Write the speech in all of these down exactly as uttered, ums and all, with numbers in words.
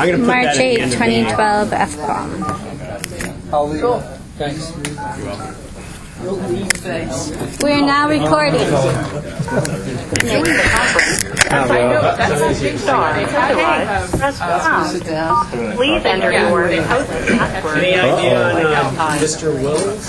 I'm going to put March that at the eighth, end of twenty the twelve, F COM. Cool. Thanks. We are now recording. That's a big star. Otherwise, press pound. Please enter your host password. Any idea on uh, Mister Willis?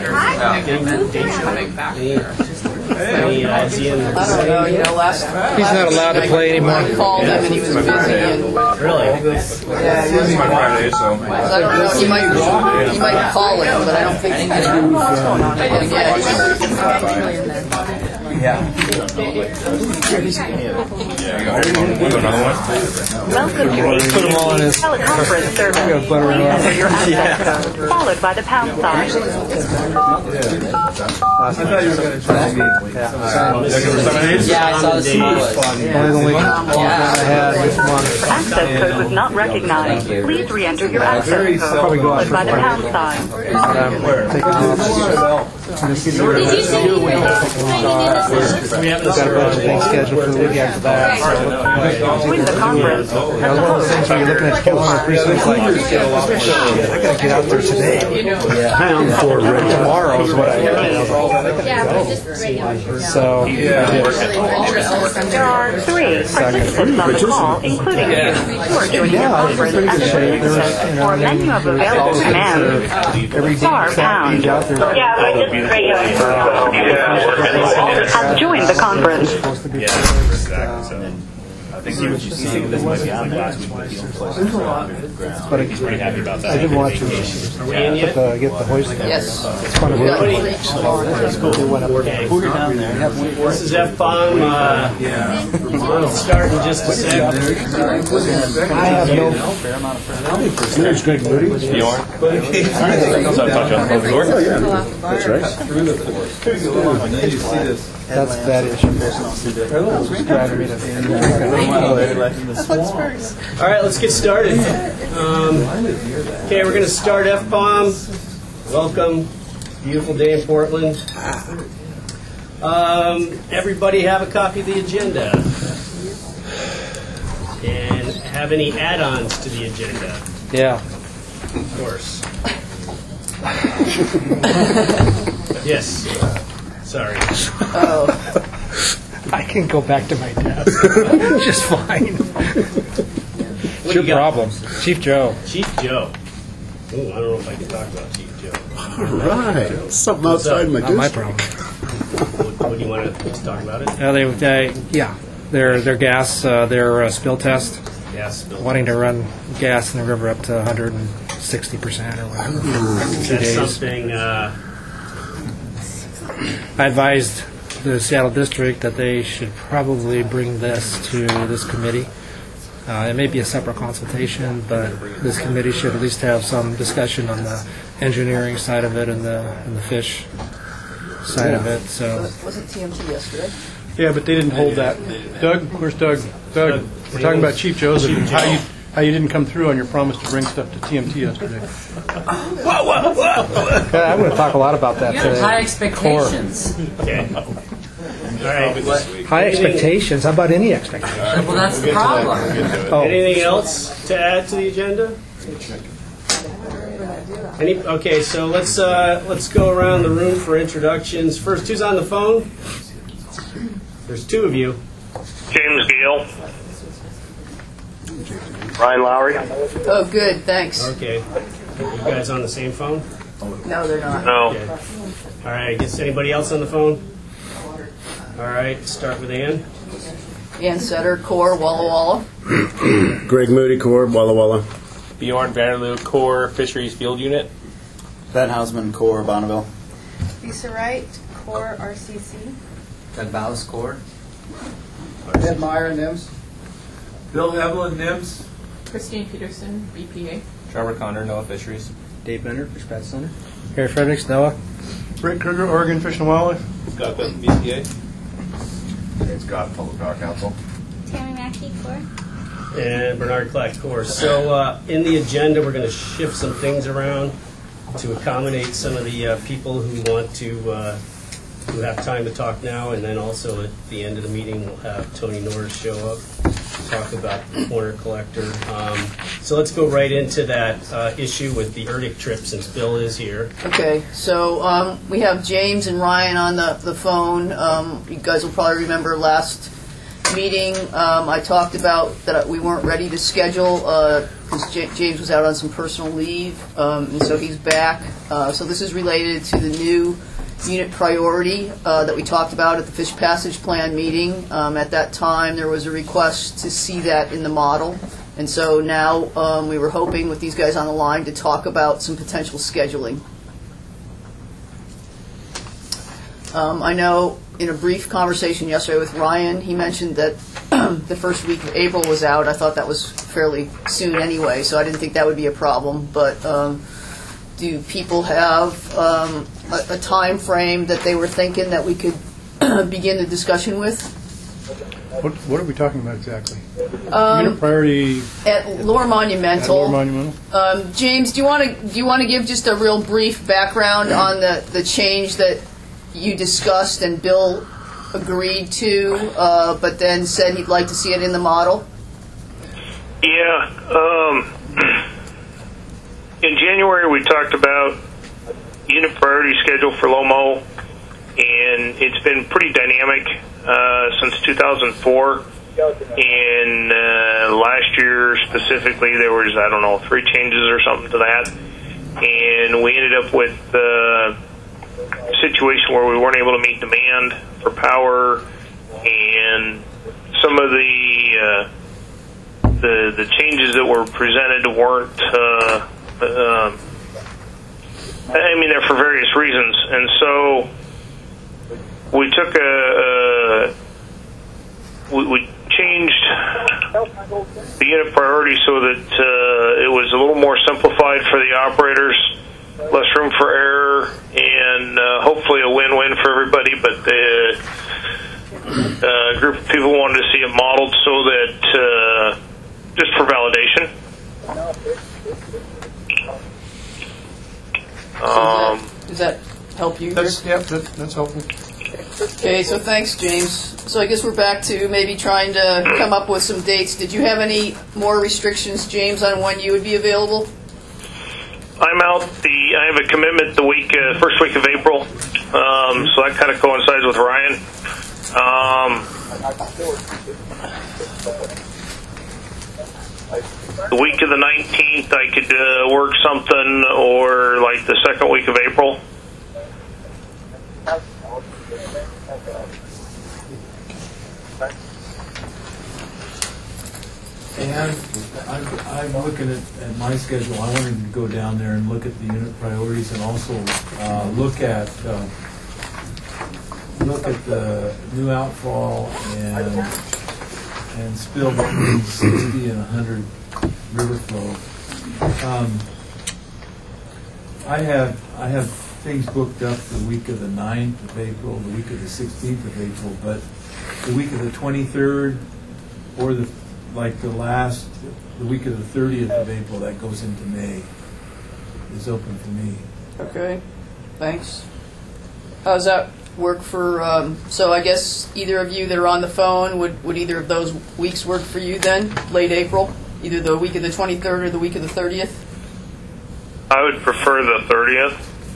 Any idea? I don't know. You know, last He's not allowed to play anymore. I called him and he was busy. And, Really? yeah, he was Friday, so I don't know. He might he might call him, but I don't think he's gonna. Yeah. Welcome to Put them all in his. teleconference service. Please enter your access code, followed by the pound sign. I thought you were going to try to Yeah, I saw this. Only the week I had this month. Access code was not recognized. Please re-enter your access code, followed by the pound sign. Did you say you were We have Got a bunch of things scheduled for the week after that. So With the conference, you know, one of those things where you're looking at calendar pretty soon, it's like, shit, I gotta get out there today. Yeah. Tomorrow is what I got. Yeah, but just radio. So, yeah. there are three participants on the call, including you, who are joining the conference at the participants or menu of available commands. Every Star pound. out there. Yeah, but just radio. Have joined the conference. I think he was just saying this might be on last week, but he don't play some But I, pretty happy about that. I did watch it. Are we in yet? Uh, get the hoist. Yes. It's fun to work. Everybody? They went up there. This is F BOM. Uh, we'll start in just a second. I have no. There's Greg Moody. Bjorn? So I talked about the door? That's right. That's that issue. It's driving me to. All right, let's get started. Um, okay, we're going to start F BOM. Welcome. Beautiful day in Portland. Um, everybody have a copy of the agenda? And have any add-ons to the agenda? Yeah. Of course. Yes. Sorry. Oh. I can go back to my desk just fine. What's your problem? Chief Joe. Chief Joe. Ooh, I don't know if I can talk about Chief Joe. All right. Something outside my Not my district. What, problem. what do you want to let's talk about it? Uh, they, they, yeah, their their gas, uh, their uh, spill test, Yes, Bill. wanting to run gas in the river up to one hundred sixty percent or whatever for two That's days. something. Uh, I advised the Seattle District that they should probably bring this to this committee. Uh, it may be a separate consultation, but this committee should at least have some discussion on the engineering side of it and the and the fish side of it. So Wasn't T M T yesterday? Yeah, but they didn't hold that. Doug, where's Doug? Doug, we're talking about Chief Joseph and how you how you didn't come through on your promise to bring stuff to T M T yesterday. yeah, I'm going to talk a lot about that today. High expectations. okay. All right. High expectations. How about any expectations? Well, that's the problem. Oh, Anything else to add to the agenda? Any? Okay, so let's uh, let's go around the room for introductions. First, who's on the phone? There's two of you. James Gale. Ryan Lowry. Oh, good. Thanks. Okay. You guys on the same phone? No, they're not. No. Okay. All right. I guess anybody else on the phone? All right. Start with Ann. Ann Sutter, Core, Walla Walla. Greg Moody, Corps, Walla Walla. Bjorn Vanderloo, Core Fisheries Field Unit. Ben Hausman, Core, Bonneville. Lisa Wright, Core R C C. Doug Ballas, Core. Ed Meyer, N I M S. Bill Evelyn, N I M S. Christine Peterson, B P A. Trevor Connor, NOAA Fisheries. Dave Bender, Fish Pat Center. Harry Fredericks, NOAA. Rick Kruger, Oregon Fish and Wildlife. Scott Benton, B C A. It's got Public Power Council. Tammy Mackey, Core. And Bernard Clack, course. So uh, in the agenda, we're going to shift some things around to accommodate some of the uh, people who want to, uh, who have time to talk now, and then also at the end of the meeting, we'll have Tony Norris show up. talk about the corner collector. Um, so let's go right into that uh, issue with the E R D I C trip since Bill is here. Okay, so um, we have James and Ryan on the, the phone. Um, you guys will probably remember last meeting um, I talked about that we weren't ready to schedule because J- James was out on some personal leave, um, and so he's back. Uh, so this is related to the new unit priority uh, that we talked about at the Fish Passage Plan meeting. Um, at that time, there was a request to see that in the model. And so now um, we were hoping with these guys on the line to talk about some potential scheduling. Um, I know in a brief conversation yesterday with Ryan, he mentioned that the first week of April was out. I thought that was fairly soon anyway, so I didn't think that would be a problem. But um, do people have um, a, a time frame that they were thinking that we could begin the discussion with? What, what are we talking about exactly? Um, Unit priority At Lower Monumental. at Lower Monumental? Um, James, do you want to do you want to give just a real brief background on the, the change that you discussed and Bill agreed to, uh, but then said he'd like to see it in the model? Yeah. Um, in January, we talked about unit priority schedule for Lomo, and it's been pretty dynamic uh, since two thousand four. And uh, last year specifically, there was, I don't know, three changes or something to that. And we ended up with uh, a situation where we weren't able to meet demand for power, and some of the uh, the, the changes that were presented weren't, uh, uh, I mean, they're for various reasons. And so we took a, a we, we changed the unit priority so that uh, it was a little more simplified for the operators, less room for error, and uh, hopefully a win-win for everybody. But the uh, group of people wanted to see it modeled so that uh, just for validation. Um, Does that help you? That's, yeah, that, that's helpful. Okay, so thanks, James. So I guess we're back to maybe trying to come up with some dates. Did you have any more restrictions, James, on when you would be available? I'm out the. I have a commitment the week, uh, first week of April, um, so that kind of coincides with Ryan. Um, the week of the nineteenth, I could uh, work something, or like the second week of April. And I'm, I'm looking at, at my schedule. I wanted to go down there and look at the unit priorities, and also uh, look at uh, look at the new outfall and and spill between sixty and one hundred river flow. Um, I have I have things booked up the week of the ninth of April, the week of the sixteenth of April, but the week of the twenty-third or the like the last, the week of the thirtieth of April, that goes into May, is open for me. Okay, thanks. How does that work for, um, so I guess either of you that are on the phone, would, would either of those weeks work for you then, late April? Either the week of the twenty-third or the week of the thirtieth? I would prefer the thirtieth.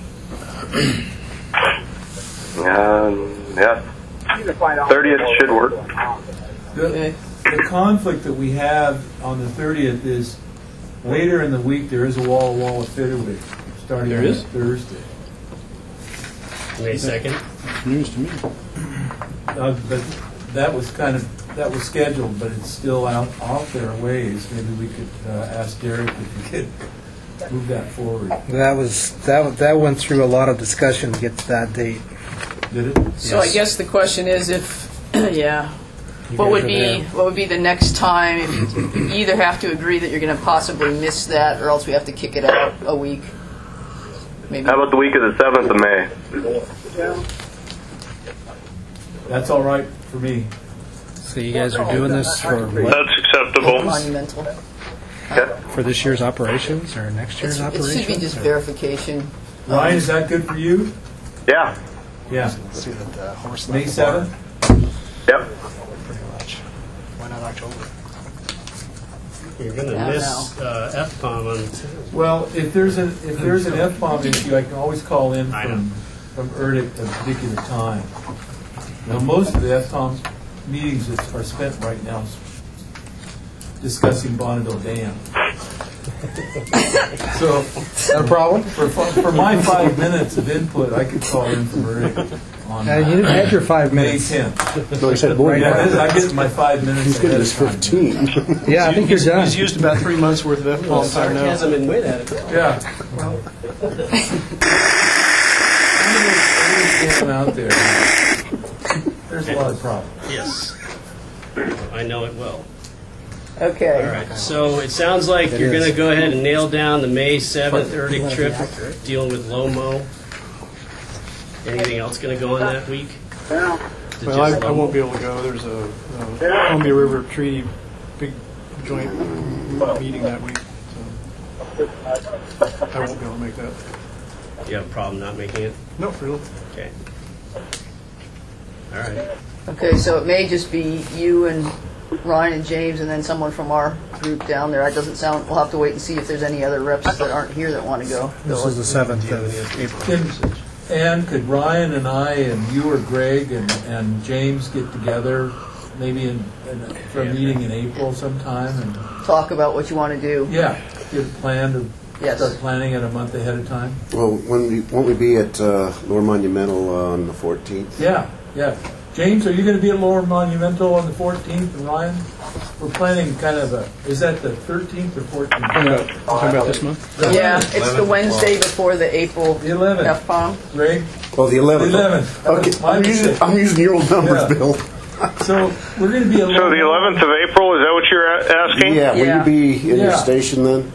Um, yeah. thirtieth should work. The, Okay. the conflict that we have on the thirtieth is later in the week there is a wall-to-wall at Fitterwick, starting There on is? Thursday. May second. News to me. Uh, but that was kind of, that was scheduled, but it's still out, out there a ways. Maybe we could uh, ask Derek if we could move that forward. That was that that went through a lot of discussion to get to that date. Did it? So I guess the question is if, yeah, what guys would are be there. what would be the next time? If you you either have to agree that you're going to possibly miss that, or else we have to kick it out a week. Maybe. How about the week of the seventh of May? That's all right for me. So you guys are doing this for what? That's acceptable. Monumental. For this year's operations or next year's It operations? should be just or- verification. Ryan, is that good for you? Yeah. Yeah. See that the horse May left the seventh? Yep. barn, pretty much. Why not October? You're going to Yeah, miss uh, F POM on. Well, if there's a, if there's an F POM issue, I can always call in I know. from, from E R D C at a particular time. Now, most of the F POM meetings is- are spent right now s- discussing Bonneville Dam. So, Not a problem? for, fi- for my five minutes of input, I could call in from E R D C on Uh, you had your five May minutes. tenth. No, he said more. Yeah, this- I get my five minutes He's ahead getting of his time. fifteen. Yeah, I think you're done. He's used about three months worth of F POM time now. Sarcasm and wit at it. Yeah. I'm out there. There's a lot of problems. Yes. I know it well. Okay. All right. So it sounds like you're going to go ahead and nail down the May seventh E R D C trip, dealing with Lomo. Anything else going to go on that week? Is it Well, I, just I Lomo? won't be able to go. There's a uh, Columbia River Treaty big joint meeting that week, so I won't be able to make that. You have a problem not making it? No, really. Okay. All right. Okay, so it may just be you and Ryan and James, and then someone from our group down there. That doesn't sound. We'll have to wait and see if there's any other reps that aren't here that want to go. This is the seventh of April. Can, Ann, could Ryan and I and you or Greg and, and James get together maybe in, in for a meeting in April sometime and Talk about what you want to do. yeah, get a plan to Yes. start planning it a month ahead of time? Well, when we, won't we be at uh, Lower Monumental uh, on the fourteenth? Yeah, yeah. James, are you going to be at Lower Monumental on the fourteenth, and Ryan? We're planning kind of a, is that the thirteenth or fourteenth? Talking about, talking about this month? Yeah, it's the Wednesday before the April The eleventh. F POM. Greg? Oh, the eleventh. The eleventh. Okay, My I'm using, mistake. I'm using your old numbers, Yeah. Bill. So we're going to be at So the eleventh of April, is that what you're a- asking? Yeah, will Yeah. you be in your Yeah. station then?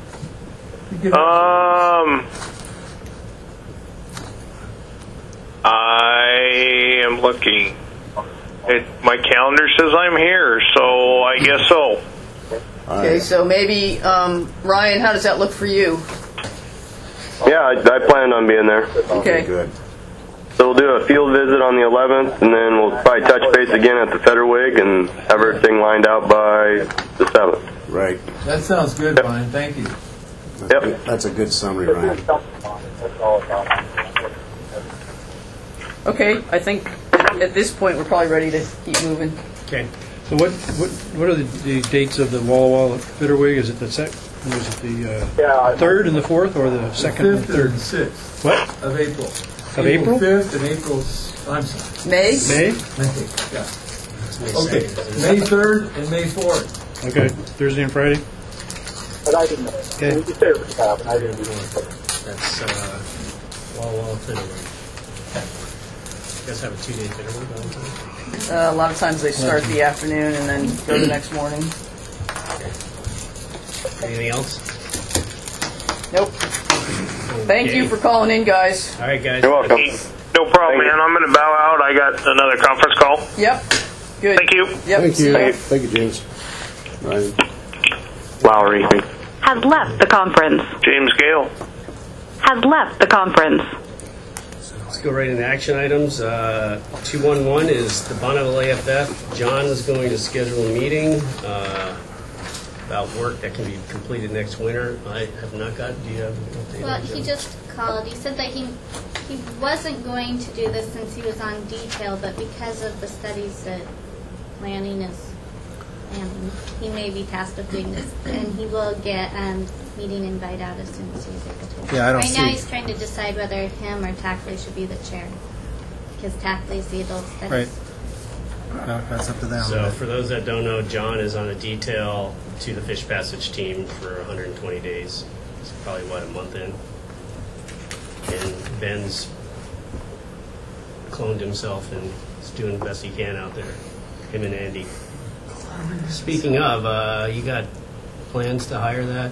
Um, I am looking. It, my calendar says I'm here, so I guess so. Okay, so maybe um, Ryan, how does that look for you? Yeah, I, I plan on being there. Okay. Good. So we'll do a field visit on the eleventh, and then we'll probably touch base again at the Federwig and have everything lined out by the seventh. Right. That sounds good, Ryan. Thank you. That's, Yep. good. That's a good summary, Ryan. Okay, I think at this point we're probably ready to keep moving. Okay. So what, what, what are the, the dates of the Walla Walla Fitterwig? Is it the sec, was it the uh, third and the fourth, or the second and Fifth third? and sixth What? of April. Of April? fifth and April's, I'm sorry. May? May? May, yeah. May Okay, second. May third and May fourth. Okay, Thursday and Friday? Okay. That's uh, Walla Walla Fitterwig. You guys have a two-day Fitterwig all the time? Uh, a lot of times they start the afternoon and then go the next morning. Anything else? Nope. Thank Okay. you for calling in, guys. All right, guys. You're welcome. No problem, man. I'm going to bow out. I got another conference call. Yep. Good. Thank you. Yep. Thank see you. ya. Thank you, James. Ryan. Lowry. Has left the conference. James Gale. Has left the conference. Let's go right into action items. Uh, two one one is the Bonneville A F F. John is going to schedule a meeting uh, about work that can be completed next winter. I have not got, do you have an update? Well, on he John? just called. He said that he he wasn't going to do this since he was on detail, but because of the studies that planning is planning, he may be tasked with doing this, and he will get um, meeting invite out as soon as he's able to. Yeah, I don't right see- now he's trying to decide whether him or Tackley should be the chair, because Tackley's the adult studies. Right. No, that's up to them. So for those that don't know, John is on a detail to the Fish Passage team for one hundred twenty days. It's probably, what, a month in? And Ben's cloned himself and is doing the best he can out there, him and Andy. Speaking of, uh, you got plans to hire that?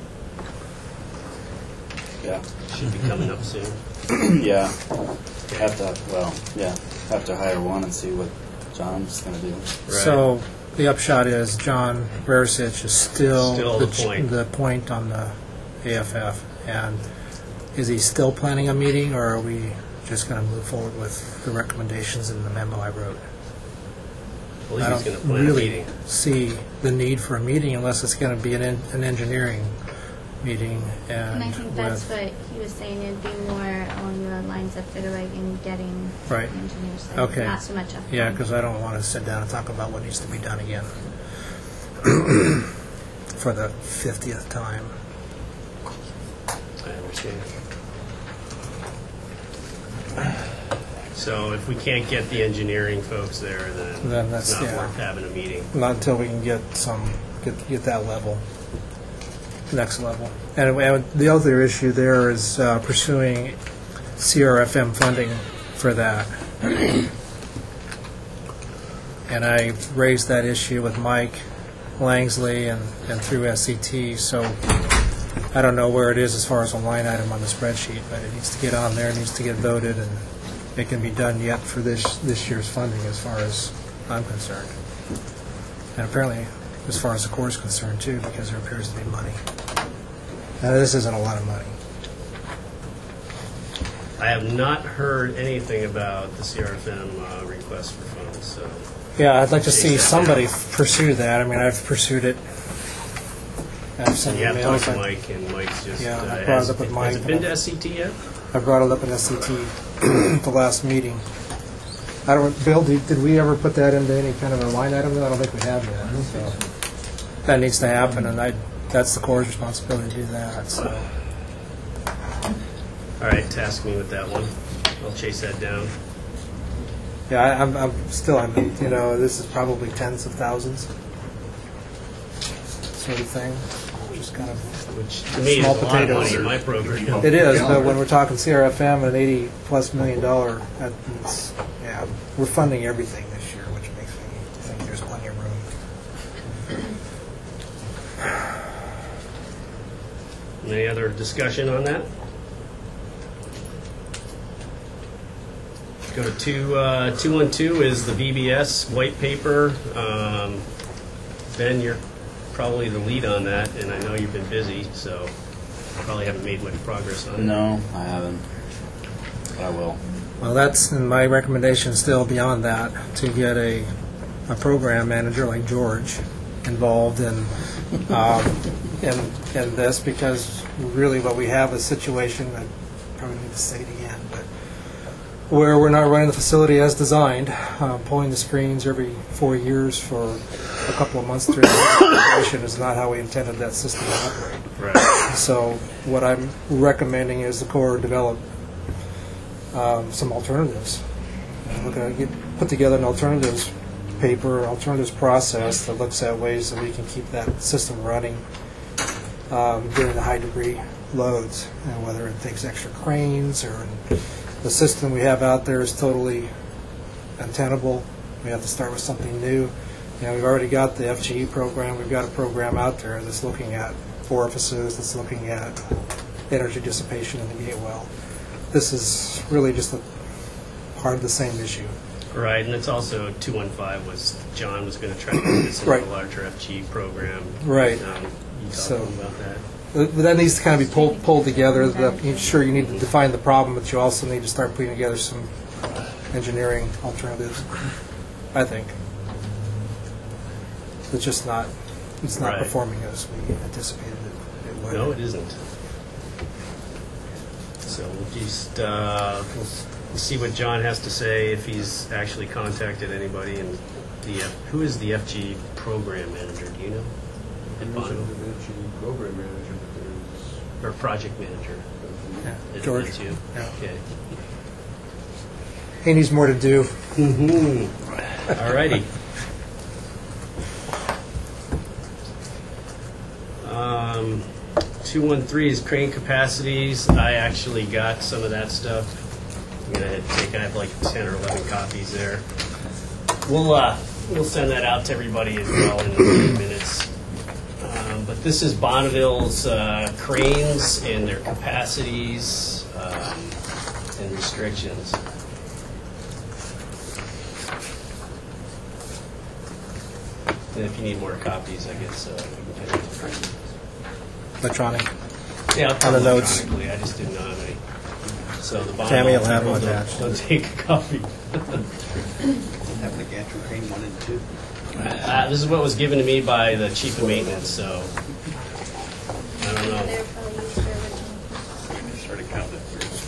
Yeah. Should be coming up soon. Yeah. Have to, well, yeah, have to hire one and see what John's going to do. So the upshot is John Beresich is still, Still the ch- point. the point on the A F F. And is he still planning a meeting, or are we just going to move forward with the recommendations in the memo I wrote? believe I he's don't gonna plan a really meeting. see the need for a meeting unless it's going to be an, en- an engineering meeting. And, And I think that's with, what he was saying, it'd be more along the lines of Fitterweg and getting Right. the engineers side, Okay. not so much up. Yeah, because I don't want to sit down and talk about what needs to be done again for the fiftieth time. I understand. So if we can't get the engineering folks there, then Then it's that's- not yeah. worth having a meeting. Not until we can get some, get, get that level, next level. And, and the other issue there is uh, pursuing C R F M funding for that. And I raised that issue with Mike Langsley and, and through S C T, so I don't know where it is as far as a line item on the spreadsheet, but it needs to get on there, it needs to get voted, and it can be done yet for this, this year's funding as far as I'm concerned. And apparently, as far as the Corps is concerned too, because there appears to be money. Now, this isn't a lot of money. I have not heard anything about the C R F M uh, request for funds, so. Yeah, I'd like to see Chase that somebody down. pursue that. I mean, I've pursued it. I've sent You have talked emails. to I- Mike, and Mike's just. Yeah, I uh, brought it has- up with Mike. Has it been to S C T yet? I brought it up in S C T at the last meeting. I don't, Bill, did, did we ever put that into any kind of a line item? I don't think we have yet. So that needs to happen, and I, that's the Corps' responsibility to do that. So All right, task me with that one. I'll chase that down. yeah, I, I'm, I'm still, I'm, you know, this is probably tens of thousands, sort of thing. Just kind of Which to me is a small lot of potatoes. money in my program. It is, but when we're talking C R F M and an eighty plus million dollar, that's, yeah, we're funding everything this year, which makes me think there's plenty of room. Any other discussion on that? Go to two, uh, two one two is the V B S white paper. Um, Ben, you're probably the lead on that, and I know you've been busy, so probably haven't made much progress on it. No, I haven't. But I will. Well, that's, and my recommendation still beyond that, to get a, a program manager like George involved in, um, in, in this, because really what we have is a situation, I probably need to say it again, but where we're not running the facility as designed, uh, pulling the screens every four years for a couple of months during the operation is not how we intended that system to operate. Right. So what I'm recommending is the Corps develop um, some alternatives. Uh, Look at, get, put together an alternatives paper, an alternatives process that looks at ways that we can keep that system running um, during the high degree loads, and whether it takes extra cranes or the system we have out there is totally untenable. We have to start with something new. You know, we've already got the F G E program. We've got a program out there that's looking at orifices, that's looking at energy dissipation in the gate well. This is really just a part of the same issue. Right, and it's also two one five was, John was going to try to get this into Right. a larger F G program. Right. Um, You talked So- about that. But that needs to kind of be pulled, pulled together. That- you- Sure, you need to define the problem, but you also need to start putting together some engineering alternatives, I think. It's just not, it's not Right. performing as we anticipated it, it would. No, it isn't. So we'll just, uh, we'll s- see what John has to say, if he's actually contacted anybody, and the, F- who is the F G program manager, do you know? At Bonneville? Program manager, but there's Or project manager? Yeah, Is it George. that's you? Yeah. Okay. He needs more to do. Mm-hmm. All righty. Um, two one three is crane capacities. I actually got some of that stuff. I'm gonna take, I have like ten or eleven copies there. We'll, uh, we'll send that out to everybody as well in a few minutes. Um, but this is Bonneville's uh, cranes and their capacities um, and restrictions. And if you need more copies, I guess uh, we can get it. Electronic. Yeah, I'll On the probably notes. electronically. I just didn't know how many. So the bottom. Tammy will have them don't- attached. Don't take a copy. have the gantry crane one and two. Uh, this is what was given to me by the chief of maintenance, so I don't know. They're probably used their original. Started counting.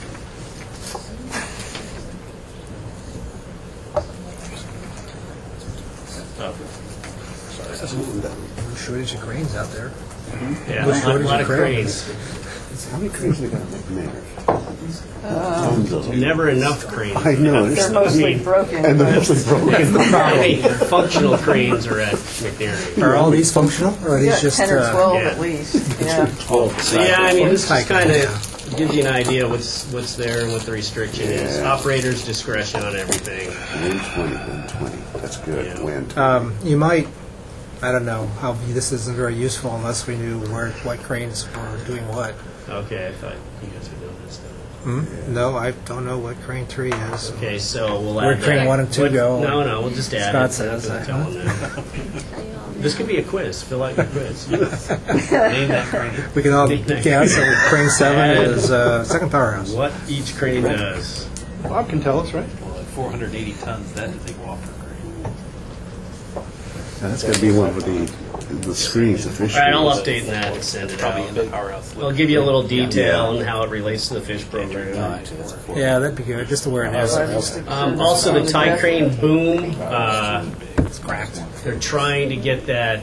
No shortage of cranes out there. Yeah, No a lot, shortage lot of of cranes. How many cranes we got in McNair? Uh, Tons of them. Never enough cranes. I know. They're there's- mostly I mean, broken. And they're mostly broken. How many functional cranes are at McNairy? Are all these functional, or are We these got just? ten or uh, twelve yeah. at least, yeah. So yeah, I mean, this just kind Yeah. of gives you an idea what's what's there and what the restriction is. Yeah. Operator's discretion on everything. one twenty, one twenty. That's good. Yeah. Wind. Um, you might, I don't know, how this isn't very useful unless we knew where what cranes were doing what. Okay, I thought you guys would know this stuff. Hmm? No, I don't know what crane three is. Okay, so we'll Where'd add crane that. one and two What- go? No, no, we'll just add Scott it. says, We'll I- tell them that. Tell you all This could be a quiz. Fill out your quiz. Name that crane. We can all Nickname. guess that crane seven is uh, second powerhouse. What each crane does. Bob can tell us, right? Well, at four hundred eighty tons, that is a whopper crane. Now, that's got to be one with the the screens, the fish All right, I'll screens. update that and send it Probably out. in the powerhouse. I'll give you a little detail on how it relates to the fish program. Yeah, that'd be good, just to where it is. at least. Um, also, the tie crane boom, uh, it's cracked. They're trying to get that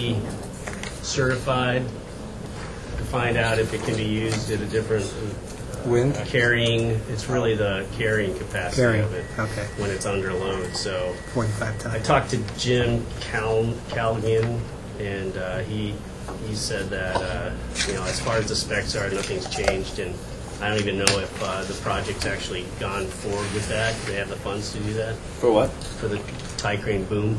re-certified to find out if it can be used at a different Wind? carrying. It's really the carrying capacity Carrying, of it okay. when it's under load. So forty-five I tons. talked to Jim Cal- Callaghan, and uh, he he said that uh, you know, as far as the specs are, nothing's changed, and I don't even know if uh, the project's actually gone forward with that. Do they have the funds to do that For what? for the tie crane boom?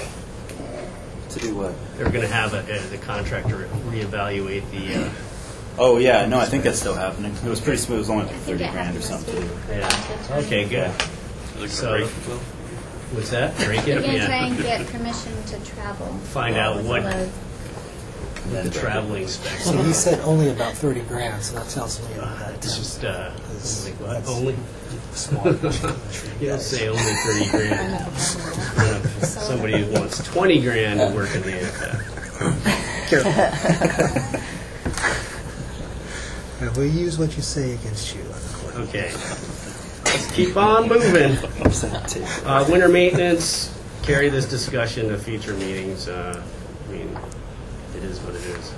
To do what? They're going to have a, a, the contractor reevaluate the. Uh, Oh, yeah, no, I think that's still happening. It was pretty smooth. It was only like thirty grand or something to do. yeah. Okay, good. So, what's that? Break We're it? going to try Yeah. and get permission to travel. Find out with what the load. what the traveling specs So he are. said only about thirty grand, so that tells me about that. It's just uh, It's- like what? that's Only. small. You don't say only thirty grand. You know, somebody who wants twenty grand to work in the A F F. And we'll use what you say against you. Okay. Let's keep on moving. Uh, winter maintenance, carry this discussion to future meetings. Uh, I mean, it is what it is.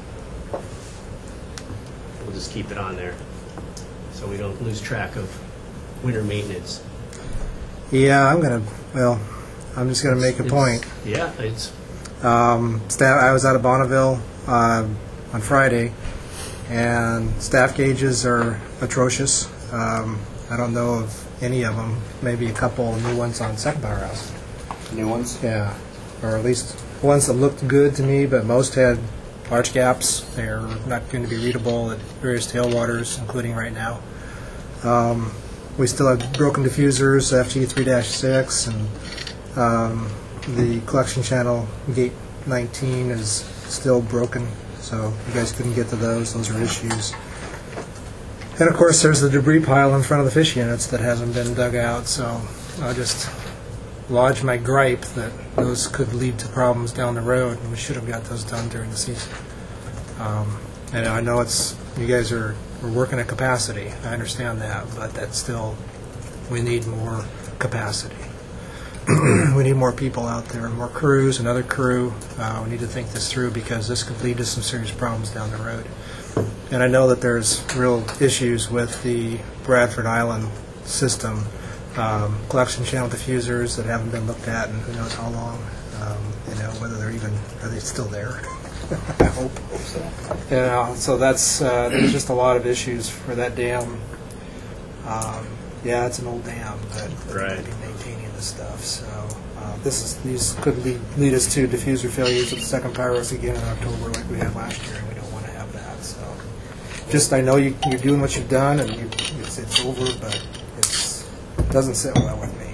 We'll just keep it on there so we don't lose track of winter maintenance. Yeah, I'm gonna, well, I'm just gonna make a point. Yeah, it's Um, staff, I was out of Bonneville um, on Friday, and staff gauges are atrocious. Um, I don't know of any of them. Maybe a couple new ones on Second Powerhouse. New ones? Yeah, or at least ones that looked good to me, but most had large gaps. They're not going to be readable at various tailwaters, including right now. Um, we still have broken diffusers, F G three dash six, and um, the collection channel gate nineteen is still broken, so you guys couldn't get to those. Those are issues. And of course, there's the debris pile in front of the fish units that hasn't been dug out, so I'll just lodge my gripe that those could lead to problems down the road, and we should have got those done during the season. Um, and I know it's, you guys are, are working at capacity, I understand that, but that's still, we need more capacity. We need more people out there, more crews, another crew. Uh, we need to think this through because this could lead to some serious problems down the road. And I know that there's real issues with the Bradford Island system, um, collection channel diffusers that haven't been looked at in who knows how long. Um, you know, whether they're even, are they still there? I hope. so. You know, so that's, uh, there's just a lot of issues for that dam. Um, yeah, it's an old dam, but we're going to be maintaining this stuff. So uh, this is these could lead, lead us to diffuser failures at the second Pyros again in October, like we had last year, and we don't want to have that. So just I know you, you're doing what you've done, and you, it's, it's over, but it's, it doesn't sit well with me.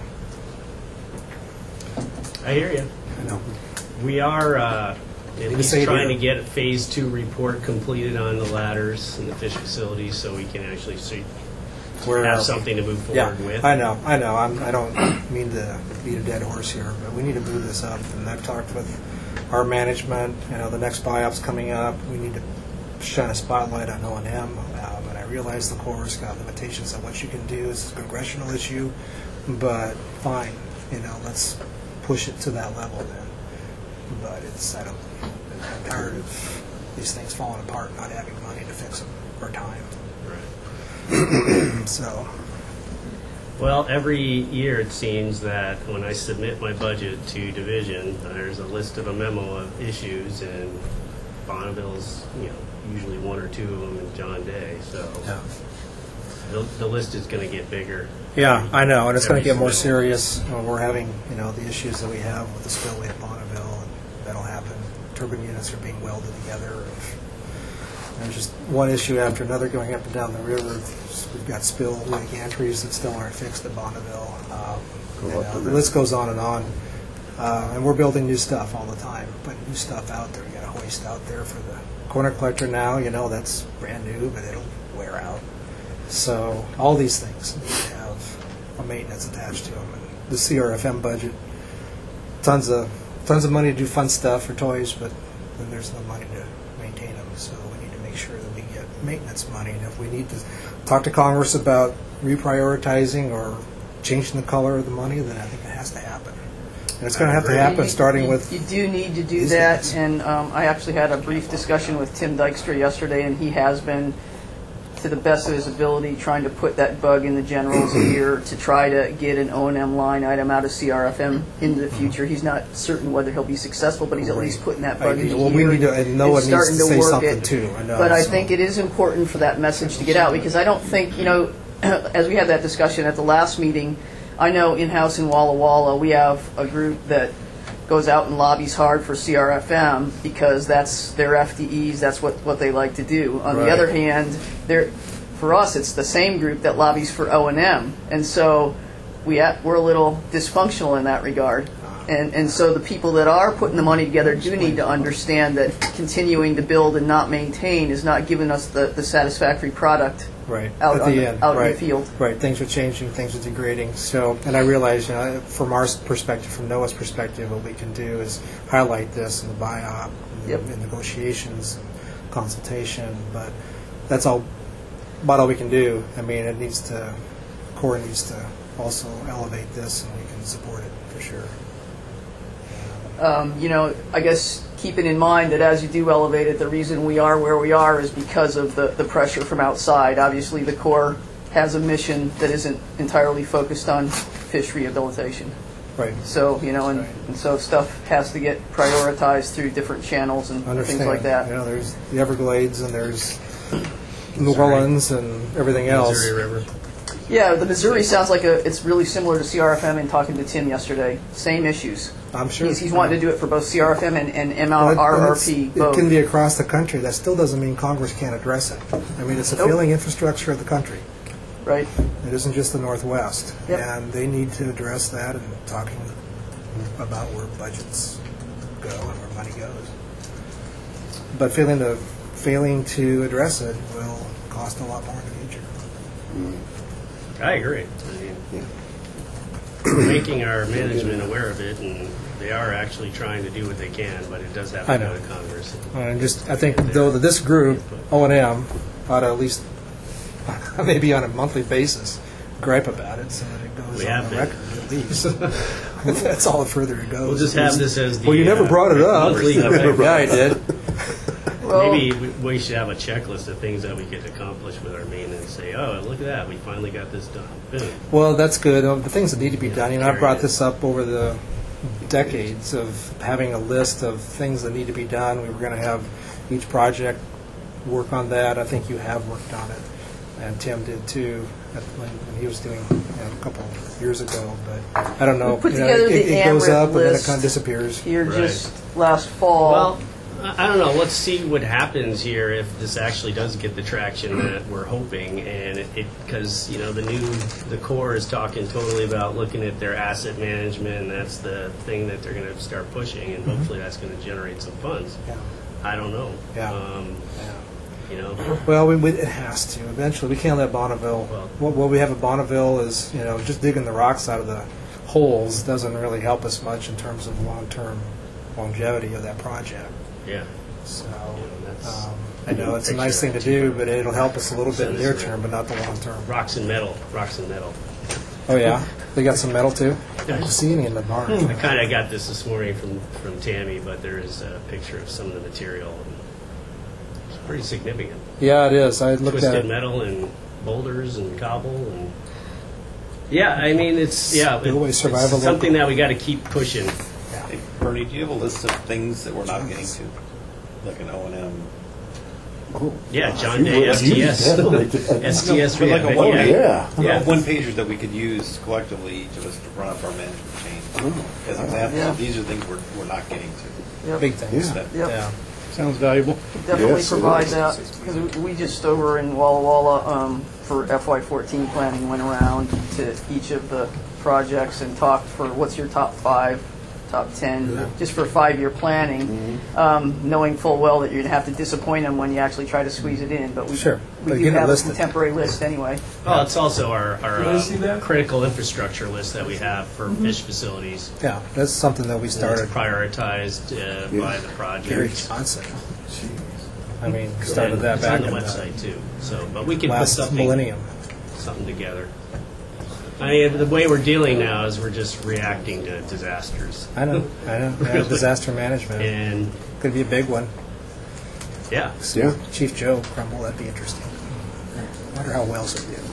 I hear you. I know. We are uh, at least say trying here. to get a phase two report completed on the ladders in the fish facility so we can actually see we're have something to move Yeah, forward with. I know, I know. I'm, I don't mean to beat a dead horse here, but we need to move this up. And I've talked with our management. You know, the next buy-up's coming up. We need to shine a spotlight on O and M. Um, and I realize the Corps got limitations on what you can do. It's a congressional issue, but fine. You know, let's push it to that level then. But it's I don't. I'm tired of these things falling apart, not having money to fix them or time. Right. So. Well, every year it seems that when I submit my budget to division, there's a list of a memo of issues, and Bonneville's, you know, usually one or two of them, and John Day. So Yeah. the, the list is going to get bigger. Yeah, I know, and it's going to Every get more single- serious. Uh, We're having, you know, the issues that we have with the spillway at Bonneville, and that'll happen. Turbine units are being welded together. And there's just one issue after another going up and down the river. We've got spillway gantries that still aren't fixed at Bonneville. Um, Go you up know, to the that. list goes on and on. Uh, and we're building new stuff all the time. Putting new stuff out there. We got a hoist out there for the corner collector now. You know, that's brand new, but it'll wear out. So all these things need to have a maintenance attached to them. And the C R F M budget, tons of tons of money to do fun stuff for toys, but then there's no money to maintain them. So we need to make sure that we get maintenance money. And if we need to talk to Congress about reprioritizing or changing the color of the money, then I think it has to happen. And it's going to have to happen, You- starting you- with You do need to do these that, things. and um, I actually had a brief discussion with Tim Dykstra yesterday, and he has been, to the best of his ability, trying to put that bug in the general's ear to try to get an O and M line item out of C R F M into the future. He's not certain whether he'll be successful, but he's at least putting that bug I- in the well, ear. we need to- and no one needs starting to say work something it. too, I know, But I so. think it is important for that message to get out, because I don't think, you know, as we had that discussion at the last meeting, I know in-house in Walla Walla, we have a group that goes out and lobbies hard for C R F M because that's their F D Es, that's what, what they like to do. On Right. the other hand, they're, for us, it's the same group that lobbies for O and M. And so we ha- we're a little dysfunctional in that regard. And, and so the people that are putting the money together do need to understand that continuing to build and not maintain is not giving us the, the satisfactory product Right, out, at on the the, end, out right. in the field. Right, things are changing, things are degrading. So, and I realize, you know, from our perspective, from NOAA's perspective, what we can do is highlight this in the buy-op, in, Yep. in negotiations, and consultation. But that's all, about all we can do. I mean, it needs to, Corps needs to also elevate this, and we can support it for sure. Um, you know, I guess keeping in mind that as you do elevate it, the reason we are where we are is because of the, the pressure from outside. Obviously, the Corps has a mission that isn't entirely focused on fish rehabilitation. Right. So, you know, and, and so stuff has to get prioritized through different channels and Understand. things like that. You know, there's the Everglades, and there's New Orleans, and everything else. Missouri River. Yeah, the Missouri sounds like a, it's really similar to C R F M in talking to Tim yesterday. Same issues. I'm sure. He's, he's wanting to do it for both C R F M and, and M Well, R it- R it's- P It both. can be across the country. That still doesn't mean Congress can't address it. I mean, it's a Nope. failing infrastructure of the country. Right. It isn't just the Northwest. Yep. And they need to address that and talking about where budgets go and where money goes. But failing to, failing to address it will cost a lot more in the future. I agree. I mean, we're making our management aware of it, and they are actually trying to do what they can, but it does have I to know. go to Congress. And just, I think, though, that this group, O and M, ought to at least, maybe on a monthly basis, gripe about it so that it goes We on have the been. record at least. If that's all further it goes. We'll just have this as the, Well, you never uh, brought it up. monthly update. Yeah, I did. Well- Maybe we- we should have a checklist of things that we could accomplish with our maintenance and say, oh, look at that, we finally got this done. Boom. Well, that's good. Um, the things that need to be done, you know, I've carry brought it. this up over the decades of having a list of things that need to be done. We were going to have each project work on that. I think you have worked on it, and Tim did too at- when, when he was doing you know, a couple of years ago. But I don't know. We put you know, together it, the it goes AMRIP up and then it list kind of disappears. Here Right. just last fall. Well, I I don't know. Let's see what happens here if this actually does get the traction that we're hoping, and it because you know the new the Corps is talking totally about looking at their asset management, and that's the thing that they're going to start pushing, and hopefully that's going to generate some funds. Yeah. I don't know. Yeah. Um, Yeah. You know, Well, we, we, it has to. Eventually, we can't let Bonneville. What, what we have at Bonneville is, you know, just digging the rocks out of the holes doesn't really help us much in terms of long-term longevity of that project. Yeah. So, um, I know it's a nice thing to do, but it'll help us a little bit near term, but not the long term. Rocks and metal. Rocks and metal. Oh yeah, they got some metal too. I didn't see any in the barn. I kind of got this this morning from from Tammy, but there is a picture of some of the material. And it's pretty significant. Yeah, it is. I looked Twisted at it. metal and boulders and cobble and yeah. I mean, it's yeah. It'll always It's, survive a it's something local. that we got to keep pushing. Hey, Bernie, do you have a list of things that we're not getting to? Like an O and M? Yeah, John Day, S T S. S T S. But like a yeah. one, yeah. yeah. one pager that we could use collectively, each of us to run up our management chain. As an example, Yeah. these are things we're, we're not getting to. Yep. Big things. Yeah. Yep. Yeah. Sounds valuable. Definitely Yes, it provide is. that, because we just over in Walla Walla, um, for F Y fourteen planning, went around to each of the projects and talked for what's your top five, top ten, just for five-year planning, um, knowing full well that you're going to have to disappoint them when you actually try to squeeze it in, but we, Sure. we But do get it have a listed. contemporary list anyway. Well, it's also our, our You wanna see uh, that? critical infrastructure list that we have for fish facilities. Yeah, that's something that we started. Prioritized uh, by the project. Gary Johnson. I mean, started And that it's back on the in website too. So, but we can put last something millennium. something together. I mean, the way we're dealing now is we're just reacting to disasters. I know, I know. Yeah, Really. disaster management And could be a big one. yeah, So Yeah. Chief Joe Crumble, that'd be interesting. I wonder how well it did.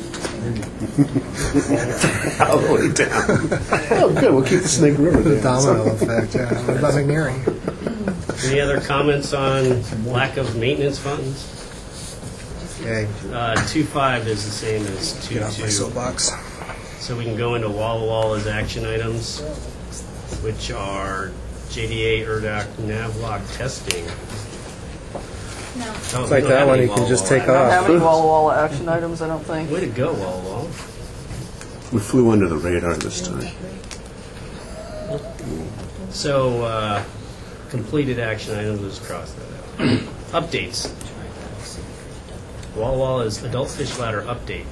All the way down. Oh, good. We'll keep the Snake River The down. domino effect. Yeah. What about McNary? any other comments on lack of maintenance funds? Okay, Uh, two five is the same as two get off my two. soapbox. So we can go into Walla Walla's action items, which are J D A, E R D A C, Navlock testing. No. Oh, It's we like don't that have one any you can Walla just Walla take Don't off. have any Walla Walla action items, I don't think. Way to go, Walla Walla. We flew under the radar this time. So, uh, completed action items, let's cross that out. Updates. Walla Walla's adult fish ladder update,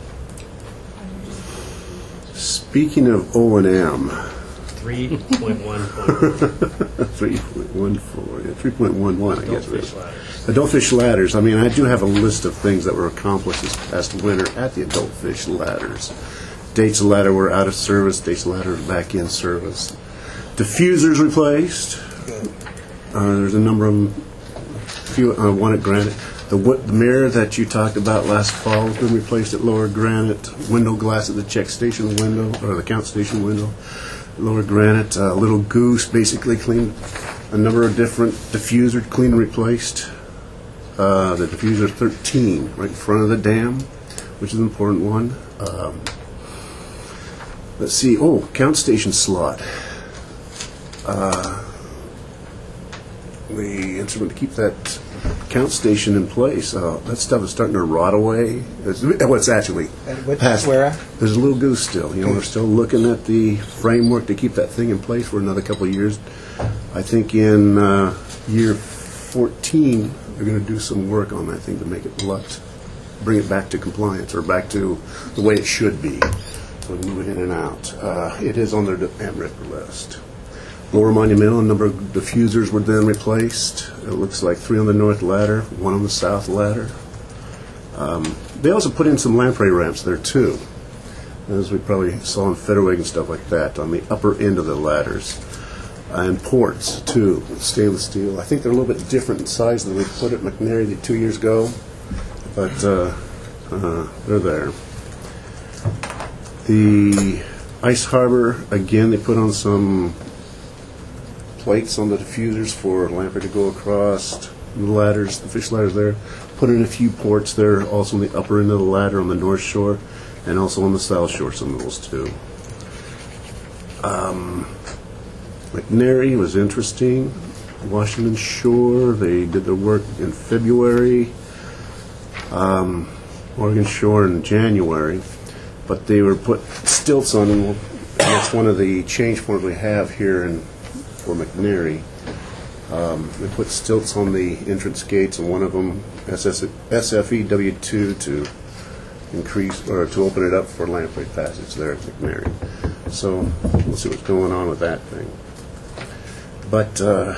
Speaking of O and M, three point one point three point one four, yeah, three point one one, I adult guess it fish is. ladders. Adult fish ladders. I mean, I do have a list of things that were accomplished this past winter at the adult fish ladders. Dates of ladder were out of service. Dates of ladder back in service. Diffusers replaced. Uh, there's a number of them. Few, uh, one at Granite. The, wo- the mirror that you talked about last fall has been replaced at Lower Granite. Window glass at the check station window, or the count station window. Lower Granite. Uh, Little Goose basically cleaned. A number of different diffuser clean and replaced. Uh, the diffuser thirteen right in front of the dam, which is an important one. Um, let's see. Oh, count station slot. Uh, the instrument to keep that count station in place. Uh, that stuff is starting to rot away. It's, well, it's actually And which- past. where at? There's a Little Goose still. You know, we're still looking at the framework to keep that thing in place for another couple of years. I think in uh, year fourteen, they're going to do some work on that thing to make it lot, bring it back to compliance or back to the way it should be. So we move it in and out. Uh, it is on their AMRIP list. Lower Monumental, a number of diffusers were then replaced. It looks like three on the north ladder, one on the south ladder. Um, they also put in some lamprey ramps there too, as we probably saw in Federweg and stuff like that, on the upper end of the ladders. And ports too, stainless steel. I think they're a little bit different in size than we put at McNary the two years ago, but uh, uh, they're there. The Ice Harbor, again, they put on some plates on the diffusers for lamprey to go across the ladders, the fish ladders there. Put in a few ports there, also on the upper end of the ladder on the north shore, and also on the south shore, some of those too. Um, McNary was interesting. Washington Shore, they did their work in February. Um, Oregon Shore in January. But they were put stilts on them, and that's one of the change forms we have here in, for McNary. Um, They put stilts on the entrance gates, and one of them, S F E W two, to increase, or to open it up for Lamprey Passage there at McNary. So we'll see what's going on with that thing. But, uh,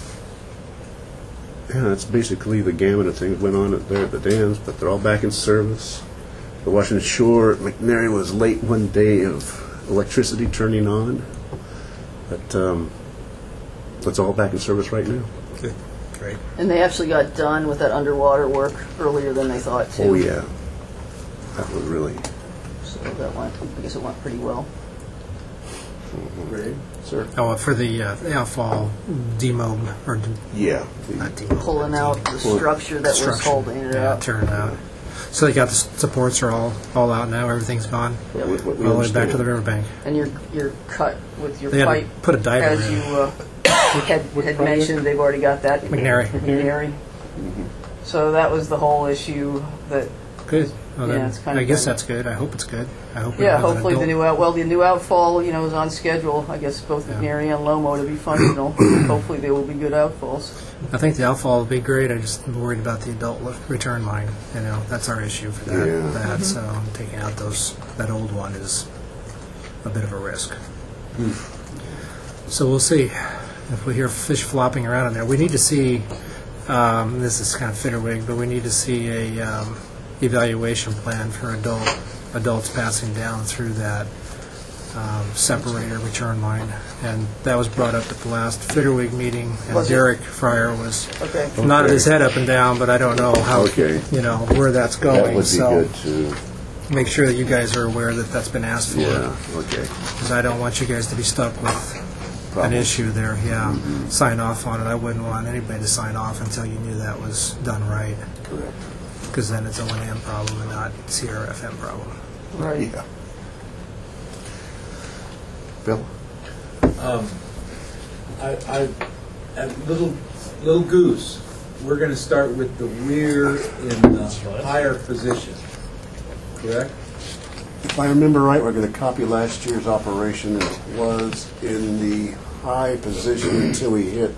yeah, that's basically the gamut of things went on at- there at the dams, but they're all back in service. The Washington Shore at McNary was late one day of electricity turning on, but um, it's all back in service right now. Good. Great. And they actually got done with that underwater work earlier than they thought, too. Oh, yeah. That was really... So that went, I guess it went pretty well. Great. Sir? Oh, for the uh, the outfall demo, or de- Yeah. not demo. Pulling out the Pull- structure that was Structure. holding it Yeah, up. tearing it out. So they got the s- supports are all all out now. Everything's gone. Yeah, we- we all the way back understand. to the riverbank. And you're, you're cut with your They had to pipe. put a diver As in. you uh, had, had mentioned, they've already got that. McNary. McNary. So that was the whole issue that, Good. Well, Yeah, then, it's kind I of guess done. that's good. I hope it's good. I hope. we yeah, don't have an hopefully the adult- new out, well, the new outfall, you know, is on schedule. I guess both Yeah. McNary and Lomo to be functional. Hopefully they will be good outfalls. I think the outfall will be great. I just am worried about the adult li- return line. You know, that's our issue for that. Yeah. that So taking out those that old one is a bit of a risk. So we'll see if we hear fish flopping around in there. We need to see. Um, this is kind of fitterwig, but we need to see a um, evaluation plan for adult adults passing down through that um, separator return line, and that was brought up at the last Fitterwig meeting. And Was it? Derek Fryer was Okay. nodded his head up and down, but I don't know how Okay. you know where that's going. That would be so good to... make sure that you guys are aware that that's been asked for. Yeah, okay. Because I don't want you guys to be stuck with an Problem. issue there. Yeah, sign off on it. I wouldn't want anybody to sign off until you knew that was done right. Correct. Because then it's O and M problem and not C R F M problem. Right. Yeah. Bill? Um, I, I, at Little, Little Goose, we're gonna start with the weir in the higher position, correct? If I remember right, we're going to copy last year's operation. It was in the high position until we hit...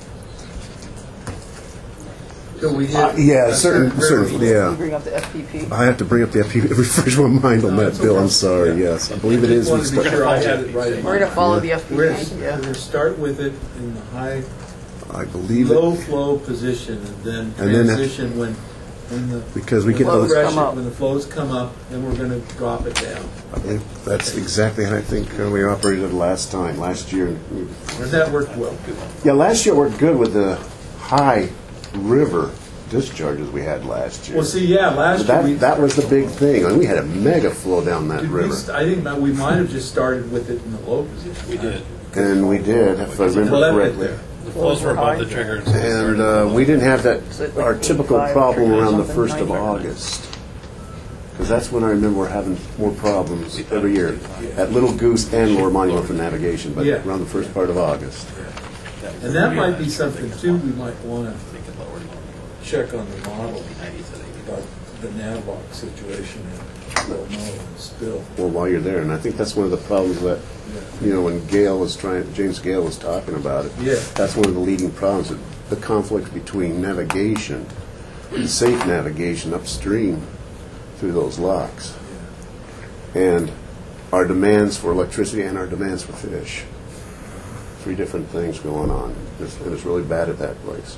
Till we hit. Uh, yeah, a certain, river. certain, You yeah. bring up the F P P. I have to bring up the F P P, refresh my mind on No, that, it's Bill, okay. I'm sorry, Yeah. yes. I believe it is. I we just wanted to be start- sure I had it right. We're going to follow the F P P. We're gonna, we're Yeah. gonna start with it in the high, I believe low it, flow position, and then And then- transition when, when the because we when get the those... come pressure, up. when the flows come up, then we're gonna drop it down. I believe That's exactly how I think uh, we operated last time, last year. And that worked well. Yeah, last year worked good with the high river discharges we had last year. Well, see, yeah, last year we. That, that was the big thing. I mean, we had a mega flow down that Did we river. st- I think that we might have just started with it in the low position. We did. And we did, if I remember Well, that- correctly. The flows were above the triggers. And uh, we didn't have that, So it's like our typical eighty-five problem around the something, first of ninety. August. Because that's when I remember we're having more problems every year, at Little Goose and Lower Monument for navigation, but Yeah. around the first part of August. And that might be something too, we might want to check on the model about the Navlock situation and Low Mo and Spill. Well, while you're there, and I think that's one of the problems that, you know, when Gale was trying, James Gale was talking about it. Yeah. That's one of the leading problems, that the conflict between navigation, safe navigation upstream through those locks, and our demands for electricity and our demands for fish. Three different things going on, It's- and it's really bad at that place.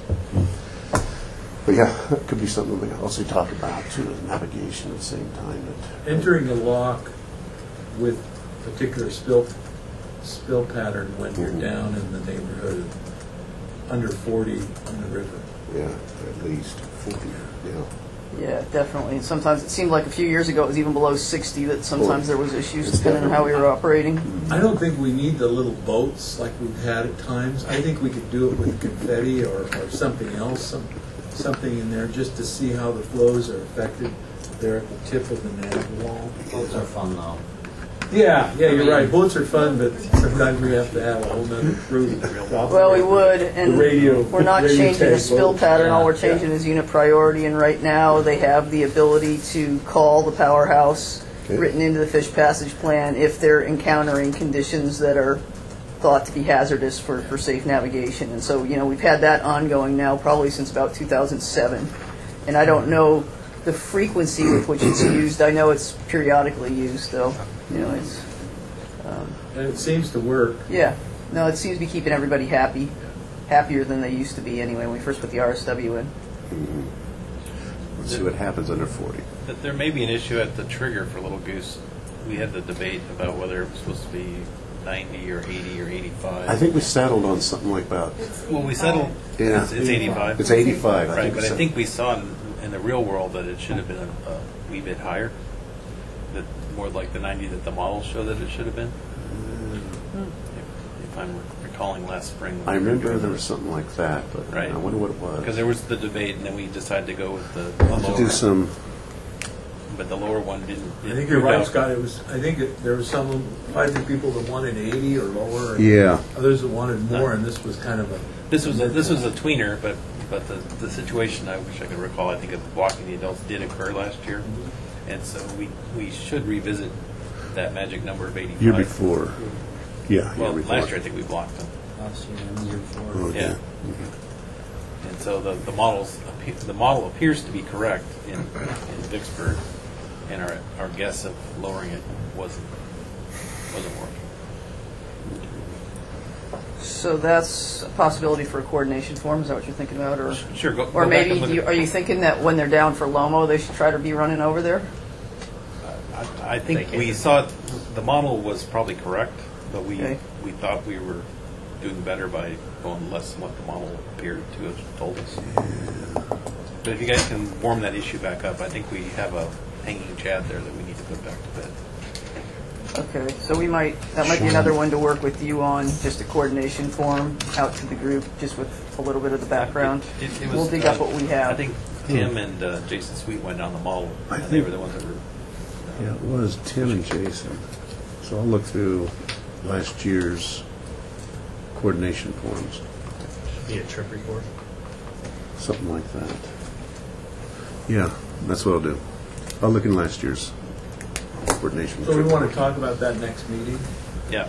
But yeah, that could be something we also talk about too, is navigation at the same time. But Entering a lock with particular spill, spill pattern when you're down in the neighborhood of under forty on the river. yeah, at least forty. Yeah. Yeah, definitely. And sometimes it seemed like a few years ago it was even below sixty that sometimes there was issues It's depending on how we were operating. I don't think we need the little boats like we've had at times. I think we could do it with confetti or, or something else, some, something in there just to see how the flows are affected there at the tip of the nav wall. Boats are fun though. Yeah, yeah, you're right. Boats are fun, but sometimes we have to have a whole nother crew. Well, we would, and The radio- we're not radio changing the tag spill boat. pattern. All we're Yeah. changing is unit priority, and right now they have the ability to call the powerhouse Okay. written into the fish passage plan if they're encountering conditions that are thought to be hazardous for, for safe navigation. And so, you know, we've had that ongoing now probably since about two thousand seven. And I don't know the frequency with which it's used. I know it's periodically used, though. You know, it's... Um, And it seems to work. yeah. No, it seems to be keeping everybody happy. Happier than they used to be anyway when we first put the R S W in. Mhm. Let's see what happens under forty. But there may be an issue at the trigger for Little Goose. We had the debate about whether it was supposed to be ninety or eighty or eighty-five. I think we settled on something like that. Well, we settled. Yeah. It's, it's eighty-five. It's eighty-five. I Right, think but I so. think we saw in, in the real world that it should have been a, a wee bit higher. That more like the ninety that the models show that it should have been. If, if I'm recalling last spring. I remember there was something like that, but Right. I wonder what it was. Because there was the debate, and then we decided to go with the, the To lower. do some. But the lower one didn't. I didn't think you're prove right, out. Scott. It was. I think it, there was some. I think people that wanted eighty or lower. And Yeah. Others that wanted more, and this was kind of a. This was a, this was a tweener, but but the, the situation I wish I could recall. I think of blocking the adults did occur last year, and so we we should revisit that magic number of eighty-five. Year before. Yeah. Well, year before. last year I think we blocked them. Last year and the year before. Okay. Yeah. And so the the models appe- the model appears to be correct in in Vicksburg, and our our guess of lowering it wasn't wasn't working. So that's a possibility for a coordination form. Is that what you're thinking about, or Sure. Go, or go back maybe and look do you, at- are you thinking that when they're down for Lomo, they should try to be running over there? I think we saw the model was probably correct, but we Okay. we thought we were doing better by going less than what the model appeared to have told us. But if you guys can warm that issue back up, I think we have a hanging chad there that we need to put back to bed. Okay, so we might that might be another one to work with you on, just a coordination form out to the group, just with a little bit of the background. It- it- it we'll was, dig uh, up what we have. I think Tim and uh, Jason Sweet went down the model, I and they think- were the ones that were. Yeah, it was Tim and Jason. So I'll look through last year's coordination forms, Be a trip report. something like that. Yeah, that's what I'll do. I'll look in last year's coordination. So we want to talk about that next meeting. Yeah.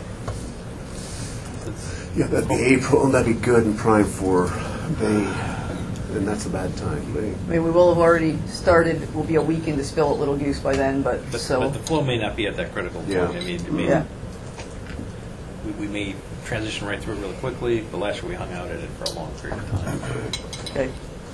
Yeah, that'd be April, and that'd be good and prime for May. And that's a bad time, May. I mean, we will have already started. We'll be a week into Spill at Little Goose by then, but, But, so but the flow may not be at that critical point. Yeah. I mean, it may, yeah. we, we may transition right through it really quickly, but last year we hung out at it for a long period of time. Okay.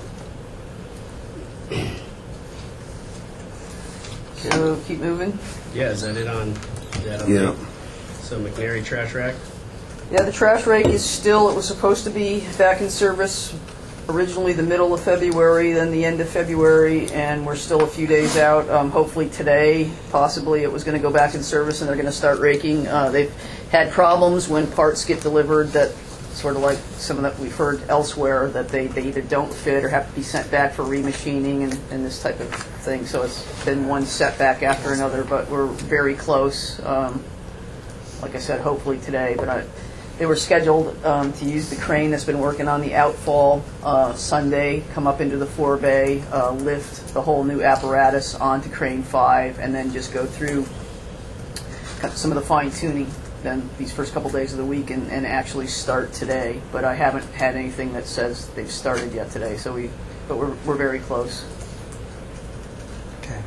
So keep moving. Yeah, is that it on that update? Yeah. So McNary trash rack? Yeah, the trash rake is still, it was supposed to be back in service originally the middle of February, then the end of February, and we're still a few days out. Um, hopefully today, possibly, it was going to go back in service and they're going to start raking. Uh, they've had problems when parts get delivered that, sort of like some of that we've heard elsewhere, that they, they either don't fit or have to be sent back for remachining and, and this type of thing. So it's been one setback after another, but we're very close. Um, like I said, hopefully today, but I, they were scheduled um, to use the crane that's been working on the outfall uh, Sunday, come up into the forebay, uh, lift the whole new apparatus onto Crane five, and then just go through some of the fine-tuning then these first couple days of the week and, and actually start today. But I haven't had anything that says they've started yet today, so we, but we're, we're very close. Okay.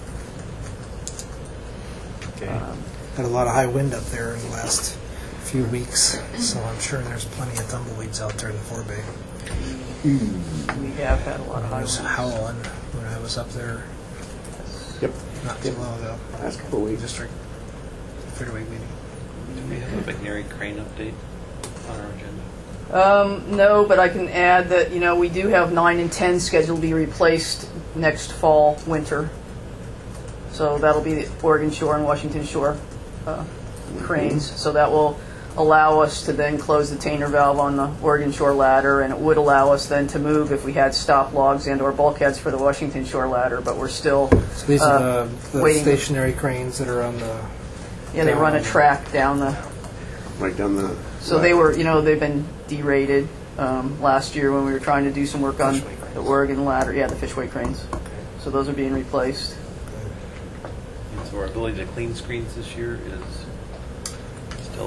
Okay. Um, Had a lot of high wind up there in the last few weeks, so I'm sure there's plenty of tumbleweeds out there in the forebay. We have had a lot of I high was winds. howling when I was up there Yep. not too long ago. Last couple of weeks. District Fairway meeting. Do we have a McNary crane update on our agenda? Um, no, but I can add that, you know, we do have nine and ten scheduled to be replaced next fall, winter. So that'll be the Oregon Shore and Washington Shore uh, cranes. So that will allow us to then close the tainer valve on the Oregon Shore ladder, and it would allow us then to move if we had stop logs and or bulkheads for the Washington Shore ladder, but we're still So these uh, are the, the waiting. stationary cranes that are on the... Yeah, they run a track down the... Right down the... So they were, you know, they've been derated um, last year when we were trying to do some work on Fishway cranes. the Oregon ladder. Yeah, the fishway cranes. So those are being replaced. And so our ability to clean screens this year is still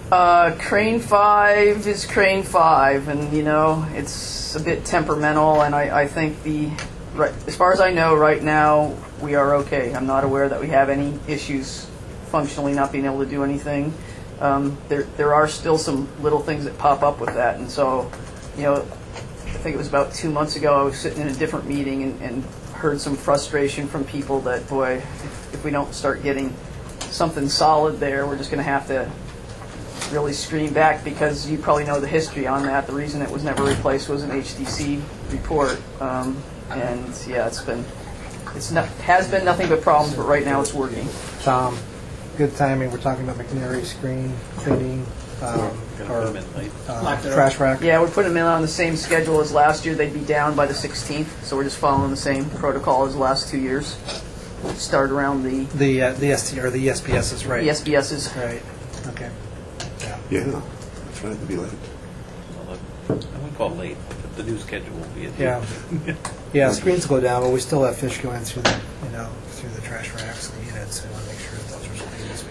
Uh, Crane Five is Crane Five, and you know it's a bit temperamental. And I, I think the, right, as far as I know, right now we are okay. I'm not aware that we have any issues functionally not being able to do anything. Um, there there are still some little things that pop up with that, and so you know, I think it was about two months ago I was sitting in a different meeting and, and heard some frustration from people that boy, if, if we don't start getting something solid there, we're just going to have to really screen back, because you probably know the history on that. The reason it was never replaced was an H D C report, um, and yeah, it's been it's not, has been nothing but problems, but right now it's working. Tom, good timing. We're talking about McNary screen cleaning, um, or uh, trash rack. Yeah, we're putting them in on the same schedule as last year. They'd be down by the sixteenth, so we're just following the same protocol as the last two years. Start around the The uh, the S T or the E S P S is right. E S B Ss. Right. Okay. Yeah, that's right, to be late. I wouldn't call it late, but the new schedule will be. At Yeah. Yeah, screens go down, but we still have fish going through the, you know, through the trash racks and the units. So we want to make sure that those are clean as we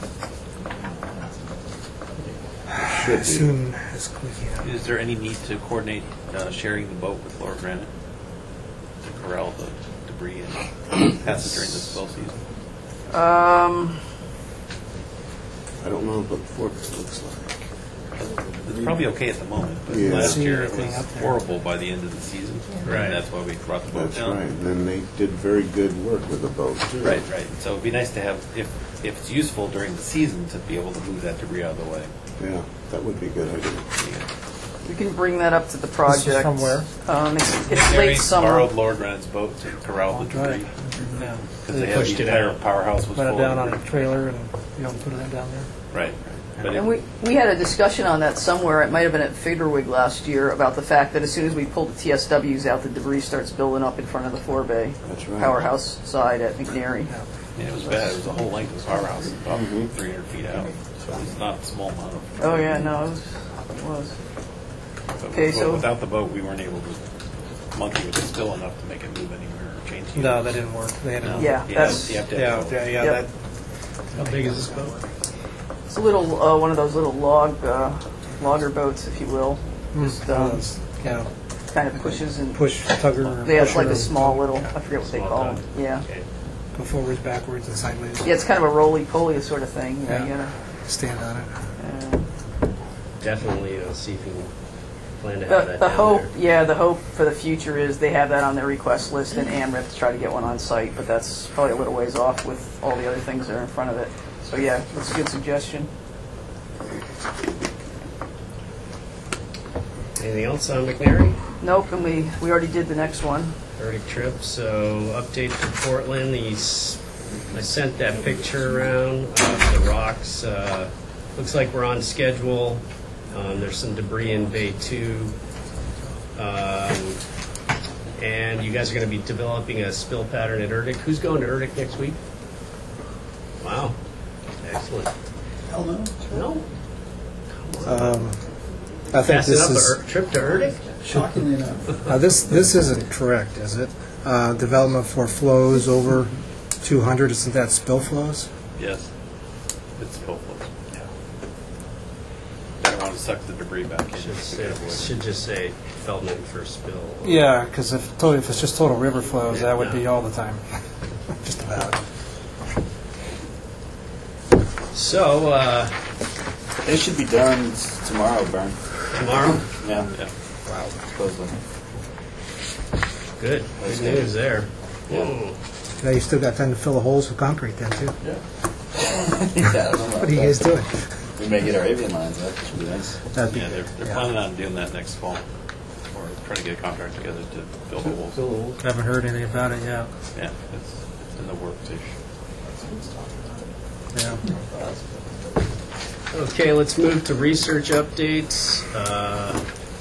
can get them. Should As be. soon as we can. Is there any need to coordinate uh, sharing the boat with Lower Granite to corral the debris and pass it during the spill season? Um, I don't know what Forks looks like. It's probably okay at the moment, but Yeah. last See year it anything was up there. horrible by the end of the season. Right. And that's why we brought the boat That's down. right, and then they did very good work with the boat, too. Right, right. So it'd be nice to have, if if it's useful during the season, to be able to move that debris out of the way. Yeah, that would be a good idea. we can bring that up to the project. This is from where? Um, it's, it's Mary late summer. borrowed Lower Granite's boat to corral the debris. Yeah. Because they They had pushed the it entire out. powerhouse was Put full it down of on a debris. trailer and, you know, put it down there. Right. But And it, we, we had a discussion on that somewhere, it might have been at Figurewig last year, about the fact that as soon as we pull the T S Ws out, the debris starts building up in front of the forebay That's right. powerhouse side at McNary. yeah, it was bad. It was the whole length of the powerhouse, about three hundred feet out. So it's not a small amount of. Oh yeah, no, it was. It was. But Okay, with- so- without the boat, we weren't able to monkey with it still enough to make it move anywhere or change. No, units. that didn't work. They had No. to, Yeah, You that's- have, you have to yeah, have the yeah, boat. yeah. Yep. That, How big is this boat? It's a little, uh, one of those little log, uh, logger boats, if you will. Just one of um, those, you know, kind of pushes and push tugger. or they have pusher like a or- small little, I forget what they Small call tug. them. Yeah, Okay. Go forwards, backwards, and sideways. yeah, it's kind of a roly-poly sort of thing. You know, Yeah. you gotta, Stand on it. uh, Definitely, you know, see if you can plan to have The, that the down hope, there. yeah, the hope for the future is they have that on their request list in AMRIP to try to get one on site, but that's probably a little ways off with all the other things that are in front of it. So yeah, that's a good suggestion. Anything else on McNary? Nope, and we, we already did the next one. Arctic trip, so update from Portland. These, I sent that picture around of the rocks. Uh, looks like we're on schedule. Um, there's some debris in Bay two. Um, and you guys are going to be developing a spill pattern at Erdick. Who's going to Erdick next week? Wow. Excellent. Hell no. No? Um, I think Passing this up a is. er- trip to Erdick? Shockingly enough. Uh, this this isn't correct, is it? Uh, development for flows over two hundred, isn't that spill flows? Yes. It's spill flows. Yeah. They don't want to suck the debris back in. Should say, should just say Feldman for spill. Yeah, because if totally, if it's just total river flows, that would be all the time, just about. So, uh, It should be done tomorrow, Bern. tomorrow? Yeah. Yeah. Wow. Supposedly. Good. Good news there. Whoa. Now you still got time to fill the holes with concrete then too. Yeah. yeah, I don't know about What are you guys that. doing? We may get our avian lines up, which would be nice. That'd be Yeah, they're, they're yeah. planning on doing that next fall, or trying to get a contract together to fill the holes. I haven't heard anything about it yet. Yeah, it's, it's in the works ish. Yeah. Okay, let's move to research updates. Uh,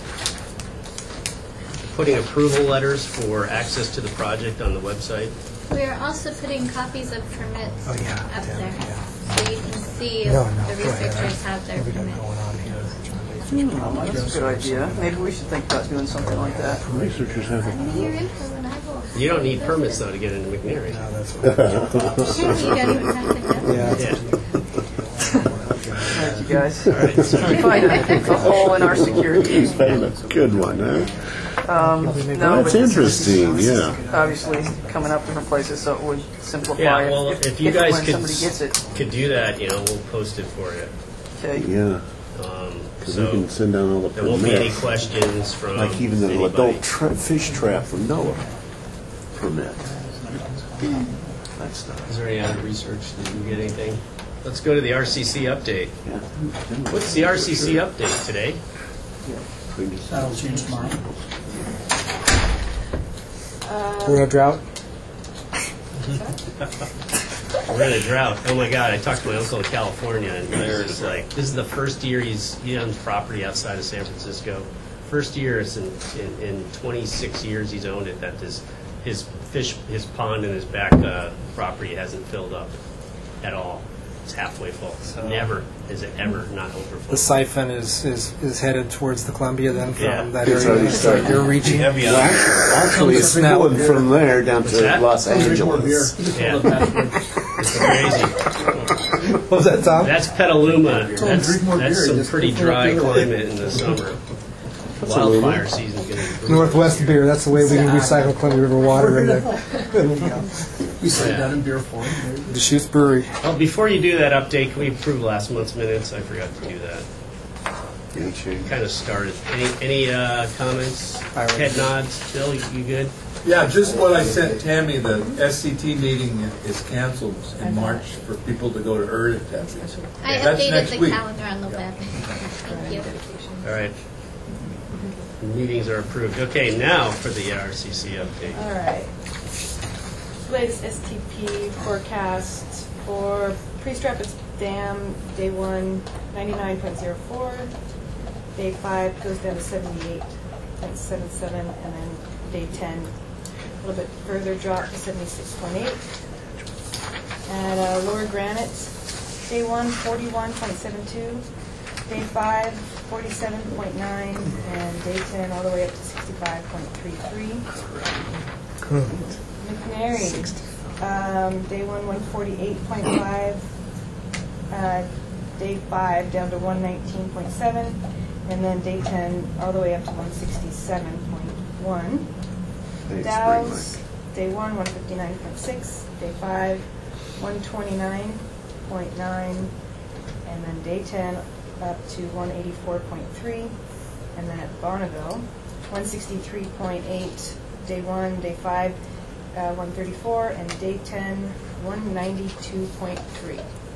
Putting approval letters for access to the project on the website. We are also putting copies of permits Oh, yeah, up yeah, there, yeah. so you can see if No, no, the go ahead. researchers have their We got permits. going on here. That's a good idea. Maybe we should think about doing something like that. Researchers have I need your info and I will. You don't need permits, though, to get into McNary. No, that's Sure, you don't even have to go. yeah. Yeah. Keep guys. All right, sorry. We find a, a hole in our security. Found a good one, huh? Um, no, That's but interesting, yeah. obviously coming up different places, so it would simplify Yeah, it. well, if, if you if guys when could, somebody gets it. could do that, you know, we'll post it for you. Okay. Yeah, Um, because we so can send down all the there won't be any permits. questions from Like even the anybody. adult tra- fish trap from Noah permit. That's nice. Is there any other research? Did you get anything? Let's go to the R C C update. Yeah. What's the R C C update today? That'll change tomorrow. We're in a drought. We're in a drought. Oh my God! I talked to my uncle in California, and there's like this is the first year he's he owns property outside of San Francisco. First year is in, in, in twenty-six years he's owned it that this his fish his pond and his back uh, property hasn't filled up at all. It's halfway full. Never is it ever not overflowing. The siphon is, is, is headed towards the Columbia then from Yeah. that It's area. already It's like started. you're reaching. Well, actually, it's Now- going from there down What's to that? Los Angeles. Yeah. It's crazy. What was that, Tom? That's Petaluma. That's, that's some pretty dry climate in the summer. Wildfire season's going to be Northwest beer. That's the way we can recycle Columbia River water into We said Yeah. that in beer form. Deschutes Brewery. Well, before you do that update, can we approve last month's minutes? I forgot to do that. Any change? Kind of started. Any any uh, comments? I already Head did. nods. Bill, you, you good? Yeah, just what I sent Tammy, the S C T meeting is canceled in March for people to go to Erd at. I That's updated next the week. calendar on the web. Thank you. All right. Meetings are approved. Okay, now for the R C C update. All right. Latest S T P forecast for Priest-Rapids Dam, day one, ninety-nine point zero four. Day five goes down to seventy-eight point seven seven, and then day ten, a little bit further drop to seventy-six point eight. At uh, Lower Granite, day one, forty-one point seven two. Day five, forty-seven point nine, and day ten all the way up to sixty-five point three three. McNary, um, day one, one forty-eight point five, uh, day five down to one nineteen point seven, and then day ten all the way up to one sixty-seven point one. Thanks, Dow's, Spring day one, one fifty-nine point six, day five, one twenty-nine point nine, and then day ten up to one eighty-four point three, and then at Bonneville, one sixty-three point eight, day one, day five, uh, one thirty-four, and day ten, one ninety-two point three.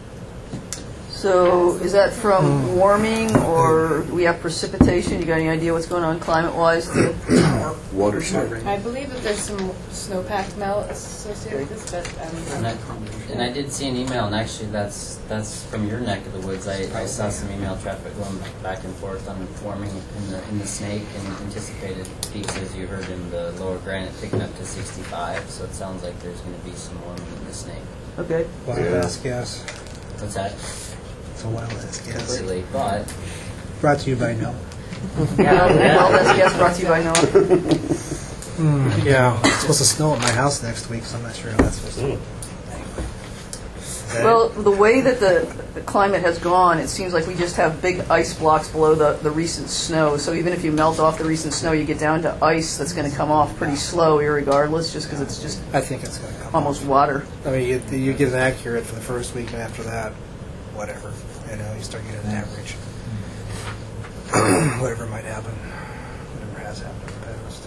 So is that from warming, or do we have precipitation? You got any idea what's going on climate-wise? Mike. Watershed. I believe that there's some snowpack melt associated with this, but And I, um, and I did see an email, and actually that's that's from your neck of the woods. I, I saw some email traffic going back and forth on warming in the in the Snake, and anticipated peaks, as you heard, in the Lower Granite picking up to sixty-five. So it sounds like there's going to be some warming in the Snake. Okay. Wild ass gas. What's that? It's a wild ass gas. Completely, but Brought to you by no. Yeah, well, that's guess brought to you by Noah. Mm, yeah, it's supposed to snow at my house next week, so I'm not sure how that's supposed to. Well, the way that the, the climate has gone, it seems like we just have big ice blocks below the, the recent snow. So even if you melt off the recent snow, you get down to ice that's going to come off pretty slow, irregardless, just because it's just I think it's going to come. almost water. I mean, you, you get an accurate for the first week, and after that, whatever. You know, you start getting an average. Whatever might happen. Whatever has happened in the past.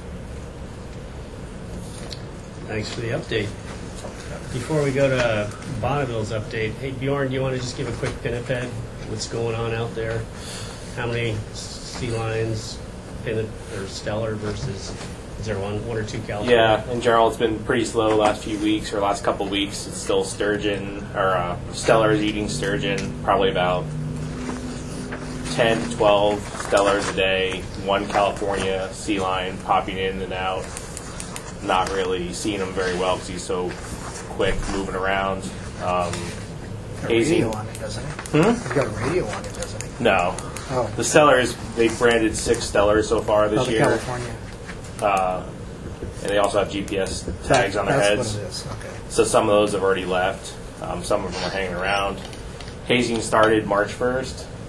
Thanks for the update. Before we go to Bonneville's update, hey Bjorn, do you want to just give a quick Pinniped? What's going on out there? How many sea lions, Pinniped or Stellar versus, is there one, one or two California? Yeah, in general, it's been pretty slow last few weeks or last couple weeks. It's still sturgeon, or uh, Stellar is eating sturgeon, probably about ten to twelve Stellars a day. One California sea lion popping in and out. Not really seeing him very well because he's so quick moving around. Um, A hazing- radio on it, doesn't it? Hmm? He's got a radio on it, doesn't he? No. Oh. The Stellars, they've branded six Stellars so far this Oh, the year. California. Uh, and they also have G P S tags on their That's heads. what it is, okay. So some of those have already left. Um, some of them are hanging around. Hazing started March first,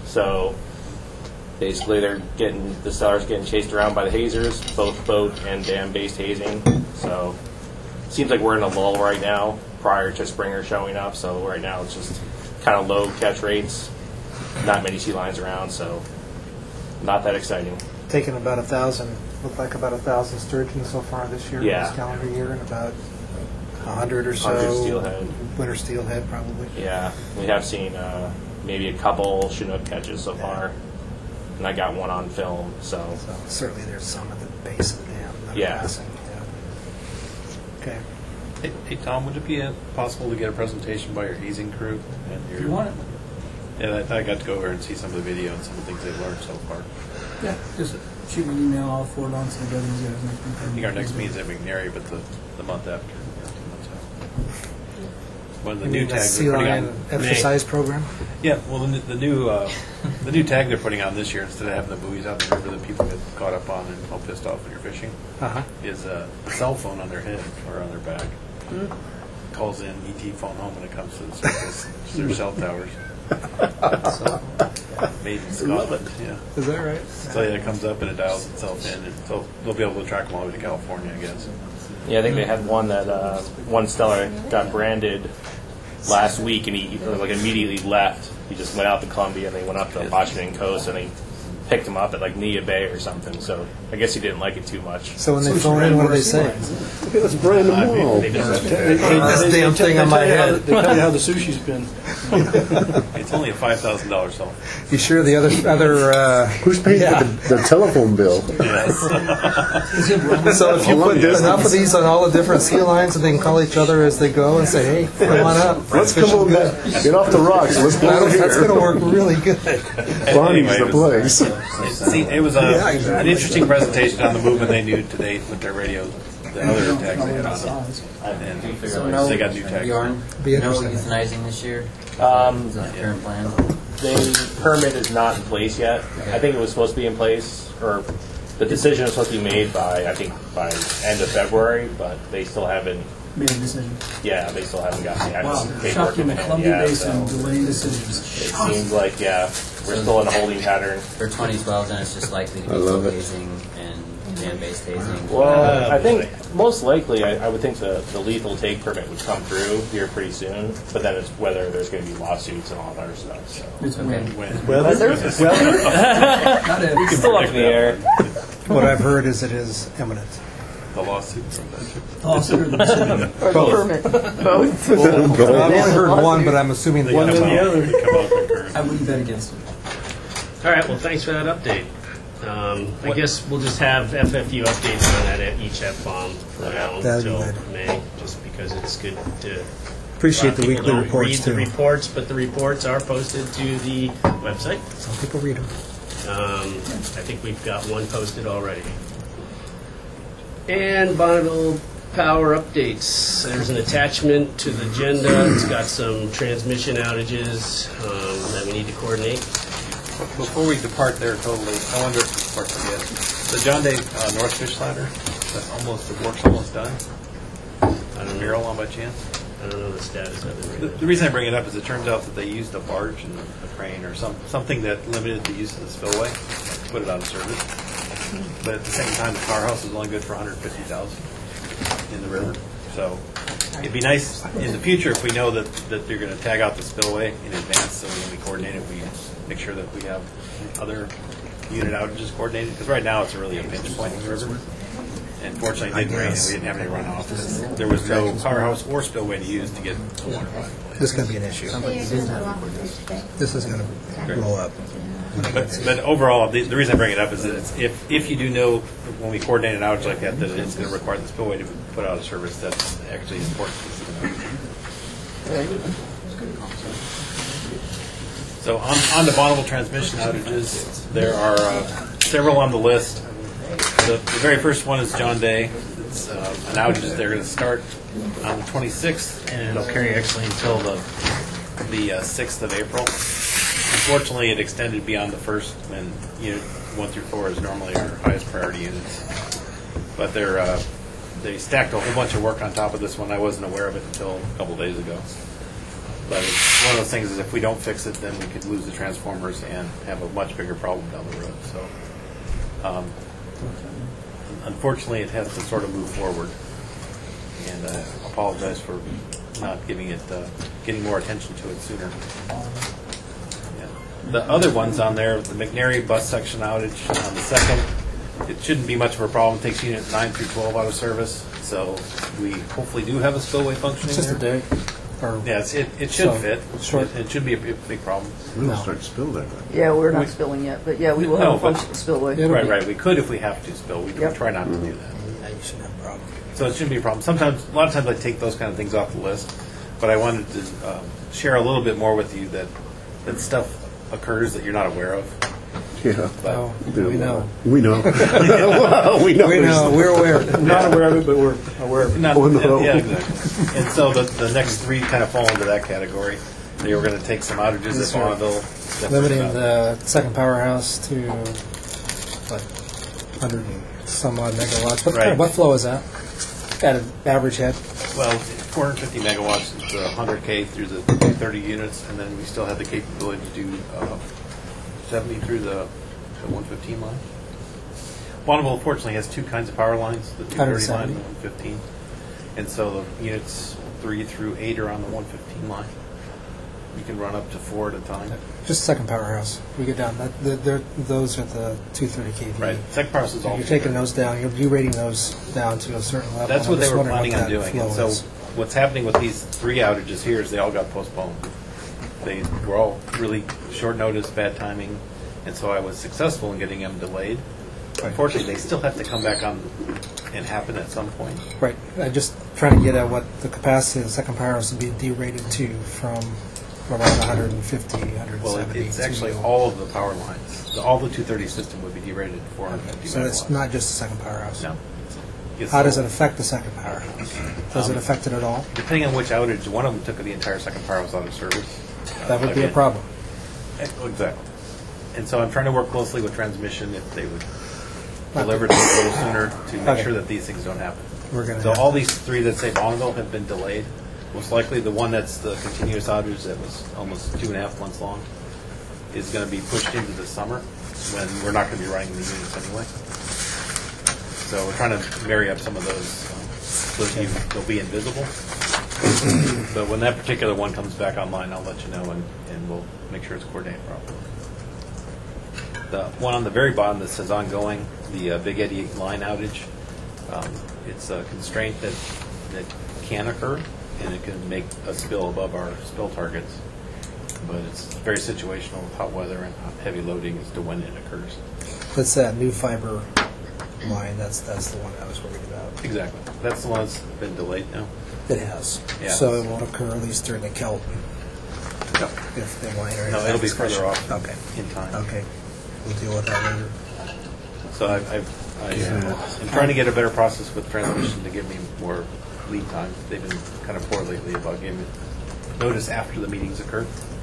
So basically, they're getting the sellers getting chased around by the hazers, both boat and dam-based hazing. So it seems like we're in a lull right now prior to Springer showing up. So right now it's just kind of low catch rates, not many sea lions around, so not that exciting. Taken about a thousand, looked like about a thousand sturgeon so far this year, Yeah. this calendar year, and about a hundred or so one hundred steelhead. winter steelhead probably. Yeah, we have seen uh, maybe a couple Chinook catches so far, and I got one on film. So, So certainly there's some at the base of the dam. that are Yeah. passing, yeah. Okay. Hey, hey, Tom, would it be uh, possible to get a presentation by your hazing crew? And your, If you want it. Yeah, I, I got to go over and see some of the video and some of the things they've learned so far. Yeah, just shoot me an email. I'll forward on to the guys. I think our next meeting's at McNary, but the, the month after. Yeah, two months after. One of the You new mean the tags sea they're putting lion on exercise program? Yeah, well, the, the new uh, the new tag they're putting on this year, instead of having the buoys out in the river that people get caught up on and all pissed off when you're fishing, Uh-huh. is uh, a cell phone on their head or on their back. Calls in E T phone home when it comes to the surface. Their cell towers. So, made in Scotland, yeah. Is that right? So yeah, it comes up and it dials itself in, and so they'll be able to track them all the way to California, I guess. yeah, I think they had one that uh, one stellar got branded last week, and he like immediately left. He just went out to Columbia, and they went up to the Washington coast, and they picked him up at like Nia Bay or something. So I guess he didn't like it too much. So when they phone in, what do they say? Okay, let's brand them all. They just- This damn thing on my head. They tell you how the sushi's been. It's only a five thousand dollar cell. You sure the other other? Uh, Who's paying Yeah. for the, the telephone bill? so if you How long put distance? enough of these on all the different sea lines, and they can call each other as they go and say, "Hey, come on up." Let's come on back. Get off the rocks. Let's go over That'll- That's here. going to work really good. Bonnie's Anyway, the it was- place. It, see, it was a, Yeah, exactly. an interesting presentation on the movement they knew to date with their radios, the other tags they had on them. And So no, they got new tags. Bjorn, Be no interesting. euthanizing this year? Um, Is that the current plan? The permit is not in place yet. I think it was supposed to be in place, or the decision was supposed to be made by, I think, by end of February, but they still haven't, Made a decision. yeah, they still haven't gotten the actual Wow, paperwork shocking. in The hand Columbia yet, Basin so delaying decisions. it seems like, yeah, we're still in a holding pattern. For twenty twelve, then it's just likely to I be love it. hazing and dam-based hazing. Well, I think most likely, I, I would think the, the lethal take permit would come through here pretty soon, but then it's whether there's going to be lawsuits and all that other stuff. So. It's Okay. when. Weather? Not if. Still up in the air. What I've heard is it is imminent. The lawsuit from that. Lawsuit or the decision? Both. I've only heard one, but I'm assuming the One other. then the other. Come out concurrent. I wouldn't bet against it. All right, well, thanks for that update. Um, I guess we'll just have F F U updates on that at each F B O M for now That'd be until good. May, just because it's good to. Appreciate the people weekly don't reports read too. the reports, but the reports are posted to the website. Some people read them. Um, I think we've got one posted already. And Bonneville Power updates. There's an attachment to the agenda. It's got some transmission outages um, that we need to coordinate. Before we depart there totally, I wonder if before I forget, the John Day uh, North Fish Ladder, that's almost, the work's almost done. I don't Mural know. on by chance? I don't know the status of it. The, Right the reason I bring it up is it turns out that they used a barge and a crane or some, something that limited the use of the spillway to put it out of service. But at the same time, the powerhouse is only good for one hundred fifty thousand in the river. So it'd be nice in the future if we know that, that they're going to tag out the spillway in advance, so when we coordinate it, we make sure that we have other unit outages coordinated. Because right now, it's really a pinch point in the river. And fortunately, it didn't rain, and we didn't have any runoff. 'Cause there was no powerhouse or spillway to use to get the water out. This is going to be an issue. This is going to blow up. But, but overall, the, the reason I bring it up is that it's, if if you do know when we coordinate an outage like that that it's going to require the spillway to be put out of service, that's actually important. So on on the Bonneville transmission outages, there are uh, several on the list. The, the very first one is John Day. It's uh, an outage that they're going to start on the twenty-sixth, and it'll carry actually until the the uh, sixth of April. Unfortunately, it extended beyond the first, and unit one through four is normally our highest priority units. But they're uh, they stacked a whole bunch of work on top of this one. I wasn't aware of it until a couple days ago. But it's one of those things is if we don't fix it, then we could lose the transformers and have a much bigger problem down the road. So, um, unfortunately, it has to sort of move forward. And I uh, apologize for not giving it, uh, getting more attention to it sooner. Yeah. The other ones on there, the McNary bus section outage on the second, it shouldn't be much of a problem. It takes unit nine through twelve out of service. So we hopefully do have a spillway functioning It's just there. a day. Or Yes, it, it should so, fit. short. It, it should be a big, big problem. We don't No. start to spill that way. Yeah, we're not We- spilling yet, but yeah, we will No, have a but- functional spillway. It'll Right, be- right. We could if we have to spill. We Yep. try not to do that. Yeah, you shouldn't have a problem. So it shouldn't be a problem. Sometimes, a lot of times I take those kind of things off the list, but I wanted to um, share a little bit more with you that, that stuff occurs that you're not aware of. Yeah. But Oh, we know. We know. we know. We know. We're aware. Not aware of it, but we're aware of it. Not, Oh, no. Yeah, exactly. And so the, the next three kind of fall into that category. They were going to take some outages This at year. Bonneville. That's Limiting about- the second powerhouse to like one hundred and some odd megawatts. What, Right. what flow is that? At an average head? Well, four hundred fifty megawatts is the one hundred K through the two thirty units, and then we still have the capability to do uh, seventy through the, the one fifteen line. Bonneville fortunately has two kinds of power lines, the two thirty line and the one fifteen. And so the units three through eight are on the one fifteen line. You can run up to four at a time. Just second powerhouse. We get down. That, the, they're- those are the two thirty K V. Right. Second powerhouse is all You're taking those down. You're derating those down to a certain level. That's I'm what they just were wondering planning on what that doing. And flow so is. what's happening with these three outages here is they all got postponed. They were all really short notice, bad timing, and so I was successful in getting them delayed. Unfortunately, they still have to come back on and happen at some point. Right. I'm just trying to get at what the capacity of the second powerhouse would be derated to from around one hundred fifty, one hundred Well, it- seventy. it's actually to- all of the power lines. The- All the two thirty system would be derated to four hundred fifty So it's megawatts. not just the second powerhouse. No. It's How does all- it affect the second powerhouse? Does Um, it affect it at all? Depending on which outage, one of them took the entire second powerhouse out of service. That would be a Again. problem. Exactly. And so I'm trying to work closely with transmission if they would deliver to us a little sooner to make Okay. sure that these things don't happen. We're gonna So have all to- these three that say Bonneville have been delayed. Most likely the one that's the continuous outage that was almost two and a half months long is going to be pushed into the summer when we're not going to be running the units anyway. So we're trying to marry up some of those um, so that you, they'll be invisible. But when that particular one comes back online, I'll let you know and, and we'll make sure it's coordinated properly. The one on the very bottom that says ongoing, the uh, Big Eddy line outage, um, it's a constraint that, that can occur, and it can make a spill above our spill targets. But it's very situational with hot weather and heavy loading as to when it occurs. That's that new fiber line. That's that's the one I was worried about. Exactly. That's the one that's been delayed now. It has. Yeah. So it won't occur at least during the Kelp. No. If the line or No, it'll be further off Okay. in time. Okay. We'll deal with that later. So I, I've, I, uh, I'm trying to get a better process with transmission to give me more lead time. They've been kind of poor lately about giving me notice after the meetings occur.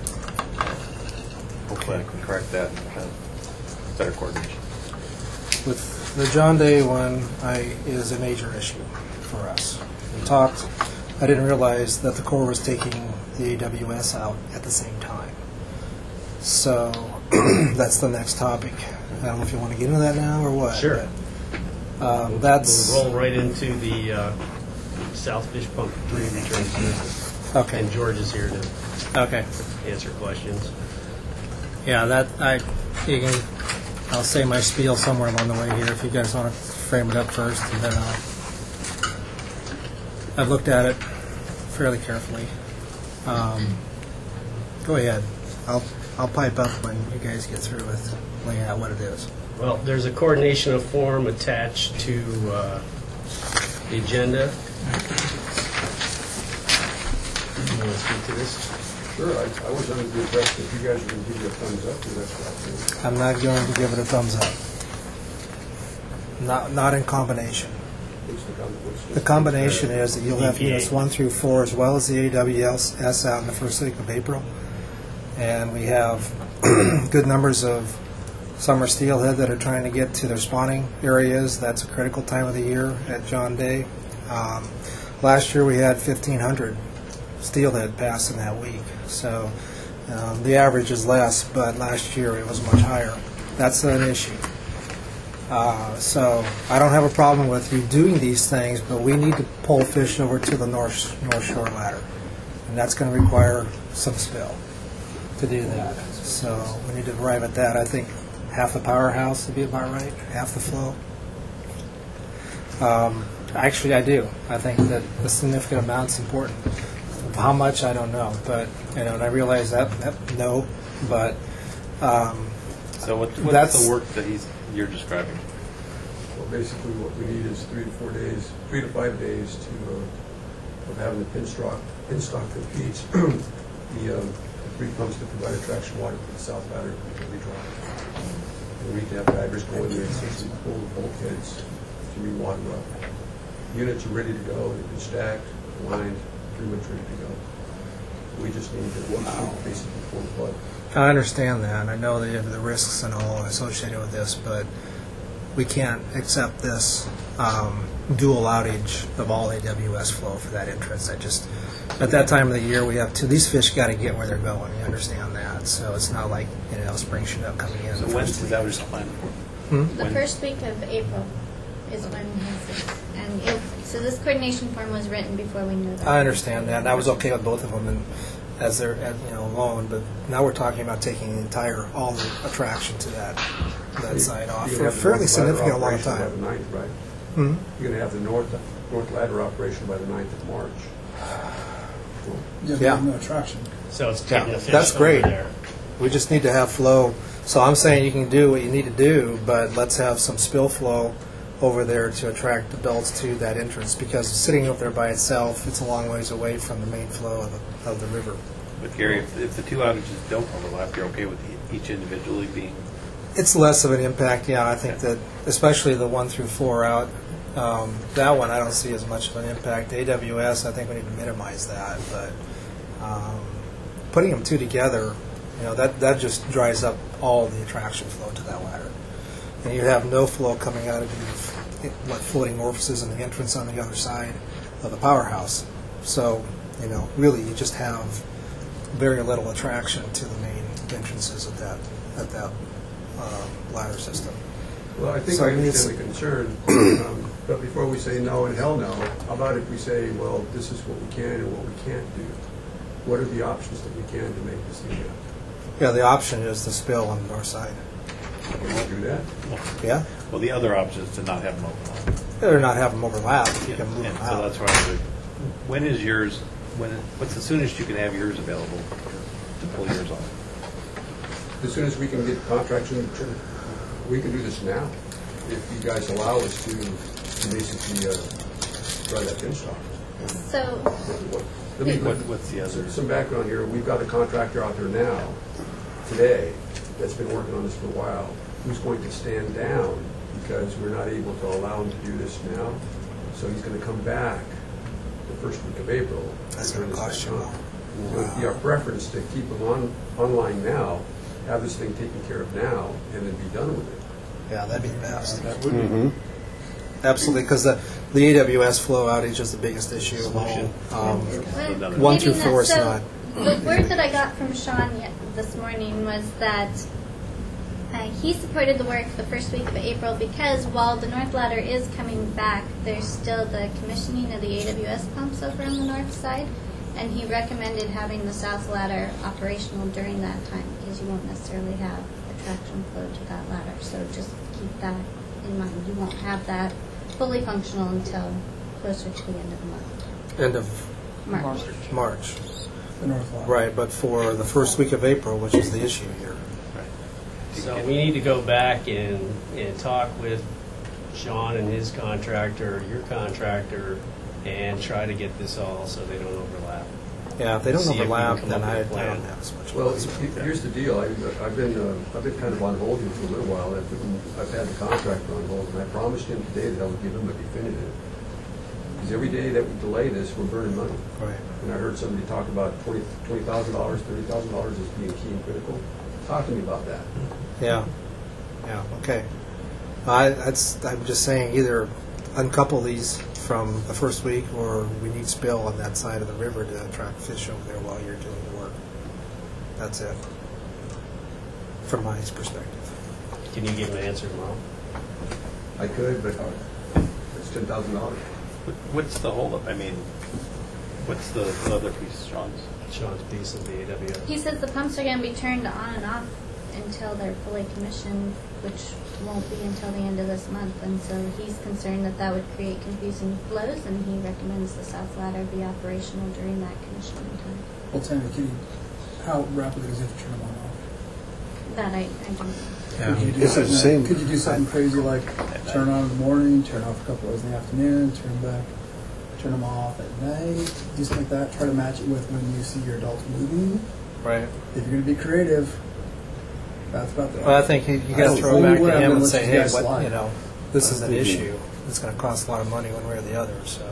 Hopefully I can correct that and have better coordination. With the John Day one, I is a major issue for us. We talked. I didn't realize that the Corps was taking the A W S out at the same time. So that's the next topic. I don't know if you want to get into that now or what. Sure. But, um, that's We'll roll right into the uh, South Fish Pump three return to business. Okay. And George is here to okay. answer questions. Yeah, that I. You can. I'll say my spiel somewhere along the way here if you guys want to frame it up first, and then I'll. I've looked at it fairly carefully. Um, go ahead. I'll I'll pipe up when you guys get through with laying out what it is. Well, there's a coordination of form attached to uh, the agenda. You want to speak to this? Sure, I, I was under the impression that you guys were going to give you a thumbs up, and that's what I'm not going to give it a thumbs up. Not not in combination. What's the com- what's The combination is that you'll have E P A. units one through four as well as the A W S out in the first week of April. And we have good numbers of summer steelhead that are trying to get to their spawning areas. That's a critical time of the year at John Day. Um, last year we had fifteen hundred steelhead passed in that week. So um, the average is less, but last year it was much higher. That's an issue. Uh, so I don't have a problem with you doing these things, but we need to pull fish over to the North North Shore ladder, and that's going to require some spill to do that. So we need to arrive at that. I think half the powerhouse would be about right, half the flow. Um, actually, I do. I think that a significant amount's important. How much, I don't know, but you know, and I realize that, that no, but um, so what, what's that's the work that he's you're describing? Well, basically, what we need is three to four days, three to five days to uh, of having the pin stock, pin stock competes. the, um, the three pumps that provide attraction water for the south ladder completely dry. And we need to have divers go in there and essentially pull the bulkheads to be water up. Units are ready to go. They've been stacked, lined, pretty much ready to go. We just need to wow. basically pull the plug. I understand that, and I know the, the risks and all associated with this, but we can't accept this um, dual outage of all A W S flow for that entrance. I just, at that time of the year, we have to, these fish got to get where they're going. You understand that, so it's not like, you know, spring chinook coming in. So when is that was planned for? Hmm? The When? first week of April is when he's, and it, so this coordination form was written before we knew that. I understand that, and I was okay with both of them, and as they're as, you know alone. But now we're talking about taking the entire all the attraction to that that side off for a fairly significant long time. By the ninth, right? Hmm? You're going to have the north north ladder operation by the ninth of March. Yeah, yeah. No attraction. So it's taking the fish That's over great. there. We just need to have flow. So I'm saying you can do what you need to do, but let's have some spill flow over there to attract the belts to that entrance, because sitting up there by itself, it's a long ways away from the main flow of the, of the river. But Gary, if, if the two outages don't overlap, you're okay with the, each individually being? It's less of an impact, yeah. I think that, especially the one through four out, um, that one I don't see as much of an impact. A W S, I think we need to minimize that, but um, putting them two together, you know, that, that just dries up all the attraction flow to that ladder. And you have no flow coming out of the what, floating orifices in the entrance on the other side of the powerhouse. So, you know, really you just have very little attraction to the main entrances of that at that uh, ladder system. Well, I think So I it needs- understand the concern, um, but before we say no and hell no, how about if we say, well, this is what we can and what we can't do? What are the options that we can to make this thing happen? Yeah, the option is to spill on the north side. Can we do that? Yeah? Well, the other option is to not have them overlap. Or not have them overlap if you can move And them so out. that's why I would, when is yours, when, what's the soonest you can have yours available to pull yours off? As soon as we can get contracts in, we can do this now. If you guys allow us to, to basically uh, try that pin stock. So, Let me, What, what's the other? some background here. We've got a contractor out there now, today, that's been working on this for a while, who's going to stand down because we're not able to allow him to do this now. So he's going to come back the first week of April. That's going to cost you. So it'd be our preference to keep them on, online now, have this thing taken care of now, and then be done with it. Yeah, that'd be the best. That would be. Absolutely, because the, the A W S flow outage is the biggest issue of all. Um, well, one through maybe four is so not. The word that I got from Sean yet this morning was that uh, he supported the work the first week of April because while the North Ladder is coming back, there's still the commissioning of the A W S pumps over on the north side, and he recommended having the South Ladder operational during that time because you won't necessarily have attraction flow to that ladder. So just keep that in mind. You won't have that fully functional until closer to the end of the month. End of March. March. The North Ladder. Right, but for the first week of April, which is the issue here. So we need to go back and, and talk with Sean and his contractor, your contractor, and try to get this all so they don't overlap. Yeah, if they don't See if we can overlap, come then up I, I with a plan. don't have as much. Well, he- here's the deal. I, I've been, uh, I've been kind of on hold here for a little while. I've, been, I've had the contractor on hold, and I promised him today that I would give him a definitive. Because every day that we delay this, we're burning money. Right. And I heard somebody talk about twenty thousand dollars, thirty thousand dollars as being key and critical. Talk to me about that. Yeah. Yeah. Okay. I, that's. I'm just saying, either uncouple these from the first week, or we need spill on that side of the river to attract fish over there while you're doing the work. That's it, from my perspective. Can you give him an answer tomorrow? I could, but it's ten thousand dollars. What's the holdup? I mean, what's the other piece, Sean's? Sean's piece of the A W S. He says the pumps are going to be turned on and off until they're fully commissioned, which won't be until the end of this month. And so he's concerned that that would create confusing flows, and he recommends the south ladder be operational during that commissioning time. Well, Tammy, can you, how rapidly does it turn them on and off? That I, I don't know. Could you do It's the something- same. Could you do something crazy like turn on in the morning, turn off a couple hours in the afternoon, turn back, turn them off at night, do something like that? Try to match it with when you see your adults moving. Right. If you're going to be creative, that's about the. Well, I think you, you I got to don't- throw only back way to I'm him gonna and let say, you hey, guys what, slide. you know, this is an Mhm. issue. It's going to cost a lot of money one way or the other. So.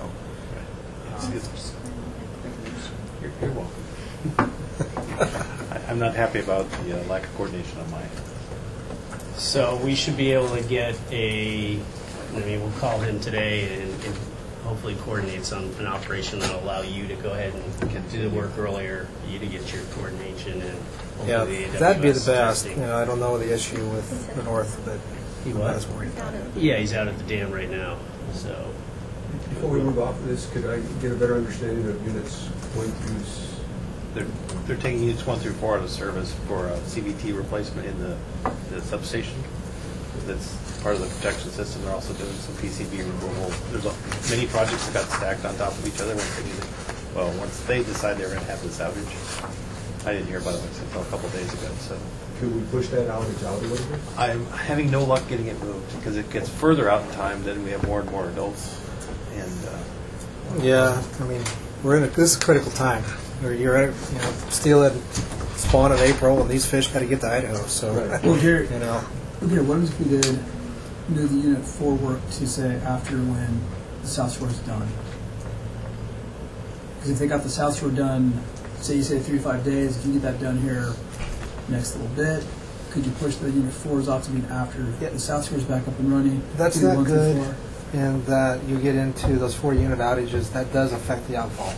You're, you're welcome. I, I'm not happy about the uh, lack of coordination on my end. So we should be able to get a, I mean, we'll call him today and, and hopefully coordinate some, an operation that'll allow you to go ahead and do the work earlier, you to get your coordination and hopefully Yeah, the A W S that'd be the best. testing. You know, I don't know the issue with the north, but he was worried about it. Yeah, he's out at the dam right now, so. Before we move off of this, could I get a better understanding of units one through s- They're, they're taking units one through four out of service for a C V T replacement in the, the substation. That's part of the protection system. They're also doing some P C B removal. There's a, many projects that got stacked on top of each other once they needed, well, once they decided they were going to have this outage. I didn't hear about it until a couple of days ago, so. Could we push that outage out a little bit? I'm having no luck getting it moved because it gets further out in time, then we have more and more adults. And uh, Yeah, I mean, we're in a, this is a critical time. You're, you're at, you know, steel had spawn in April, and these fish got to get to Idaho. So, Well, here, you know, look here, what if we did move the unit four work to say after when the South Shore is done? Because if they got the South Shore done, say you say three to five days, if you get that done here next little bit, could you push the unit fours off to be after the South Shore is back up and running? that's do not one through good. four? And that you get into those four unit outages, that does affect the outfall.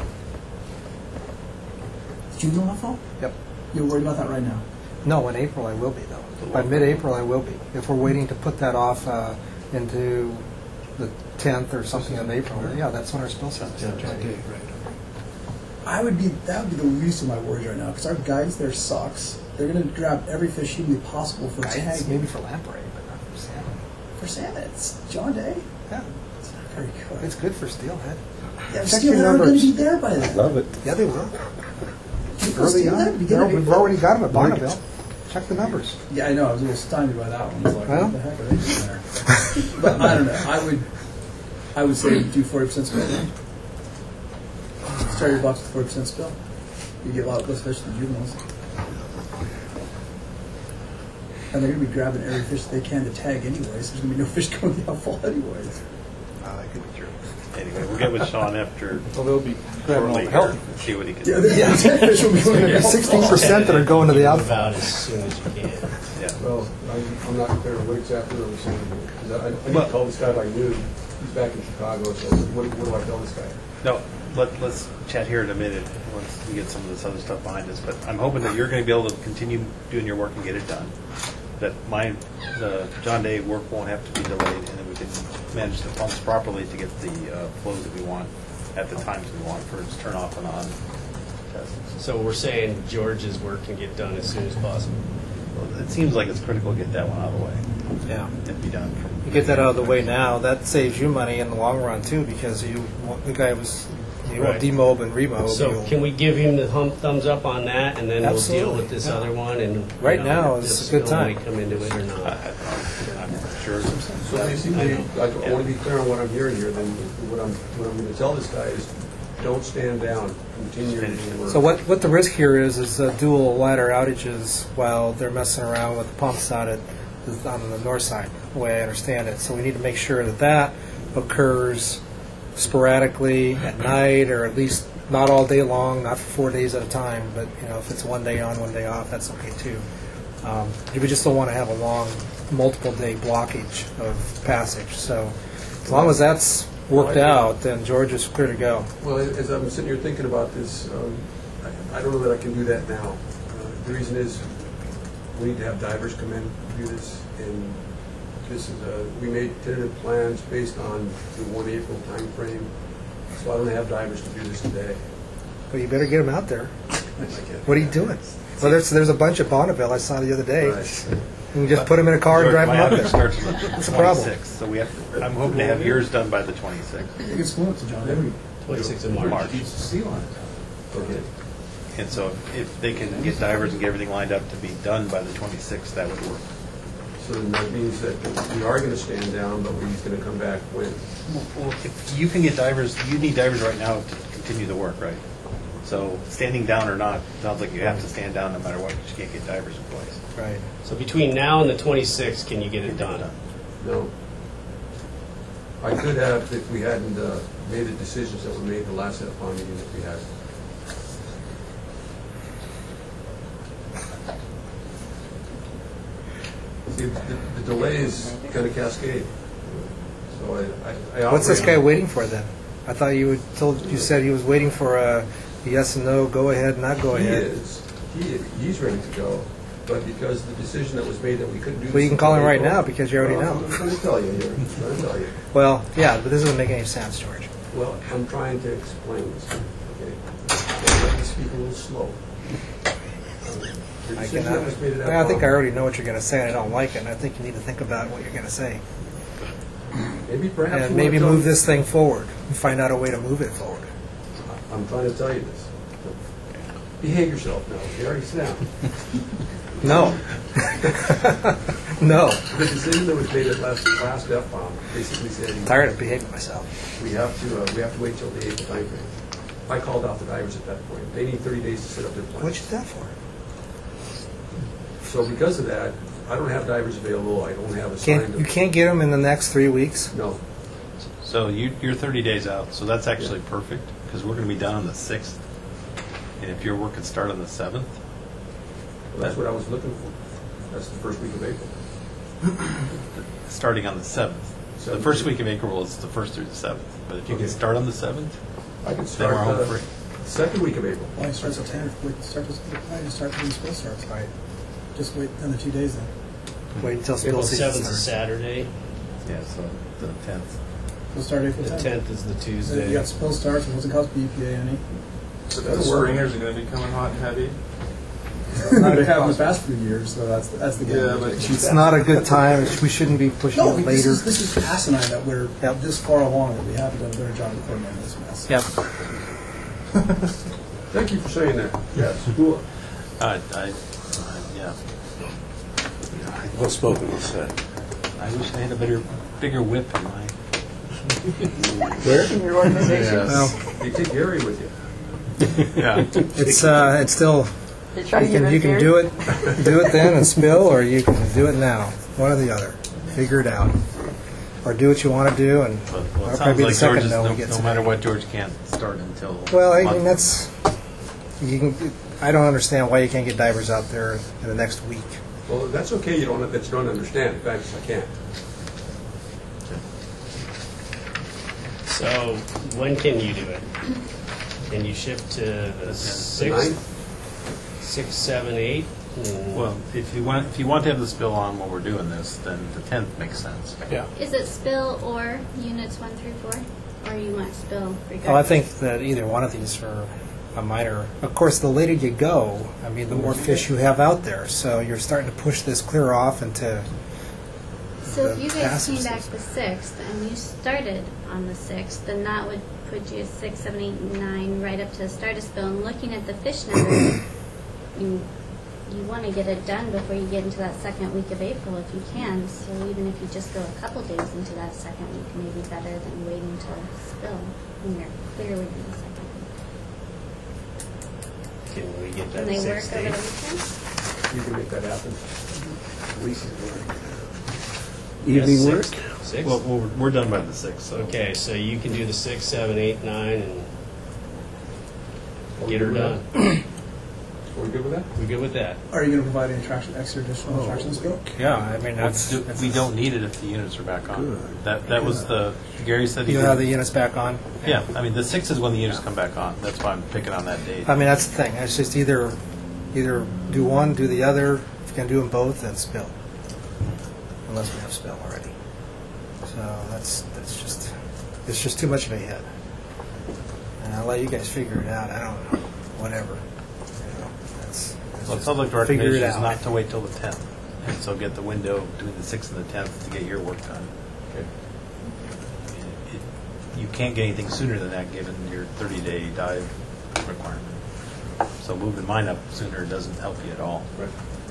Juvenile outfall? Yep. You're worried about that right now? No, in April I will be though. By mid-April I will be. If we're waiting to put that off uh, into the tenth or something of April, yeah, that's when our spill service is. I would be, that would be the least of my worries right now, because our guides there sucks. They're going to grab every fish humanly possible for Guidance, tag. maybe for lamprey, but not for salmon. For salmon, it's John Day. Yeah. It's not very good. It's good for steelhead. Yeah, Check steelhead your are going numbers. to be there by then. Love it. Yeah, they will. People Early steelhead on. beginning of We've April. already got them at Bonneville. Check the numbers. Yeah, I know. I was a little stymied by that one. I was like, Well. what the heck are they doing there? But I don't know. I would, I would say do forty percent spill. Start your box with forty percent spill. You get a lot less fish than juveniles. And they're going to be grabbing every fish they can to tag anyways. There's going to be no fish going to the outfall anyways. uh, that could be true. Anyway, we'll get with Sean after Well, they'll be grabbing all shortly the here healthy and see what he can Yeah, do. the yeah. fish will be going to the outfall. Sixteen percent that are going to the outfall. About as soon as you can. Yeah. Well, I'm, I'm not clear what exactly I was saying. Because I, I need Well- to tell this guy like you, he's back in Chicago, so what, what do I tell this guy? No, let, let's chat here in a minute once we get some of this other stuff behind us. But I'm hoping that you're going to be able to continue doing your work and get it done. That my, the John Day work won't have to be delayed, and that we can manage the pumps properly to get the uh, flows that we want at the times we want for its turn off and on tests. So we're saying George's work can get done as soon as possible. Well, it seems like it's critical to get that one out of the way Yeah. and be done. From You get that out of the way now, that saves you money in the long run too, because you the guy was you Right. won't demob and remob. So You'll- can we give him the hum, thumbs up on that, and then we'll deal Absolutely, with this yeah. other one? And you Right know, now if is this a good bill may time. come into it or I, not. I, I'm sure. So basically, I, I want to be clear on what I'm hearing here, then what I'm, what I'm going to tell this guy is, don't stand down, continue your work. So what, what the risk here is is uh, dual ladder outages while they're messing around with the pumps out at on the north side, the way I understand it. So we need to make sure that that occurs sporadically at night, or at least not all day long, not for four days at a time. But you know, if it's one day on, one day off, that's okay too. Um, we just don't want to have a long, multiple day blockage of passage. So as long as that's worked out, then George is clear to go. Well, as I'm sitting here thinking about this, um, I, I don't know that I can do that now. Uh, the reason is we need to have divers come in and do this, and this is a, we made tentative plans based on the one April time frame, so I don't have divers to do this today. But you better get them out there. What are you doing? Well, there's there's a bunch at Bonneville I saw the other day. Right. You can just put them in a car and drive them up there. Starts on the What's the problem? twenty-sixth, so we have. I'm hoping to have yours done by the twenty-sixth. You can spoon it to John. twenty-sixth of March. March. Keeps the seal on it. Okay. And so if they can get divers and get everything lined up to be done by the twenty-sixth, that would work. So then that means that we are going to stand down, but we're going to come back when? Well, if you can get divers, you need divers right now to continue the work, right? So standing down or not, sounds like you have to stand down no matter what, because you can't get divers in place. Right. So between now and the twenty-sixth, can you get it done? No. I could have if we hadn't uh, made the decisions that were made the last F P O M meeting that we had. See, the, the delay is going to cascade. So I, I, I What's this operate guy on- waiting for then? I thought you would told you said he was waiting for a yes and no, go ahead, not go He ahead. is. He, he's ready to go. But because the decision that was made that we couldn't do this. Well, you can call him right until now April- because you already Well, know. I'm going to tell you here. I'm going to tell you. Well, yeah, but this doesn't make any sense, George. Well, I'm trying to explain this, okay? And let me speak a little slow. The I decision cannot. that was made at Well, I think I F P O M, already know what you're going to say, and I don't like it. And I think you need to think about what you're going to say, Maybe perhaps. and you maybe wanna move tell- this thing forward and find out a way to move it forward. I'm trying to tell you this. Behave yourself now. You already sit down. No. No. The decision that was made at last, last F P O M basically said. I'm tired of behaving myself. We have to, uh, we have to wait till the April time frame. I called out the divers at that point. They need thirty days to set up their plans. What'd you do that for? So because of that, I don't have divers available. I don't have Can't assigned. you can't get them in the next three weeks? No. So you, you're thirty days out, so that's actually perfect, because we're going to be done on the sixth. And if your work could start on the seventh, Well, that's what I was looking for. That's the first week of April. starting on the seventh. So the first week of April is the first through the seventh. But if you can Okay. start on the seventh, I can then start we're home the free. second week of April. Why starts at ten? Wait, start this, why just start when school starts? Right. Just wait another two days then. Wait until April school season seventh is starts. Saturday. Yeah, so the tenth. We'll start April The tenth. tenth is the Then Tuesday. you got spill starts. It doesn't cost B P A any. So The that'll work. springers are going to be coming hot and heavy. Not they have in the past few years, so that's that's the game. Yeah, but It's not a good time. We shouldn't be pushing No, it this later. is, this is asinine that we're Yep. this far along that we haven't done a better job of coordinating this mess. Yep. Thank you for saying that. Yes. Cool. I, I, I, yeah. Well spoken, well said. I wish I had a better, bigger whip in my. Where? In your organization. Well, You take Gary with you. Yeah. it's uh, it's still. They try to You get can, us you can here. do it, do it then and spill, or you can do it now. One or the other. Figure it out, or do what you want to do, and But, well, that'll it probably sounds be the like second George is, no no, we get. no tonight. matter what, George can't start until. Well, I month. mean that's. You can. I don't understand why you can't get divers out there in the next week. Well, that's okay. You don't, that you don't understand. In fact, I can't. So when can you do it? Can you shift to the The sixth, ninth? six, seven, eight? And- Well, if you want, if you want to have the spill on while we're doing this, then the tenth makes sense. Yeah. Is it spill or units one through four? Or you want spill regardless? Well, I think that either one of these are a minor. Of course, the later you go, I mean, the more fish you have out there. So you're starting to push this clear off into. So if the you guys passive came back system. the sixth and you started on the sixth, then that would put you at six, seven, eight, nine, right up to the start of spill. And looking at the fish numbers, you, you want to get it done before you get into that second week of April if you can. So even if you just go a couple days into that second week, maybe better than waiting to spill when you're clearly in the second week. Can we get that Can they work six over the days? weekend? You can make that happen. Evening Yes, work? six. Six? Well, we're, we're done by the sixth, so. Okay, so you can do the six, seven, eight, nine, and get her done. Are we good with that? We good with that? Are you going to provide any traction, extra additional traction skill? Yeah, I mean, that's, Do- that's we don't need it if the units are back on. That that was the Gary said he you did- have the units back on. Yeah, I mean the sixth is when the units come back on. That's why I'm picking on that date. I mean, that's the thing. It's just either either do one, do the other. If you can do them both, then spill. Unless we have spill already. So that's that's just it's just too much of a hit. And I'll let you guys figure it out. I don't know. Whatever. You know, that's, that's Well, just public figure recommendation it is out. not to wait till the tenth, and so get the window between the sixth and the tenth to get your work done. Okay. It- You can't get anything sooner than that, given your thirty-day dive requirement. So moving mine up sooner doesn't help you at all. Right.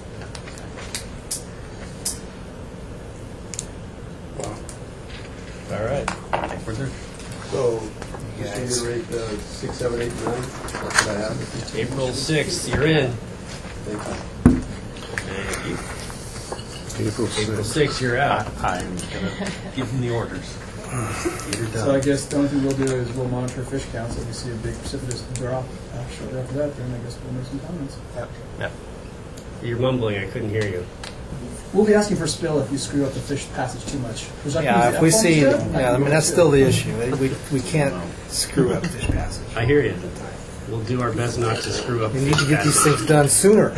Wow. All right. I think we're there. So, Yes. just reiterate the six, seven, eight, nine. That's what I have. April sixth, you're in. Thank you. Thank you. April April sixth. sixth, you're out. I'm going to give them the orders. Get her So I done. guess the only thing we'll do is we'll monitor fish counts. If we see a big precipitous drop uh, shortly after that, then I guess we'll make some comments. Yep. Yep. You're mumbling, I couldn't hear you. We'll be asking for spill if you screw up the fish passage too much. Was that Yeah, the if we F one see, still? yeah, I mean that's still the issue. We we can't screw up fish passage. I hear you. We'll do our best not to screw up. We need to get these things done sooner.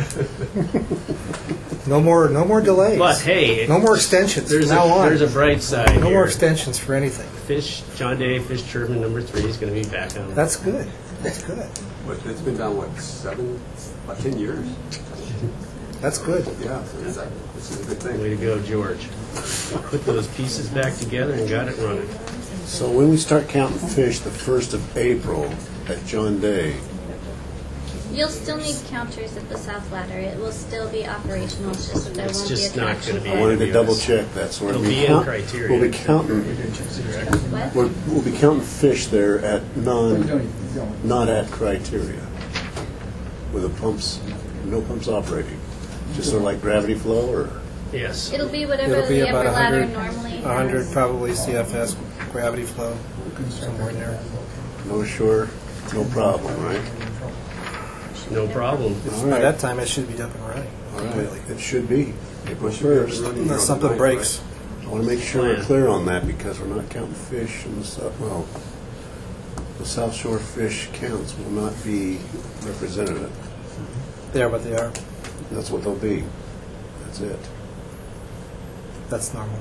No more, no more delays. But hey, no more extensions. There's from now a, on. there's a bright side No here. more extensions for anything. Fish, John Day, Fish Turbine number three is going to be back on. That's good. That's good. But it's been down, what, seven, about ten years? That's good. Yeah, so it's, a- it's a good thing. Way to go, George. Put those pieces back together and got it running. So when we start counting fish the first of April at John Day, You'll still need counters at the South Ladder. It will still be operational. It's just there It's won't just be a not traction gonna be- I wanted to ladder. double check that. So we're It'll gonna be in count- criteria. We'll be counting, What? we're- we'll be counting fish there at Don't non, even- don't. not at criteria, with the pumps, no pumps operating. Just sort of like gravity flow, or? Yes. It'll be whatever It'll be the about upper a ladder hundred, normally a hundred has. probably C F S gravity flow somewhere in there. No shore, no problem, right? No problem. All By right, that time, it should be up and running. all right, it should be, April Should be up and first. running Unless on something the ninth, breaks. I want to make sure we're clear on that, because we're not counting fish and stuff, well, the South Shore fish counts will not be representative. They are what they are. That's what they'll be. That's it. That's normal.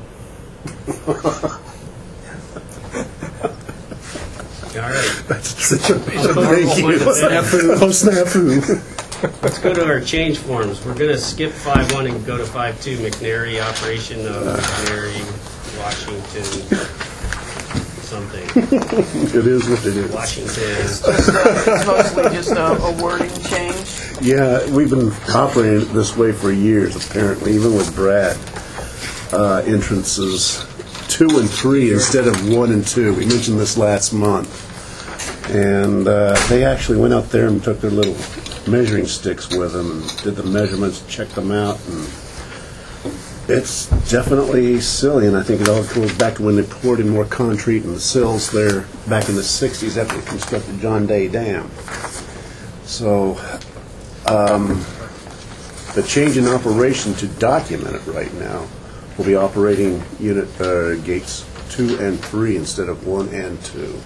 All right. That's such a I'll put thank all you. mine to bed. Oh, snafu. Let's go to our change forms. We're going to skip five one and go to five two, McNary, operation of McNary, Washington, something. It is what it is. Washington. It's mostly just a, a wording change. Yeah, we've been operating it this way for years, apparently, even with Brad. Uh, entrances two and three instead of one and two. We mentioned this last month. And uh, they actually went out there and took their little measuring sticks with them and did the measurements, checked them out. And it's definitely silly, and I think it all goes back to when they poured in more concrete in the sills there back in the sixties after they constructed John Day Dam. So um, the change in operation, to document it right now, will be operating unit uh, gates two and three instead of one and two.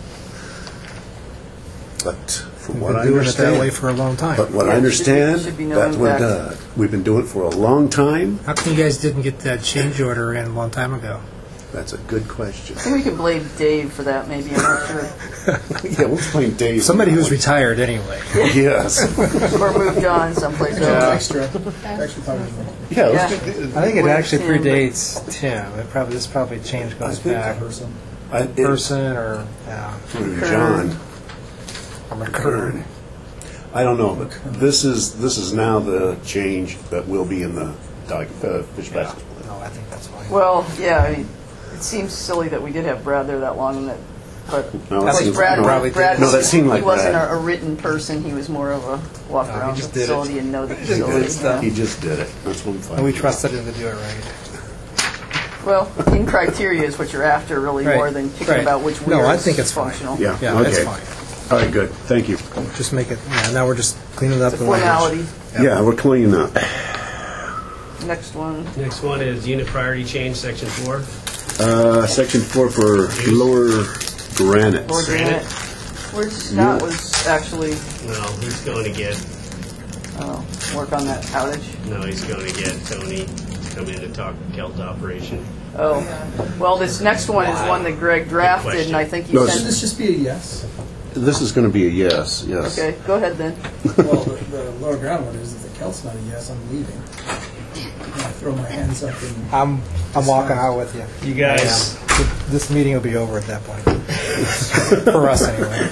But from We've what been I doing it understand, that way for a long time. But what Yeah, I it should be- understand, should be that's knowing what back. uh, we've been doing it for a long time. How come you guys didn't get that change order in a long time ago? That's a good question. I think we can blame Dave for that, maybe. I'm not sure. Yeah, we'll blame Dave. Somebody who's retired anyway. Yes. Or moved on someplace Yeah. else. Extra, extra punishment. Yeah, Yeah. let's do- I think it With actually Tim, but- predates Tim. It probably this probably change goes back. Person. I, it, Person or yeah, John. or McCurd. I don't know, but this is this is now the change that will be in the doc, uh, fish basket. No, I think that's fine. Well, yeah, I mean, it seems silly that we did have Brad there that long, and that, but No, at that least seems- Brad, no, Brad, Brad no, was, that seemed like he wasn't Brad. a, a written person. He was more of a walk No, he around the just did it. facility and know the He did facility. it. yeah. He just did it. That's one five. And we trusted him to do it right. Well, in criteria is what you're after, really, Right, more than kicking right. about which No, weir I is think it's fine. functional. Yeah. Yeah, okay. that's fine. All right, good. Thank you. Just make it, yeah, now we're just cleaning up It's a the language. formality. Yeah, we're cleaning up. Next one. Next one is unit priority change, section four. Uh, section four for lower granite. Or granite. Where's Scott was actually No, he's going to get, uh, work on that outage. no, he's going to get Tony to come in to talk Kelt operation. Oh, well, this next one is one that Greg drafted, and I think he No, sent. Should this just be a yes? This is going to be a yes, yes. Okay, go ahead then. Well, the, the lower ground one is, if the Celt's not a yes, I'm leaving. I throw my hands up and. I'm, I'm walking out with you. You guys- Yeah. This meeting will be over at that point. For us, anyway.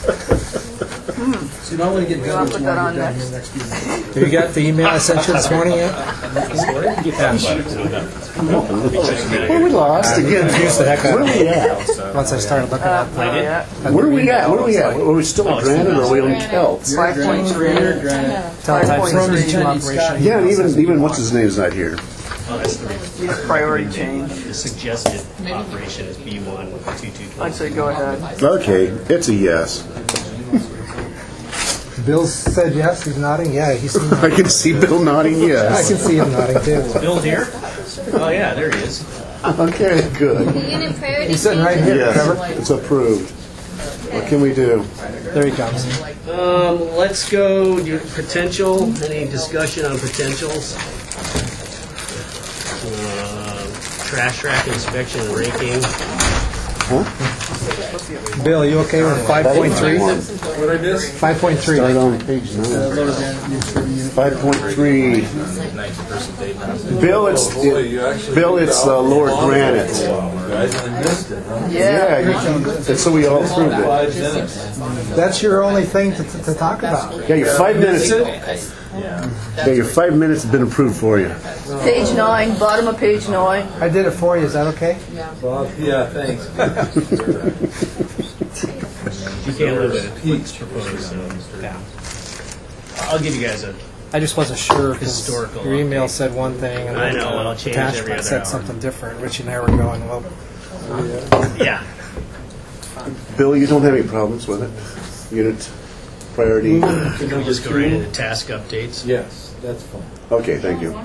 So you don't want to get You done wanna with put one, that on get down next? here next week. Have you got the email I sent you this morning yet? Where we lost again? Confused the heck out Where of are me. we at? Once I started looking Uh, at not the. yet. Where are we at? Where are we at? Are we still on granite or are we on Kelt? Five point three. Your granite. Five point From three. two operation. Yeah, and even, even what's his name's not here. Oh, that's the, Unit priority change. the suggested operation is B one two two I'd twenty. say go ahead. Okay, it's a yes. Bill said yes, he's nodding, yeah, he's. I can see Bill nodding I can yes. see him nodding too. Bill here? Oh, yeah, there he is. Okay, good. The unit priority He's sitting right here, Yes, Trevor. it's approved. What can we do? There he comes. Um, let's go do potential. Any discussion on potentials? Uh, trash rack inspection and raking. Bill, you okay with five point three? What I miss? Five point three. Start on page nine. Five point three. Bill, it's, it- Bill, it's uh, lower granite. Yeah, you can- and so we all approved it. That's your only thing to, to, to talk about. Yeah, your five minutes, yeah, your five minutes has been approved for you. Page nine, bottom of page nine. I did it for you, is that okay? Bob, yeah, thanks. You can't live with it. It's proposed, so, yeah. I'll give you guys a, I just wasn't sure because Historical your email said one thing and I then know, the it'll change every attachment other said hour. something different. Rich and I were going, well, yeah. Bill, you don't have any problems with it? Unit priority? Can we just go right into task updates? Yes, that's fine. Okay, thank you.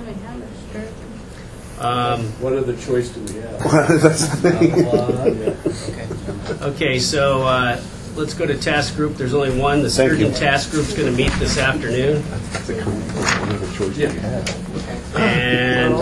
Um, What other choice do we have? That's the thing. Uh, Okay, so uh, let's go to task group. There's only one. The Thank you. Sturgeon task group's going to meet this afternoon. And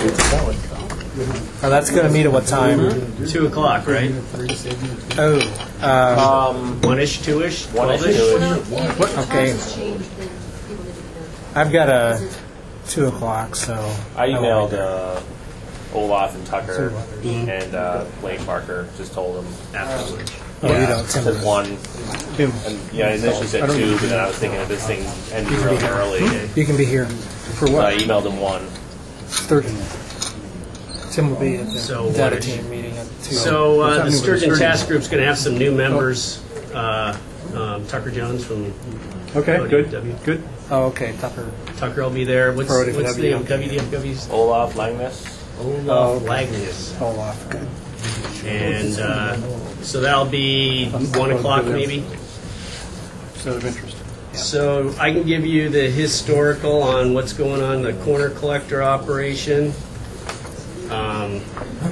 oh, that's going to meet at what time? two o'clock, right? Oh, um, Um, One-ish, two-ish, one-ish, twelve-ish? two-ish. what, okay. I've got a two o'clock, so. I won't emailed be there. uh, Olaf and Tucker and uh, Blake Parker. Just told them After lunch. Oh, you don't. Tim said does. one. Tim, And yeah, I initially said I don't- two, but then I was thinking of this thing ending really early. you can be here. For So I what? emailed him one. Thirty. Tim will be at the So data what- team meeting at two. So What uh, time the is it? Sturgeon task group's going to have some new members. Uh, um, Tucker Jones from Okay, O D good, F W. good. Oh, okay, Tucker. Tucker will be there. What's, For O D F W. what's the name of W D F W's? Olaf Langness. Olaf Oh, okay. Lagnus. Hold off. Good. And uh, so that'll be one o'clock maybe. Set of interest. So I can give you the historical on what's going on in the corner collector operation. Um,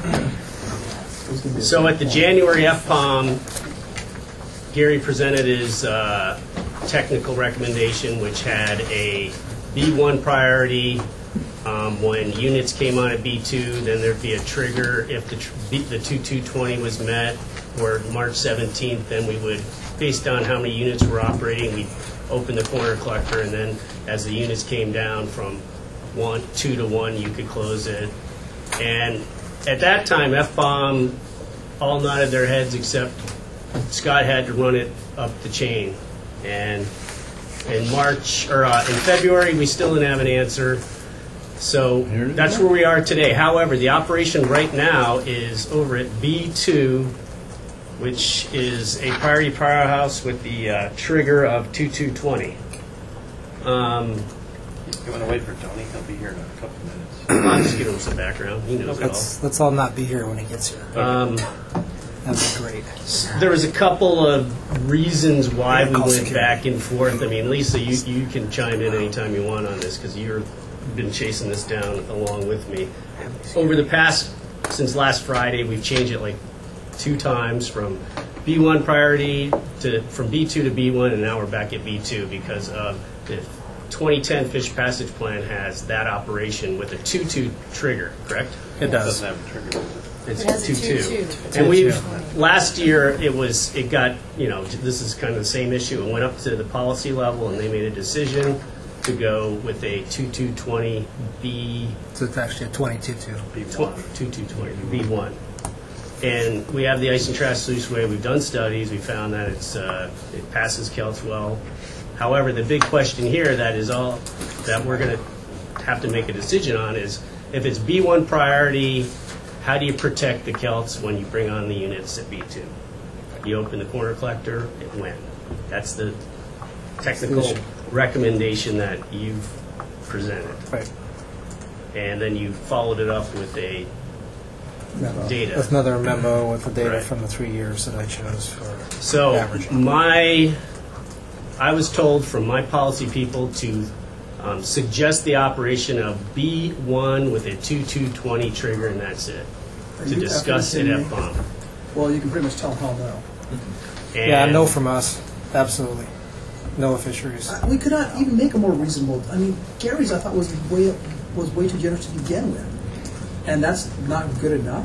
so at the January F POM, Gary presented his uh, technical recommendation, which had a B one priority. Um, when units came on at B two, then there'd be a trigger if the, tr- B- the two two twenty was met, or March seventeenth, then we would, based on how many units were operating, we'd open the corner collector, and then as the units came down from one, two to one, you could close it. And at that time, F POM all nodded their heads except Scott had to run it up the chain. And in March, or uh, in February, we still didn't have an answer. So that's where we are today. However, the operation right now is over at B two, which is a priority powerhouse with the uh, trigger of two two twenty. Um, You want to wait for Tony? He'll be here in a couple minutes. I'll just give him some background. He knows it all. Let's let's all not be here when he gets here. Um, That would be great. There was a couple of reasons why we went back and forth. I mean, Lisa, you, you can chime in anytime you want on this because you've been chasing this down along with me. Over the past, since last Friday, we've changed it like two times from B one priority to from B two to B one, and now we're back at B two because of the twenty ten Fish Passage Plan has that operation with a two two trigger, correct? It does. Doesn't have a trigger. It's It has a two two. two-two. And we've, last year, it was, it got, you know, this is kind of the same issue. It went up to the policy level, and they made a decision to go with a two two twenty B. So it's actually a twenty-two two. two two twenty, B one. And we have the ice and trash sluiceway. We've done studies. We found that it's, uh, it passes Kelts well. However, the big question here that is all, that we're going to have to make a decision on is, if it's B one priority, how do you protect the Kelts when you bring on the units at B two? You open the corner collector, it went. That's the technical recommendation that you've presented. Right. And then you followed it up with a data. That's another memo with the data Right. from the three years that I chose for So averaging. my, I was told from my policy people to um, suggest the operation of B one with a two two twenty trigger, and that's it. Are To you discuss it after at bomb. Well, you can pretty much tell hell no. Yeah, And- no from us. Absolutely. No fisheries. Uh, We could not even make a more reasonable. I mean, Gary's I thought was way was way too generous to begin with, and that's not good enough.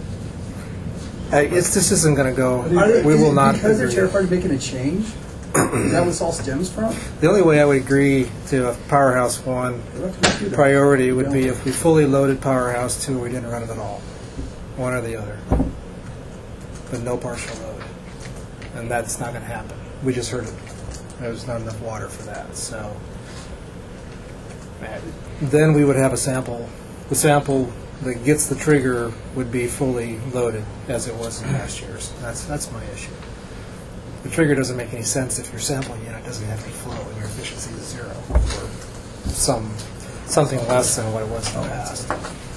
Uh, it's, this isn't going to go. Are they, We is will it not because they're agree. terrified of making a change. Is that what this all stems from? The only way I would agree to a Powerhouse one priority would be if we fully loaded Powerhouse two, we didn't run it at all. One or the other. But no partial load. And that's not going to happen. We just heard it. There's not enough water for that. So then we would have a sample. The sample that gets the trigger would be fully loaded as it was in last year's. That's that's my issue. The trigger doesn't make any sense if your sample unit doesn't have any flow and your efficiency is zero, or some something less than what it was in the past.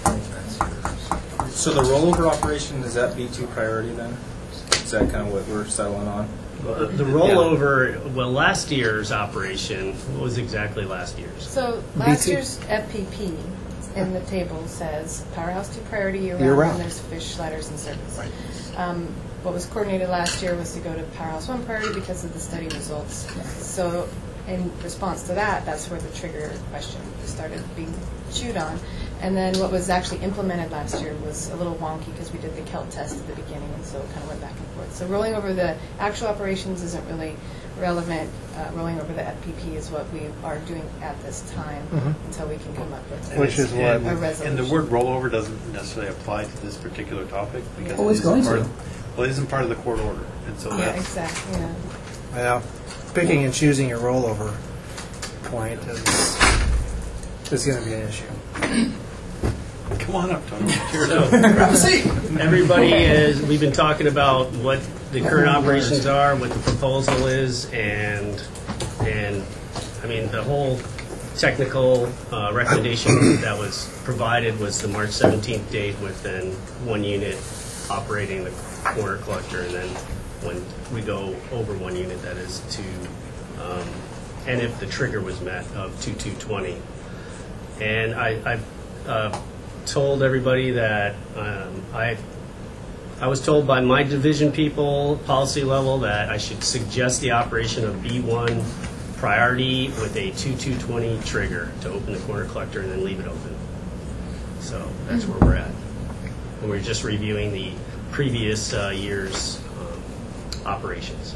So the rollover operation, is that B two priority then? Is that kind of what we're settling on? The the rollover, well, last year's operation, what was exactly last year's? So last year's F P P in the table says Powerhouse two priority year-round, Year-round. and there's fish, sliders, and surface. Um, what was coordinated last year was to go to Powerhouse one priority because of the study results. So in response to that, that's where the trigger question started being chewed on. And then what was actually implemented last year was a little wonky because we did the Kelt test at the beginning, and so it kind of went back and forth. So rolling over the actual operations isn't really relevant. Uh, rolling over the F P P is what we are doing at this time Mhm. until we can come up with And it's- a and- resolution. And the word rollover doesn't necessarily apply to this particular topic because Oh, it's it isn't going part to. of- Well, it isn't part of the court order, and so Yeah, that's. exactly. Yeah. Well, picking and choosing your rollover point is is going to be an issue. Come on up, Tony. Cheers So, up. everybody is, we've been talking about what the current operations are, what the proposal is, and, and, I mean, the whole technical uh, recommendation that was provided was the March seventeenth date with then one unit operating the corner collector, and then when we go over one unit, that is two, um, and if the trigger was met of two two twenty. And I, I've uh, told everybody that um, I I was told by my division people, policy level, that I should suggest the operation of B one priority with a two two twenty trigger to open the corner collector and then leave it open. So that's where we're at. And we're just reviewing the previous uh, year's um, operations,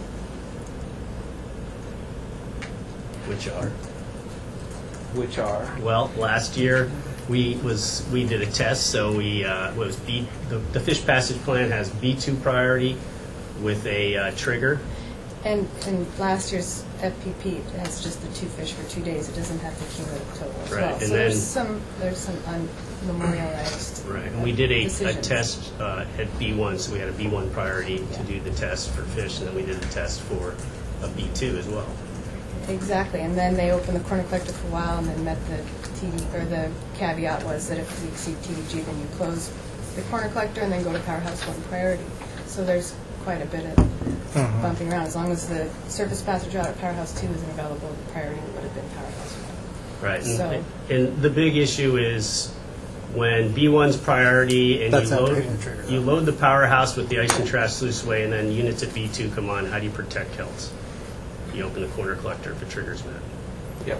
which are Which are? well, last year we was we did a test, so we uh, was B the, the fish passage plan has B two priority with a uh, trigger. And in last year's F P P, it has just the two fish for two days. It doesn't have the cumulative total as Right, well. and So then- there's some there's some unmemorialized. Right, and we did a, a decisions. test uh, at B one, so we had a B one priority to do the test for fish, and then we did the test for a B two as well. Exactly, and then they opened the corner collector for a while, and then met the T D or the caveat was that if we exceed T D G, then you close the corner collector and then go to Powerhouse one priority. so there's quite a bit of Mhm. bumping around. As long as the surface passage route at Powerhouse two isn't available, the priority would have been Powerhouse one. Right. And, So- and the big issue is when B one's priority and That's you not load, bringing the trigger you load the powerhouse with the ice and trash sluiceway, and then units at B two come on. How do you protect Kelts? You open the corner collector if the trigger's met. Yep.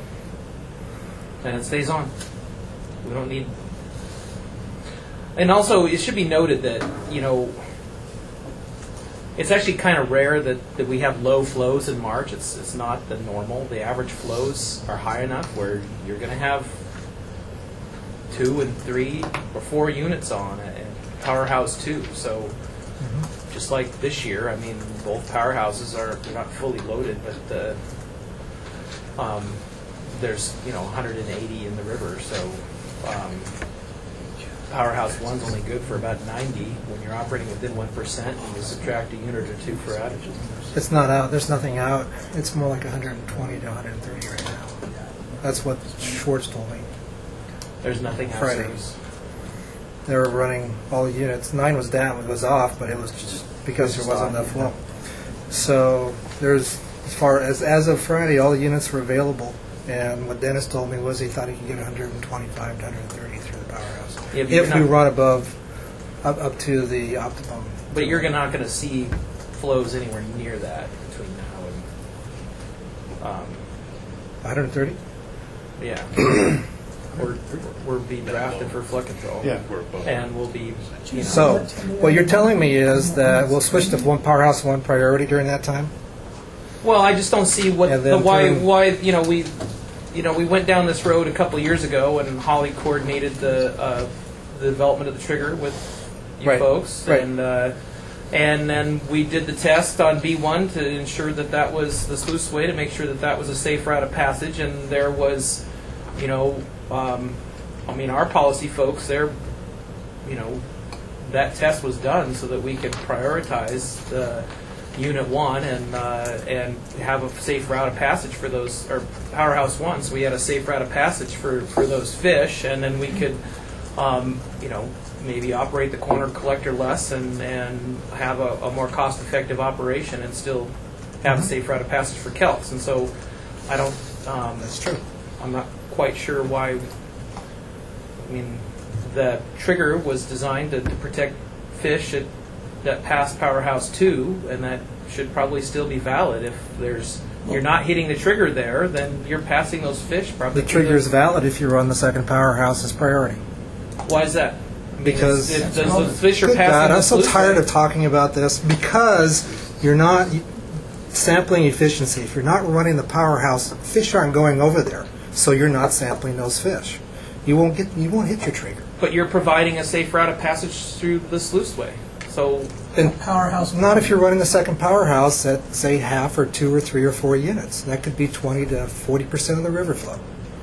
And it stays on. We don't need. And also, it should be noted that, you know, it's actually kind of rare that, that we have low flows in March. It's it's not the normal. The average flows are high enough where you're going to have two and three or four units on at Powerhouse two. So just like this year, I mean, both powerhouses are they're not fully loaded, but the, um, there's you know one hundred eighty in the river. So um, Powerhouse one's only good for about ninety when you're operating within one percent, and you subtract a unit or two for outages. It's not out. There's nothing out. It's more like one hundred twenty to one hundred thirty right now. That's what Schwartz told me. There's nothing out. Friday. service. They were running all the units. Nine was down, it was off, but it was just because there wasn't enough flow. So there's, as far as as of Friday, all the units were available. And what Dennis told me was he thought he could get one hundred twenty-five to one hundred thirty through the powerhouse Yeah, but you're if we not- run above up, up to the optimum. But you're not going to see flows anywhere near that between now and um, one hundred thirty. yeah. We're we're being drafted for flood control. Yeah. And we'll be. You know, So what you're telling me is that we'll switch to one powerhouse, one priority during that time. Well, I just don't see what And the then why turn- why you know we you know we went down this road a couple of years ago, and Holly coordinated the uh, the development of the trigger with you Right. folks, Right. and uh, and then we did the test on B one to ensure that that was the sluice way to make sure that that was a safe route of passage, and there was, you know, um, I mean our policy folks, they're, you know, that test was done so that we could prioritize the Unit One and uh, and have a safe route of passage for those, or Powerhouse One. So we had a safe route of passage for, for those fish, and then we could, um, you know, maybe operate the corner collector less and and have a, a more cost-effective operation and still have a safe route of passage for kelps. And so I don't. Um, That's true. I'm not quite sure why. I mean, the trigger was designed to, to protect fish at, that pass Powerhouse two, and that should probably still be valid. If there's you're not hitting the trigger there, then you're passing those fish probably. The through trigger is valid if you run the second powerhouse as priority. Why is that? I mean, Because it's- it- does the fish are Good passing God, the I'm so sluice tired way. of talking about this because you're not sampling efficiency. If you're not running the powerhouse, fish aren't going over there, so you're not sampling those fish. You won't get you won't hit your trigger. But you're providing a safe route of passage through the sluice way. So And powerhouse, not if you're running the second powerhouse at say half or two or three or four units. That could be twenty to forty percent of the river flow.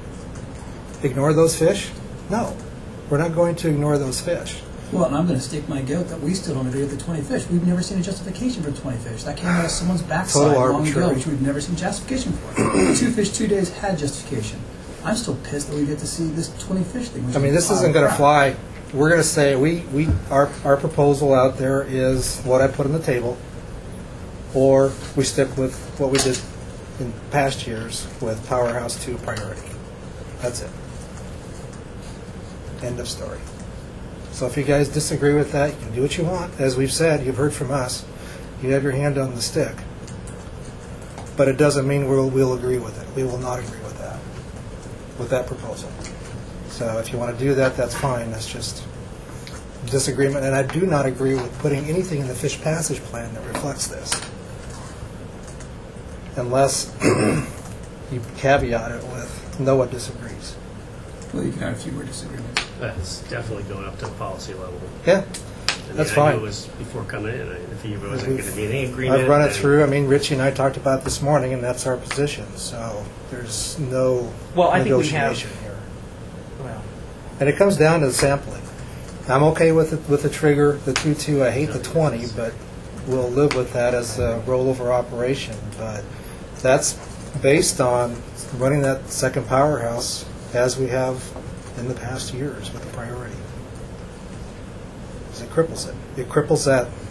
Ignore those fish? No, we're not going to ignore those fish. Well, and I'm going to stake my goat that we still don't agree with the twenty fish. We've never seen a justification for twenty fish. That came out of someone's backside Total long ago, arbitrary. which we've never seen justification for. The two fish, two days had justification. I'm still pissed that we get to see this twenty fish thing. which I mean, is this a isn't pile going of to crap. fly. We're going to say we, we our our proposal out there is what I put on the table, or we stick with what we did in past years with Powerhouse Two priority. That's it. End of story. So if you guys disagree with that, you can do what you want. As we've said, you've heard from us. You have your hand on the stick. But it doesn't mean we'll, we'll agree with it. We will not agree with that, with that proposal. So if you want to do that, that's fine. That's just disagreement. And I do not agree with putting anything in the fish passage plan that reflects this. Unless you caveat it with no one disagrees. Well, you can have a few more disagreements. That's definitely going up to the policy level. Yeah, I mean, that's I fine. knew it was before coming in. I- If he wasn't going to be any agreement. I've run it then- through. I mean, Richie and I talked about it this morning, and that's our position. So there's no Well, I think we have- negotiation here. Well, And it comes down to the sampling. I'm okay with it, with the trigger, the two two. I hate the twenty, but we'll live with that as a rollover operation. But that's based on running that second powerhouse as we have in the past years with the priority. 'Cause it cripples it. It cripples that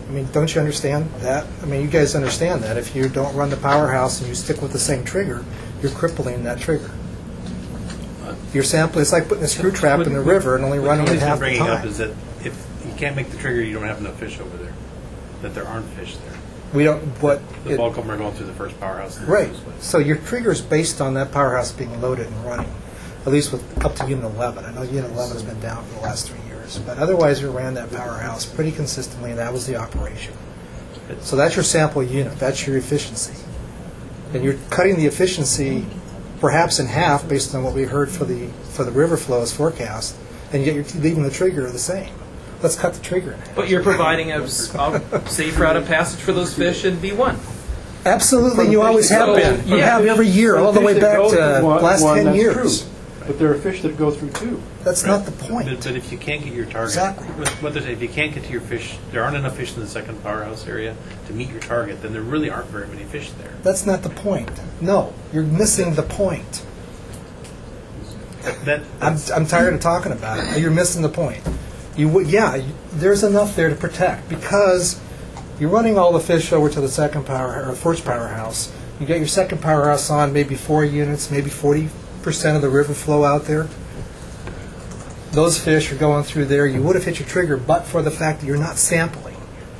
I mean, don't you understand that? I mean, you guys understand that. If you don't run the powerhouse and you stick with the same trigger, you're crippling that trigger. Your sample, it's like putting a screw trap in the river and only running it half the bringing up time. is that if you can't make the trigger, you don't have enough fish over there. That there aren't fish there. We don't, what... The it- bulk of them are going through the first powerhouse. Right. So your trigger is based on that powerhouse being loaded and running, at least with up to Unit eleven. I know Unit eleven has been down for the last three years, but otherwise we ran that powerhouse pretty consistently, and that was the operation. So that's your sample unit. That's your efficiency. And you're cutting the efficiency perhaps in half based on what we heard for the for the river flows forecast, and yet you're leaving the trigger the same. Let's cut the trigger in half. But you're providing a, s- a safe route of passage for those fish in B one. Absolutely, you always have been. You have every year, all the way back to the last ten years. But there are fish that go through too. That's not the point. But, but if you can't get your target, Exactly. what, what they say, if you can't get to your fish, there aren't enough fish in the second powerhouse area to meet your target, then there really aren't very many fish there. That's not the point. No, you're missing the point. That, that, I'm, I'm tired of talking about it. You're missing the point. You would, yeah, you, there's enough there to protect because you're running all the fish over to the second power or first powerhouse. You got your second powerhouse on, maybe four units, maybe forty percent of the river flow out there. Those fish are going through there. You would have hit your trigger, but for the fact that you're not sampling.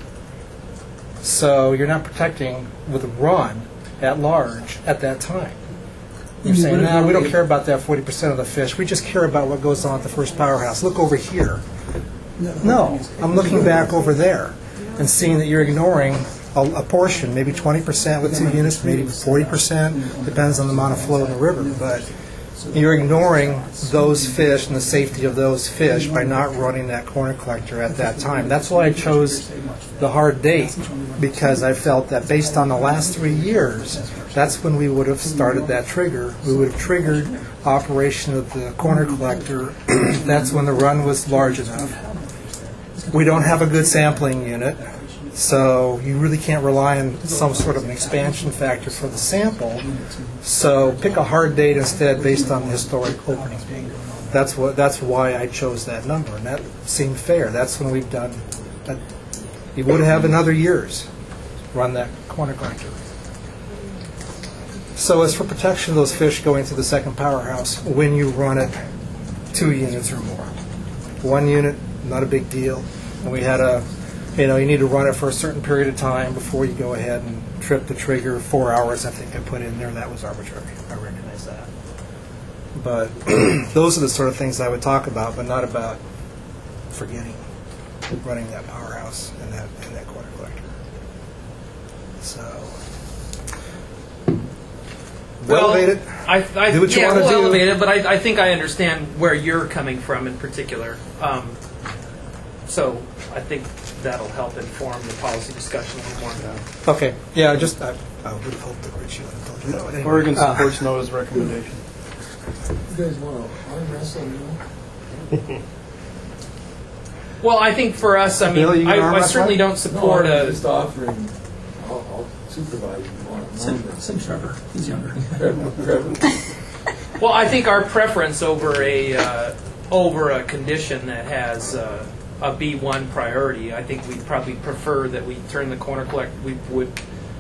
So you're not protecting with a run at large at that time. You're You saying, would've no, we don't really- care about that forty percent of the fish. We just care about what goes on at the first powerhouse. Look over here. No, I'm looking back over there and seeing that you're ignoring a, a portion, maybe twenty percent with two units, maybe forty percent, depends on the amount of flow in the river. But you're ignoring those fish and the safety of those fish by not running that corner collector at that time. That's why I chose the hard date, because I felt that based on the last three years, that's when we would have started that trigger. We would have triggered operation of the corner collector. That's when the run was large enough. We don't have a good sampling unit, so you really can't rely on some sort of an expansion factor for the sample. So pick a hard date instead based on the historic opening date. That's what. That's why I chose that number, and that seemed fair. That's when we've done. That. You would have in other years run that corner collector. So as for protection of those fish going to the second powerhouse, when you run it two units or more, one unit, not a big deal. And we had a, you know, you need to run it for a certain period of time before you go ahead and trip the trigger. Four hours, I think I put in there. That was arbitrary. I recognize that. But those are the sort of things I would talk about, but not about forgetting running that powerhouse and that and that corner collector. So. Well, elevate it. I, I, Do what you yeah, wanna we'll do. elevate it, but I, I think I understand where you're coming from in particular. Um, so I think that'll help inform the policy discussion a little more. Okay. Yeah, just I, I would have hoped that Richie would have told you that. But anyway. Oregon Uh, supports NOAA's recommendation. You guys want to arm wrestle now? Well, I think for us, I mean, Bill, you gonna I, arm I wrestle? certainly don't support no, I'm a. just offering. I'll, I'll supervise you. Send, send Trevor. He's younger. Trevor, Trevor. Well, I think our preference over a uh, over a condition that has uh, a B one priority. I think we'd probably prefer that we turn the corner collect. We would,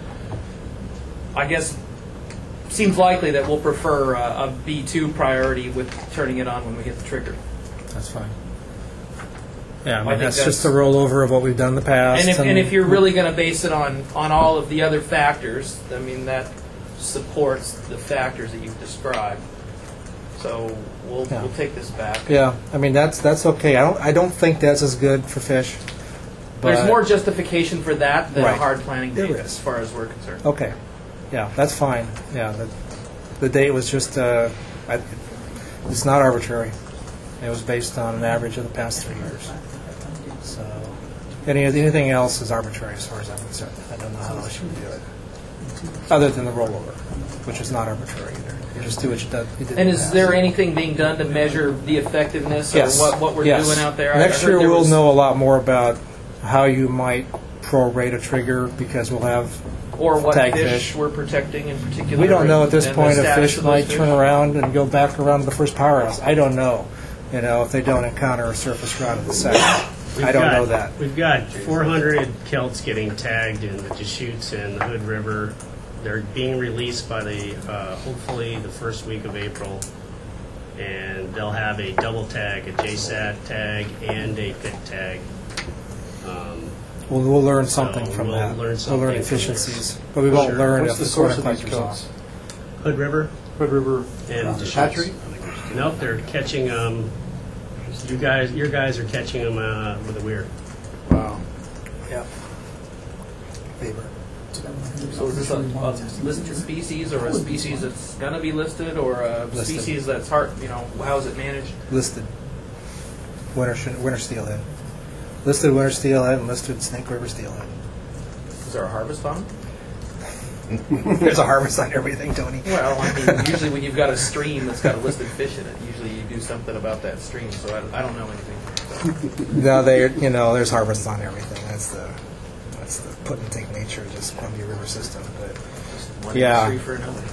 I guess, seems likely that we'll prefer a, a B two priority with turning it on when we hit the trigger. That's fine. Yeah, I I mean, think that's, that's- just a rollover of what we've done in the past. And if, and if you're really going to base it on, on all of the other factors, I mean, that supports the factors that you've described. So we'll, Yeah. we'll take this back. Yeah, I mean, that's that's okay. I don't I don't think that's as good for fish. But There's more justification for that than Right. a hard planning There date, is. as far as we're concerned. Okay. Yeah, that's fine. Yeah, the, the date was just, uh, I, it's not arbitrary. It was based on an average of the past three years. So, any anything else is arbitrary as far as I'm concerned. I don't know how else you would do it. Other than the rollover, which is not arbitrary either. You just do what you did. You did in And the is past. there anything being done to measure the effectiveness Yes. or what, what we're Yes. doing out there? I Next heard year there we'll was- know a lot more about how you might prorate a trigger because we'll have Or what tag fish, fish. we're protecting in particular. We don't know at this and the point if status fish of those might fish. turn around and go back around to the first powerhouse. I don't know, you know, if they don't encounter a surface route at the second. We've I don't got- know that. We've got four hundred kelts getting tagged in the Deschutes and the Hood River. They're being released by the, uh, hopefully, the first week of April. And they'll have a double tag, a J SAT tag, and a P I C tag. Um, We'll, we'll learn something So from we'll that. learn We'll something learn from efficiencies, there. but we won't Sure. learn What's if the the source of these collector's off. kelts? Hood River Hood River and Deschutes. hatchery? Nope, they're catching um. You guys, your guys are catching them uh, with a weir. Wow. Yeah. Faber. So is this a, a listed species, or a species that's going to be listed, or a Listed. species that's hard? You know, how is it managed? Listed. Winter, sh- winter steelhead. Listed winter steelhead and listed Snake River steelhead. Is there a harvest on? There's a harvest on everything, Tony. Well, I mean, usually when you've got a stream that's got a listed fish in it, usually you do something about that stream. So I, I don't know anything. No, they, you know, there's harvests on everything. That's the, that's the put and take nature of this Columbia River system. But One yeah, industry for another.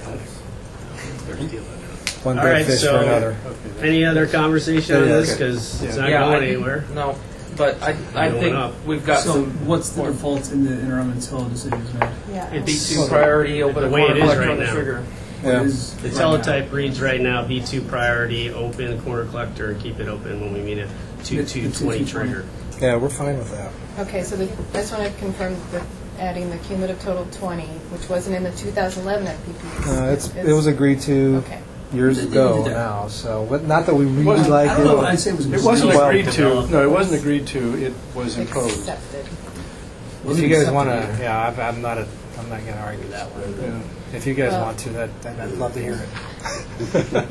one All big right, fish so for another. any other conversation on Yeah, this? okay. Because it's not Yeah, going I- anywhere. No, but I, I Going think up. we've got So some. what's the default in the interim until a decision is made? Yeah. B two priority, open The a way corner it is collector right on the now. trigger. What Yeah. is The right teletype reads right now B two priority, open corner collector, and keep it open when we meet a two two twenty trigger. Yeah, we're fine with that. Okay, so the, I just want to confirm that adding the cumulative total twenty, which wasn't in the two thousand eleven F P P. Uh, it's it was agreed to Okay. years ago now. So, but not that we really Wasn't- like I don't know, it. I'd say it was a It wasn't Well, agreed to. No, it wasn't agreed to. It was imposed. Accepted. If you guys want to, yeah, I've, I'm not a, I'm not going to argue that one. Yeah. If you guys Well- want to, that, that I'd love to hear it.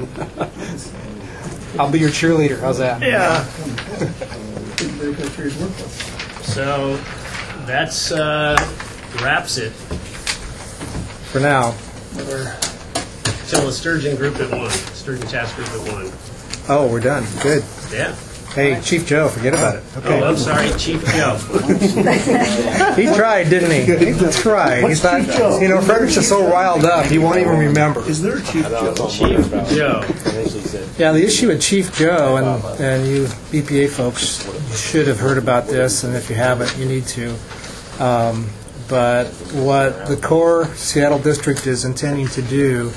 I'll be your cheerleader. How's that? Yeah. Very good for your work with. So that's uh, wraps it For now. till the sturgeon group at one, sturgeon task group at one. Oh, we're done. Good. Yeah. Hey, Chief Joe, forget about it. Okay. Oh, I'm sorry, Chief Joe. He tried, didn't he? He tried. He's not. You know, Frederick's just so riled up, he won't even remember. Is there a Chief Joe? Chief Joe. Yeah, the issue with Chief Joe, and, and you B P A folks should have heard about this, and if you haven't, you need to. Um, but what the core Seattle District is intending to do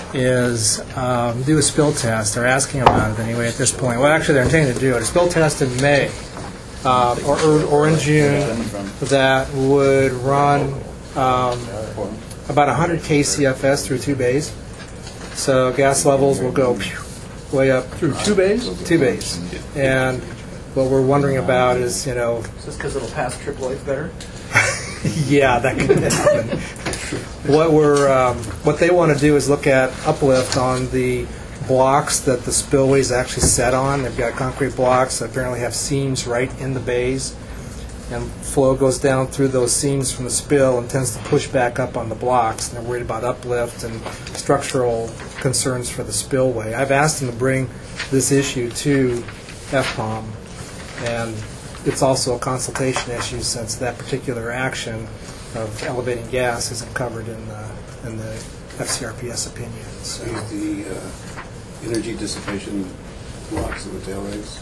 is um, do a spill test. They're asking about it anyway at this point. Well, actually, they're intending to do it. A spill test in May uh, or, or, or in June that would run um, about one hundred K C F S through two bays. So gas levels will go pew, way up Through two bays? two bays. And what we're wondering about is, you know, Is this because it'll pass trip life better? yeah, that could happen. What we're, um, what they want to do is look at uplift on the blocks that the spillways actually set on. They've got concrete blocks that apparently have seams right in the bays, and flow goes down through those seams from the spill and tends to push back up on the blocks. And they're worried about uplift and structural concerns for the spillway. I've asked them to bring this issue to F P O M, and it's also a consultation issue since that particular action of elevating gas isn't covered in the, in the F C R P S opinion. So. The uh, energy dissipation blocks of the tail rays.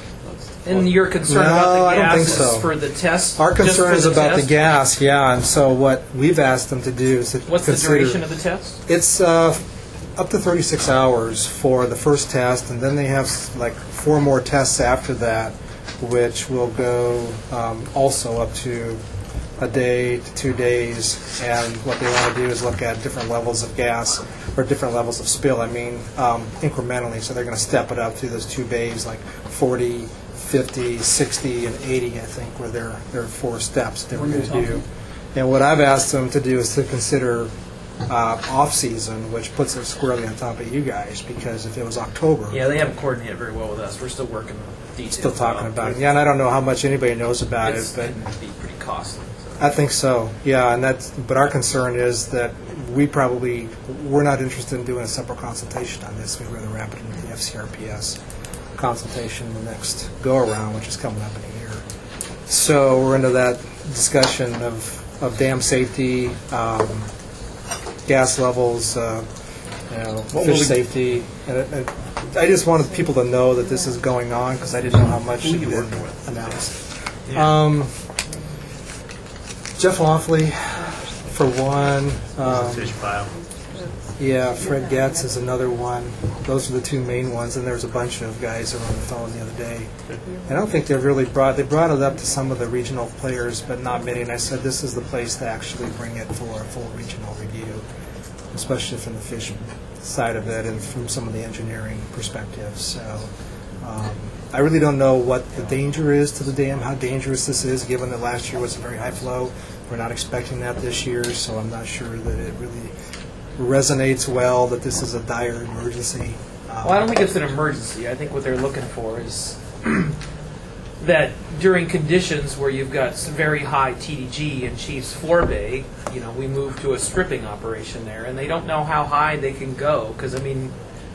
And you're concerned No, about the I don't gas think is so. for the test? Our just concern for is the about test? the gas, yeah, and so what we've asked them to do is to What's the consider, duration of the test? It's uh, up to thirty-six hours for the first test, and then they have s- like four more tests after that, which will go um, also up to a day to two days. And what they want to do is look at different levels of gas or different levels of spill. I mean, um, incrementally. So they're going to step it up through those two bays, like forty, fifty, sixty, and eighty. I think were their their four steps they were What are going you to do. talking? And what I've asked them to do is to consider uh, off-season, which puts it squarely on top of you guys, because if it was October, Yeah, they haven't coordinated very well with us. We're still working details. still talking out. about it. Yeah, and I don't know how much anybody knows about It's it, but going to be pretty costly. I think so. Yeah, and that's. But our concern is that we probably we're not interested in doing a separate consultation on this. We'd rather wrap it into the F C R P S consultation the next go around, which is coming up in a year. So we're into that discussion of of dam safety, um, gas levels, uh, you know, What will fish we- safety. And, it- and I just wanted people to know that this is going on because I didn't know how much had been announced. Um, Jeff Lofley, for one. Um, Fish pile. Yeah, Fred Getz is another one. Those are the two main ones, and there's a bunch of guys that were on the phone the other day. I don't think they've really brought, they brought it up to some of the regional players, but not many, and I said this is the place to actually bring it for a full regional review, especially from the fish side of it and from some of the engineering perspectives. So um, I really don't know what the danger is to the dam, how dangerous this is, given that last year was a very high flow. We're not expecting that this year, so I'm not sure that it really resonates well that this is a dire emergency. Um, Well, I don't think it's an emergency. I think what they're looking for is that during conditions where you've got some very high T D G in Chiefs Forebay, you know, we move to a stripping operation there, and they don't know how high they can go because, I mean,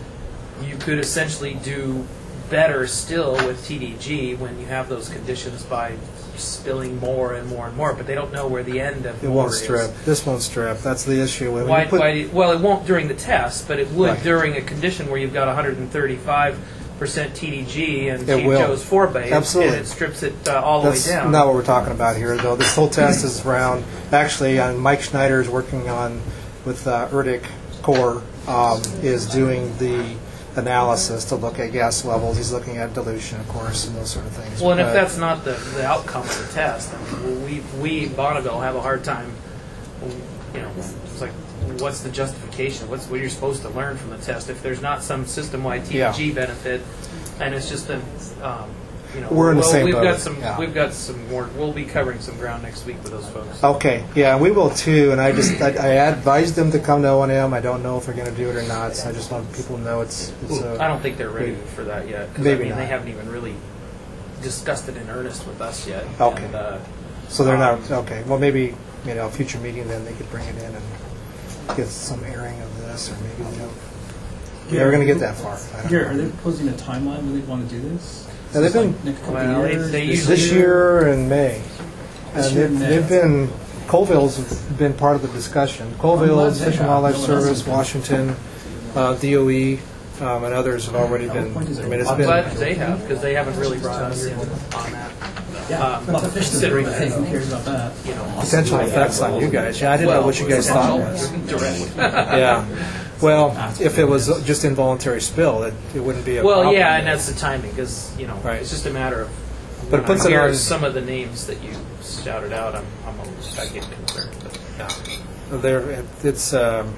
you could essentially do better still with T D G when you have those conditions by spilling more and more and more, but they don't know where the end of It more won't is. strip. This won't strip. That's the issue. When Why, you put- why do you- well, it won't during the test, but it would Right. during a condition where you've got one hundred thirty-five percent T D G and It Chief will. Joe's Forebay, Absolutely. and it strips it uh, all the That's way down. not what we're talking about here, though. This whole test is around, actually, uh, Mike Schneider is working on, with uh, Erdic Corps, um, is doing the analysis to look at gas levels. He's looking at dilution, of course, and those sort of things. Well, and if But- that's not the, the outcome of the test, I mean, we, we in Bonneville have a hard time, you know, it's like, what's the justification? What's what you're supposed to learn from the test? If there's not some system-wide T D G Yeah. benefit, and it's just a, um, you know, We're in the well, same we've boat, got some, yeah. we've got some work. We'll be covering some ground next week with those folks. Okay, yeah, we will too, and I just, I, I advised them to come to O and M. I don't know if they're going to do it or not, so I just want people to know it's, it's a... I don't think they're ready for that yet. 'Cause, Maybe I mean, they not. haven't even really discussed it in earnest with us yet. Okay. And, uh, So they're um, not, okay, well, maybe, you know, a future meeting, then they could bring it in and get some airing of this, or maybe they don't. Yeah, we're going to get that far. I don't Here, know. are they proposing a timeline when they want to do this? Yeah, they've been, Like next couple Well, they- years? they This usually- this year and May. This And year they've, and May. they've been, Colville's been part of the discussion. I'm Colville, glad they Fish and have. Wildlife No one else Service, has been. Washington, uh, D O E, um, and others have already been, I mean, it's I'm been... glad they have, because they haven't really brought us in on that. Yeah, Um, but the fish is considering the thing. Who cares about that? You know, Potential effects on you guys. Yeah, I didn't know what you guys thought was. Direct. Yeah. Well, if it was just involuntary spill, it, it wouldn't be a Well, problem. yeah, and that's the timing, because, you know, Right. it's just a matter of, But it when puts I it hear on- some of the names that you shouted out, I'm, I'm a little, I get concerned. But, Yeah. There, it's um,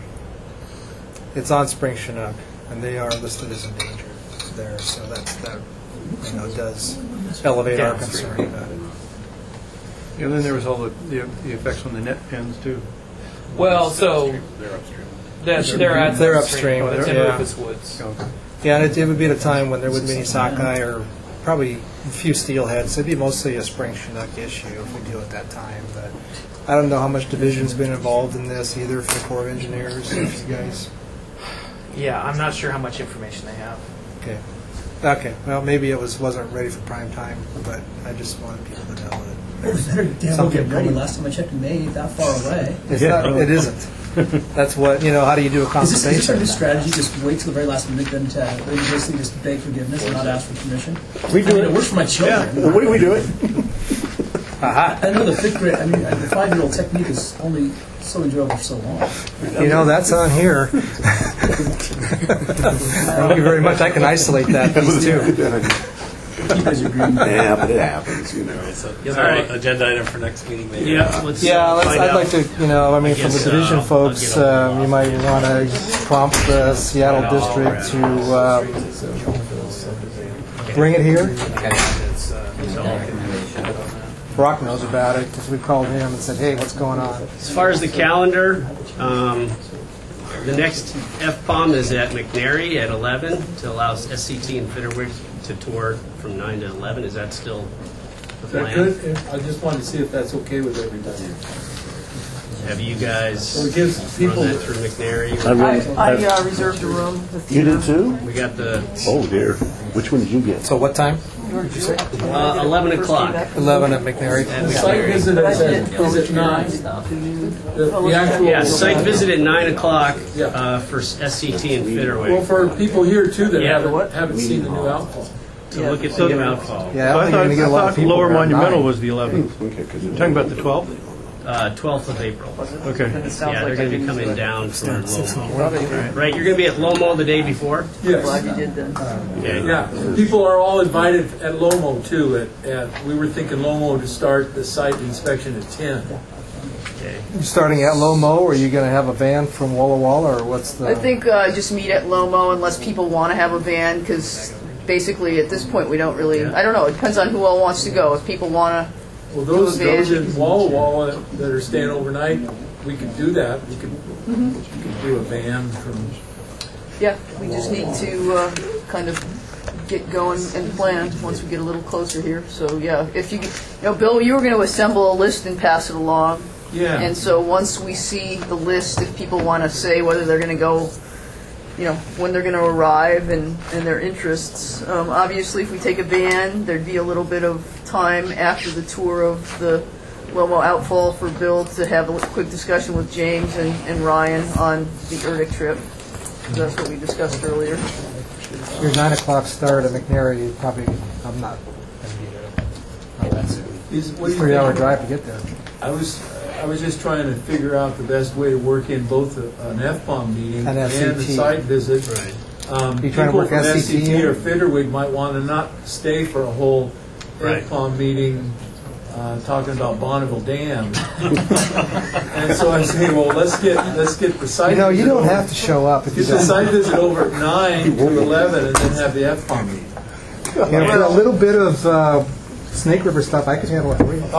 it's on Spring Chinook, and they are listed as endangered there. So that's that. You know, does elevate our Downstream. concern about it. And then there was all the, the the effects on the net pens, too. well, so They're upstream. that's, they're at They're upstream. upstream, It's in yeah. Rufus Woods. Yeah, and it, it would be at a time when there wouldn't be any sockeye or probably a few steelheads. It'd be mostly a Spring Chinook issue if we do it that time. But I don't know how much division's been involved in this either for the Corps of Engineers. If you guys. Yeah, I'm not sure how much information they have. Okay. Okay. Well, maybe it was wasn't ready for prime time, but I just wanted people to know that. It was better damn well Something get ready. coming. Last time I checked, May ain't that far away. It's not, it isn't. That's what, you know, how do you do a Is this, is this our consultation? new strategy? Just wait till the very last minute, then to then basically just beg forgiveness and not ask for permission. We do I mean, it. it works for my children. The way we do it. Aha. I know the fifth grade. I mean, the five-year-old technique is only so enjoyable for so long. You know, that's on here. Thank you very much. I can isolate that piece too. You guys are green. Yeah, but it happens, you know. So, All so right. agenda item for next meeting, maybe. Yeah, let's Yeah, uh, let's, find I'd out. like to, you know, I mean, from the guess, uh, division I'll folks, get a- um, you might want to prompt the Seattle district to um, bring it here. It's, uh, Brock knows about it because we called him and said, hey, what's going on? As far as the calendar, um, the next F POM is at McNary at eleven to allow S C T and Fitterwick to tour from nine to eleven. Is that still the Is that plan? good? If- I just wanted to see if that's okay with everybody. Have you guys So it gives run people- that through McNary? I really- I uh, reserved a room. You did too? We got the Oh dear. Which one did you get? So what time? uh, eleven o'clock. eleven at McNary. At The site McNary. visit is at, is at nine. The, the actual. Yeah, site visit at nine o'clock Yeah. uh, for S C T and Well, Fitterwick. for people here too that Yeah. haven't, haven't seen the new outfall. to look at So- the outfall. Yeah, So I I don't think thought, you're gonna get a lot I of thought people Lower around Monumental nine. was the eleventh. You're talking about the twelfth? Uh, twelfth of April. Okay. Then it sounds Yeah, like they're I going to be didn't coming do it. down for Six Lomo. o'clock. Right, you're going to be at Lomo the day before? Yes. Glad you did then. Okay. Yeah, people are all invited at Lomo too. At, at we were thinking Lomo to start the site inspection at ten. Okay. You starting at Lomo, or are you going to have a van from Walla Walla, or what's the? I think uh, just meet at Lomo unless people want to have a van, because basically at this point we don't really. I don't know. It depends on who all wants to go. If people want to. Well, those do a van, those in Walla Walla that are staying overnight, we could do that. We could, Mhm. we could do a van from. Yeah, we just need to uh, kind of get going and plan once we get a little closer here. So yeah, if you, you know, Bill, you were going to assemble a list and pass it along. Yeah. And so once we see the list, if people want to say whether they're going to go, you know, when they're going to arrive and, and their interests. Um, obviously, if we take a van, there'd be a little bit of time after the tour of the Lomo outfall for Bill to have a quick discussion with James and, and Ryan on the Urdic trip. That's what we discussed earlier. Your nine o'clock start at McNary, probably, I'm not going to be there. Oh, that's it. Is, what do you Three hour think? drive to get there. I was I was just trying to figure out the best way to work in both a, an F POM meeting An S C T. and a site visit. Right. Um, You trying to people work from S C T S C T in? or Fitterwig might want to not stay for a whole Right. F POM meeting uh, talking about Bonneville Dam. And so I say, well, let's get let's get the site. You know, you visit don't over- have to show up if you Get the don't. site visit over at nine to eleven, and then have the F POM meeting. Yeah, for a little bit of uh, Snake River stuff, I could handle it for you.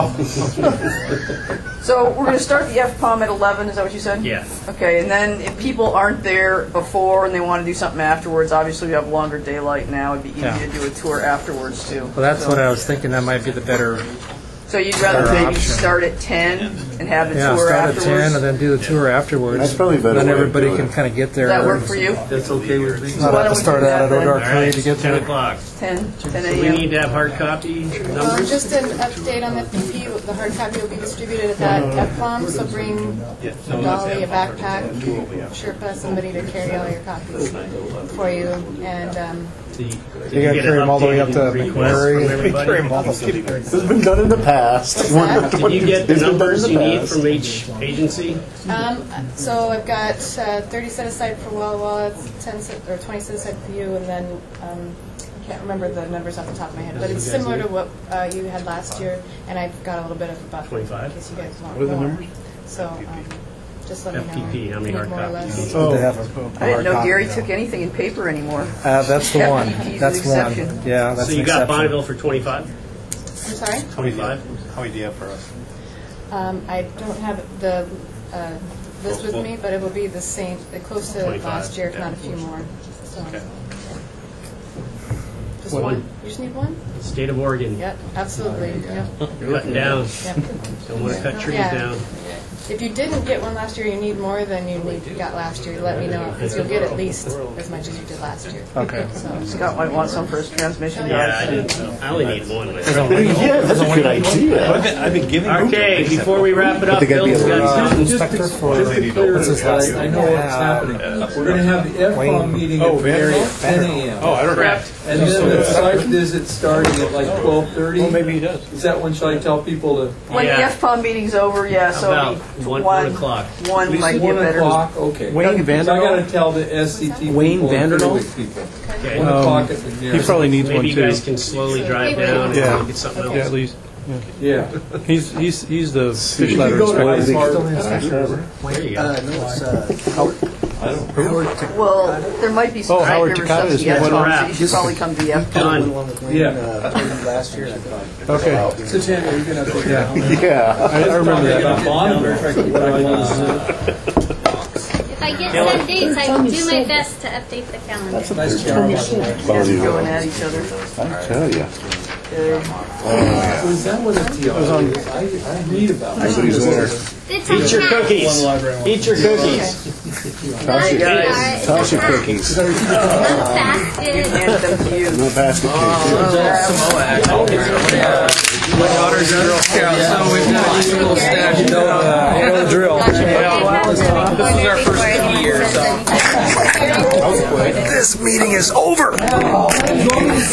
So we're going to start the F POM at eleven, is that what you said? Yeah. Okay, and then if people aren't there before and they want to do something afterwards, obviously we have longer daylight now. It'd be easy Yeah. to do a tour afterwards too. Well, that's So- what I was thinking. That might be the better. So you'd rather better maybe option. start at ten and have the Yeah, tour start at afterwards? ten and then do the tour afterwards. That's probably a better Then way of everybody doing can it. kind of get there. Does that work for you? That's okay with me. Not why have don't to we start do out that at then? O'Dark All Three right, to get ten there. o'clock. ten, ten So we a.m. need to have hard copy Um, numbers? just an update on the P P, the hard copy will be distributed at that F POM, so bring a dolly, a backpack, Sherpa, somebody to carry all your copies for you, and, um, The- You did gotta get carry an them all the way up updated to request McMurray. from everybody? Carry them all the way. This has been done in the past. What's that? Did you get the It's been done numbers in you the need past. from each agency? um, so I've got uh, thirty set aside for Walla Walla, ten set, or twenty set aside for you, and then, um, I can't remember the numbers off the top of my head, but it's You guys similar need? to what uh, you had last year, and I've got a little bit of a buffer. twenty-five? In case you guys want What are the more. numbers? So, um, just let me know. F P P, how many Need hard more or copies? less. Oh, they have a I didn't hard know copy Gary now. took anything in paper anymore. Uh, that's the one. F P P is That's an one. exception. Yeah, that's So an you got exception. Bonneville for twenty-five? I'm sorry? twenty-five? How many do you have for us? Um, I don't have the uh, list with me, but it will be the same, uh, close to twenty-five, last year, if yeah. not a few more. So. Okay. Just One. one? You just need one? State of Oregon. Yep, absolutely. Yep. You're cutting down. Yep. Don't want to cut trees Yeah. down. If you didn't get one last year, you need more than you need, got last year. Let me know, because you'll get at least as much as you did last year. Okay. So. Scott might want some for his transmission. Yeah, I guys. didn't, I only need one. Yeah, that's a good idea. I've been, I've been giving. Okay, before we wrap it up, they gotta be Bill's able to got use something. Uh, Inspector for. Just to clarify, I know what's happening. We're going to have the F POM meeting at Oh, Mary at Vanderbilt? ten a.m. Oh, I don't know. Correct. And then the site visit starting at like twelve thirty. Well, maybe he does. Is that when should I tell people to? When Yeah. the F POM meeting's over, yeah, so About it'll be one, one o'clock. One At least might be one better. o'clock. Okay. Wayne So I got Vanderbilt? to tell the S C T Wayne people and Vanderbilt? Fitterwig people. Okay. One Um, o'clock at McNair. He probably needs Maybe one you too. guys can slowly drive down Yeah. and get something else. Yeah, at least. Yeah. He's he's he's the fish You ladder go to inspector. Ice Harbor. There you go. Uh, no, it's uh, Howard. Well, there might be some Oh, Snake Howard River Takata stuff is to get one from, wrap. so you should probably come to the F POM. Done. One with Wayne, Yeah. uh, last year. I thought. Okay. So Tammy, are you going to? Yeah. Yeah. I, I remember that. About Bonneville. If I get some dates, I will do my best to update the calendar. That's a Nice big job. Guys are going at each other. I tell you. Okay. Was that what it's? was on- I, I read about it. Everybody's there. It's Eat your on cookies. Eat your cookies. Toss your, Guys. toss your cookies. I'm fasted. Hand them to you. No basket cake. My daughter's a Girl Scout, so we've got a little stash. You know, uh, you know the drill. This is our first of the year, so. This meeting is over.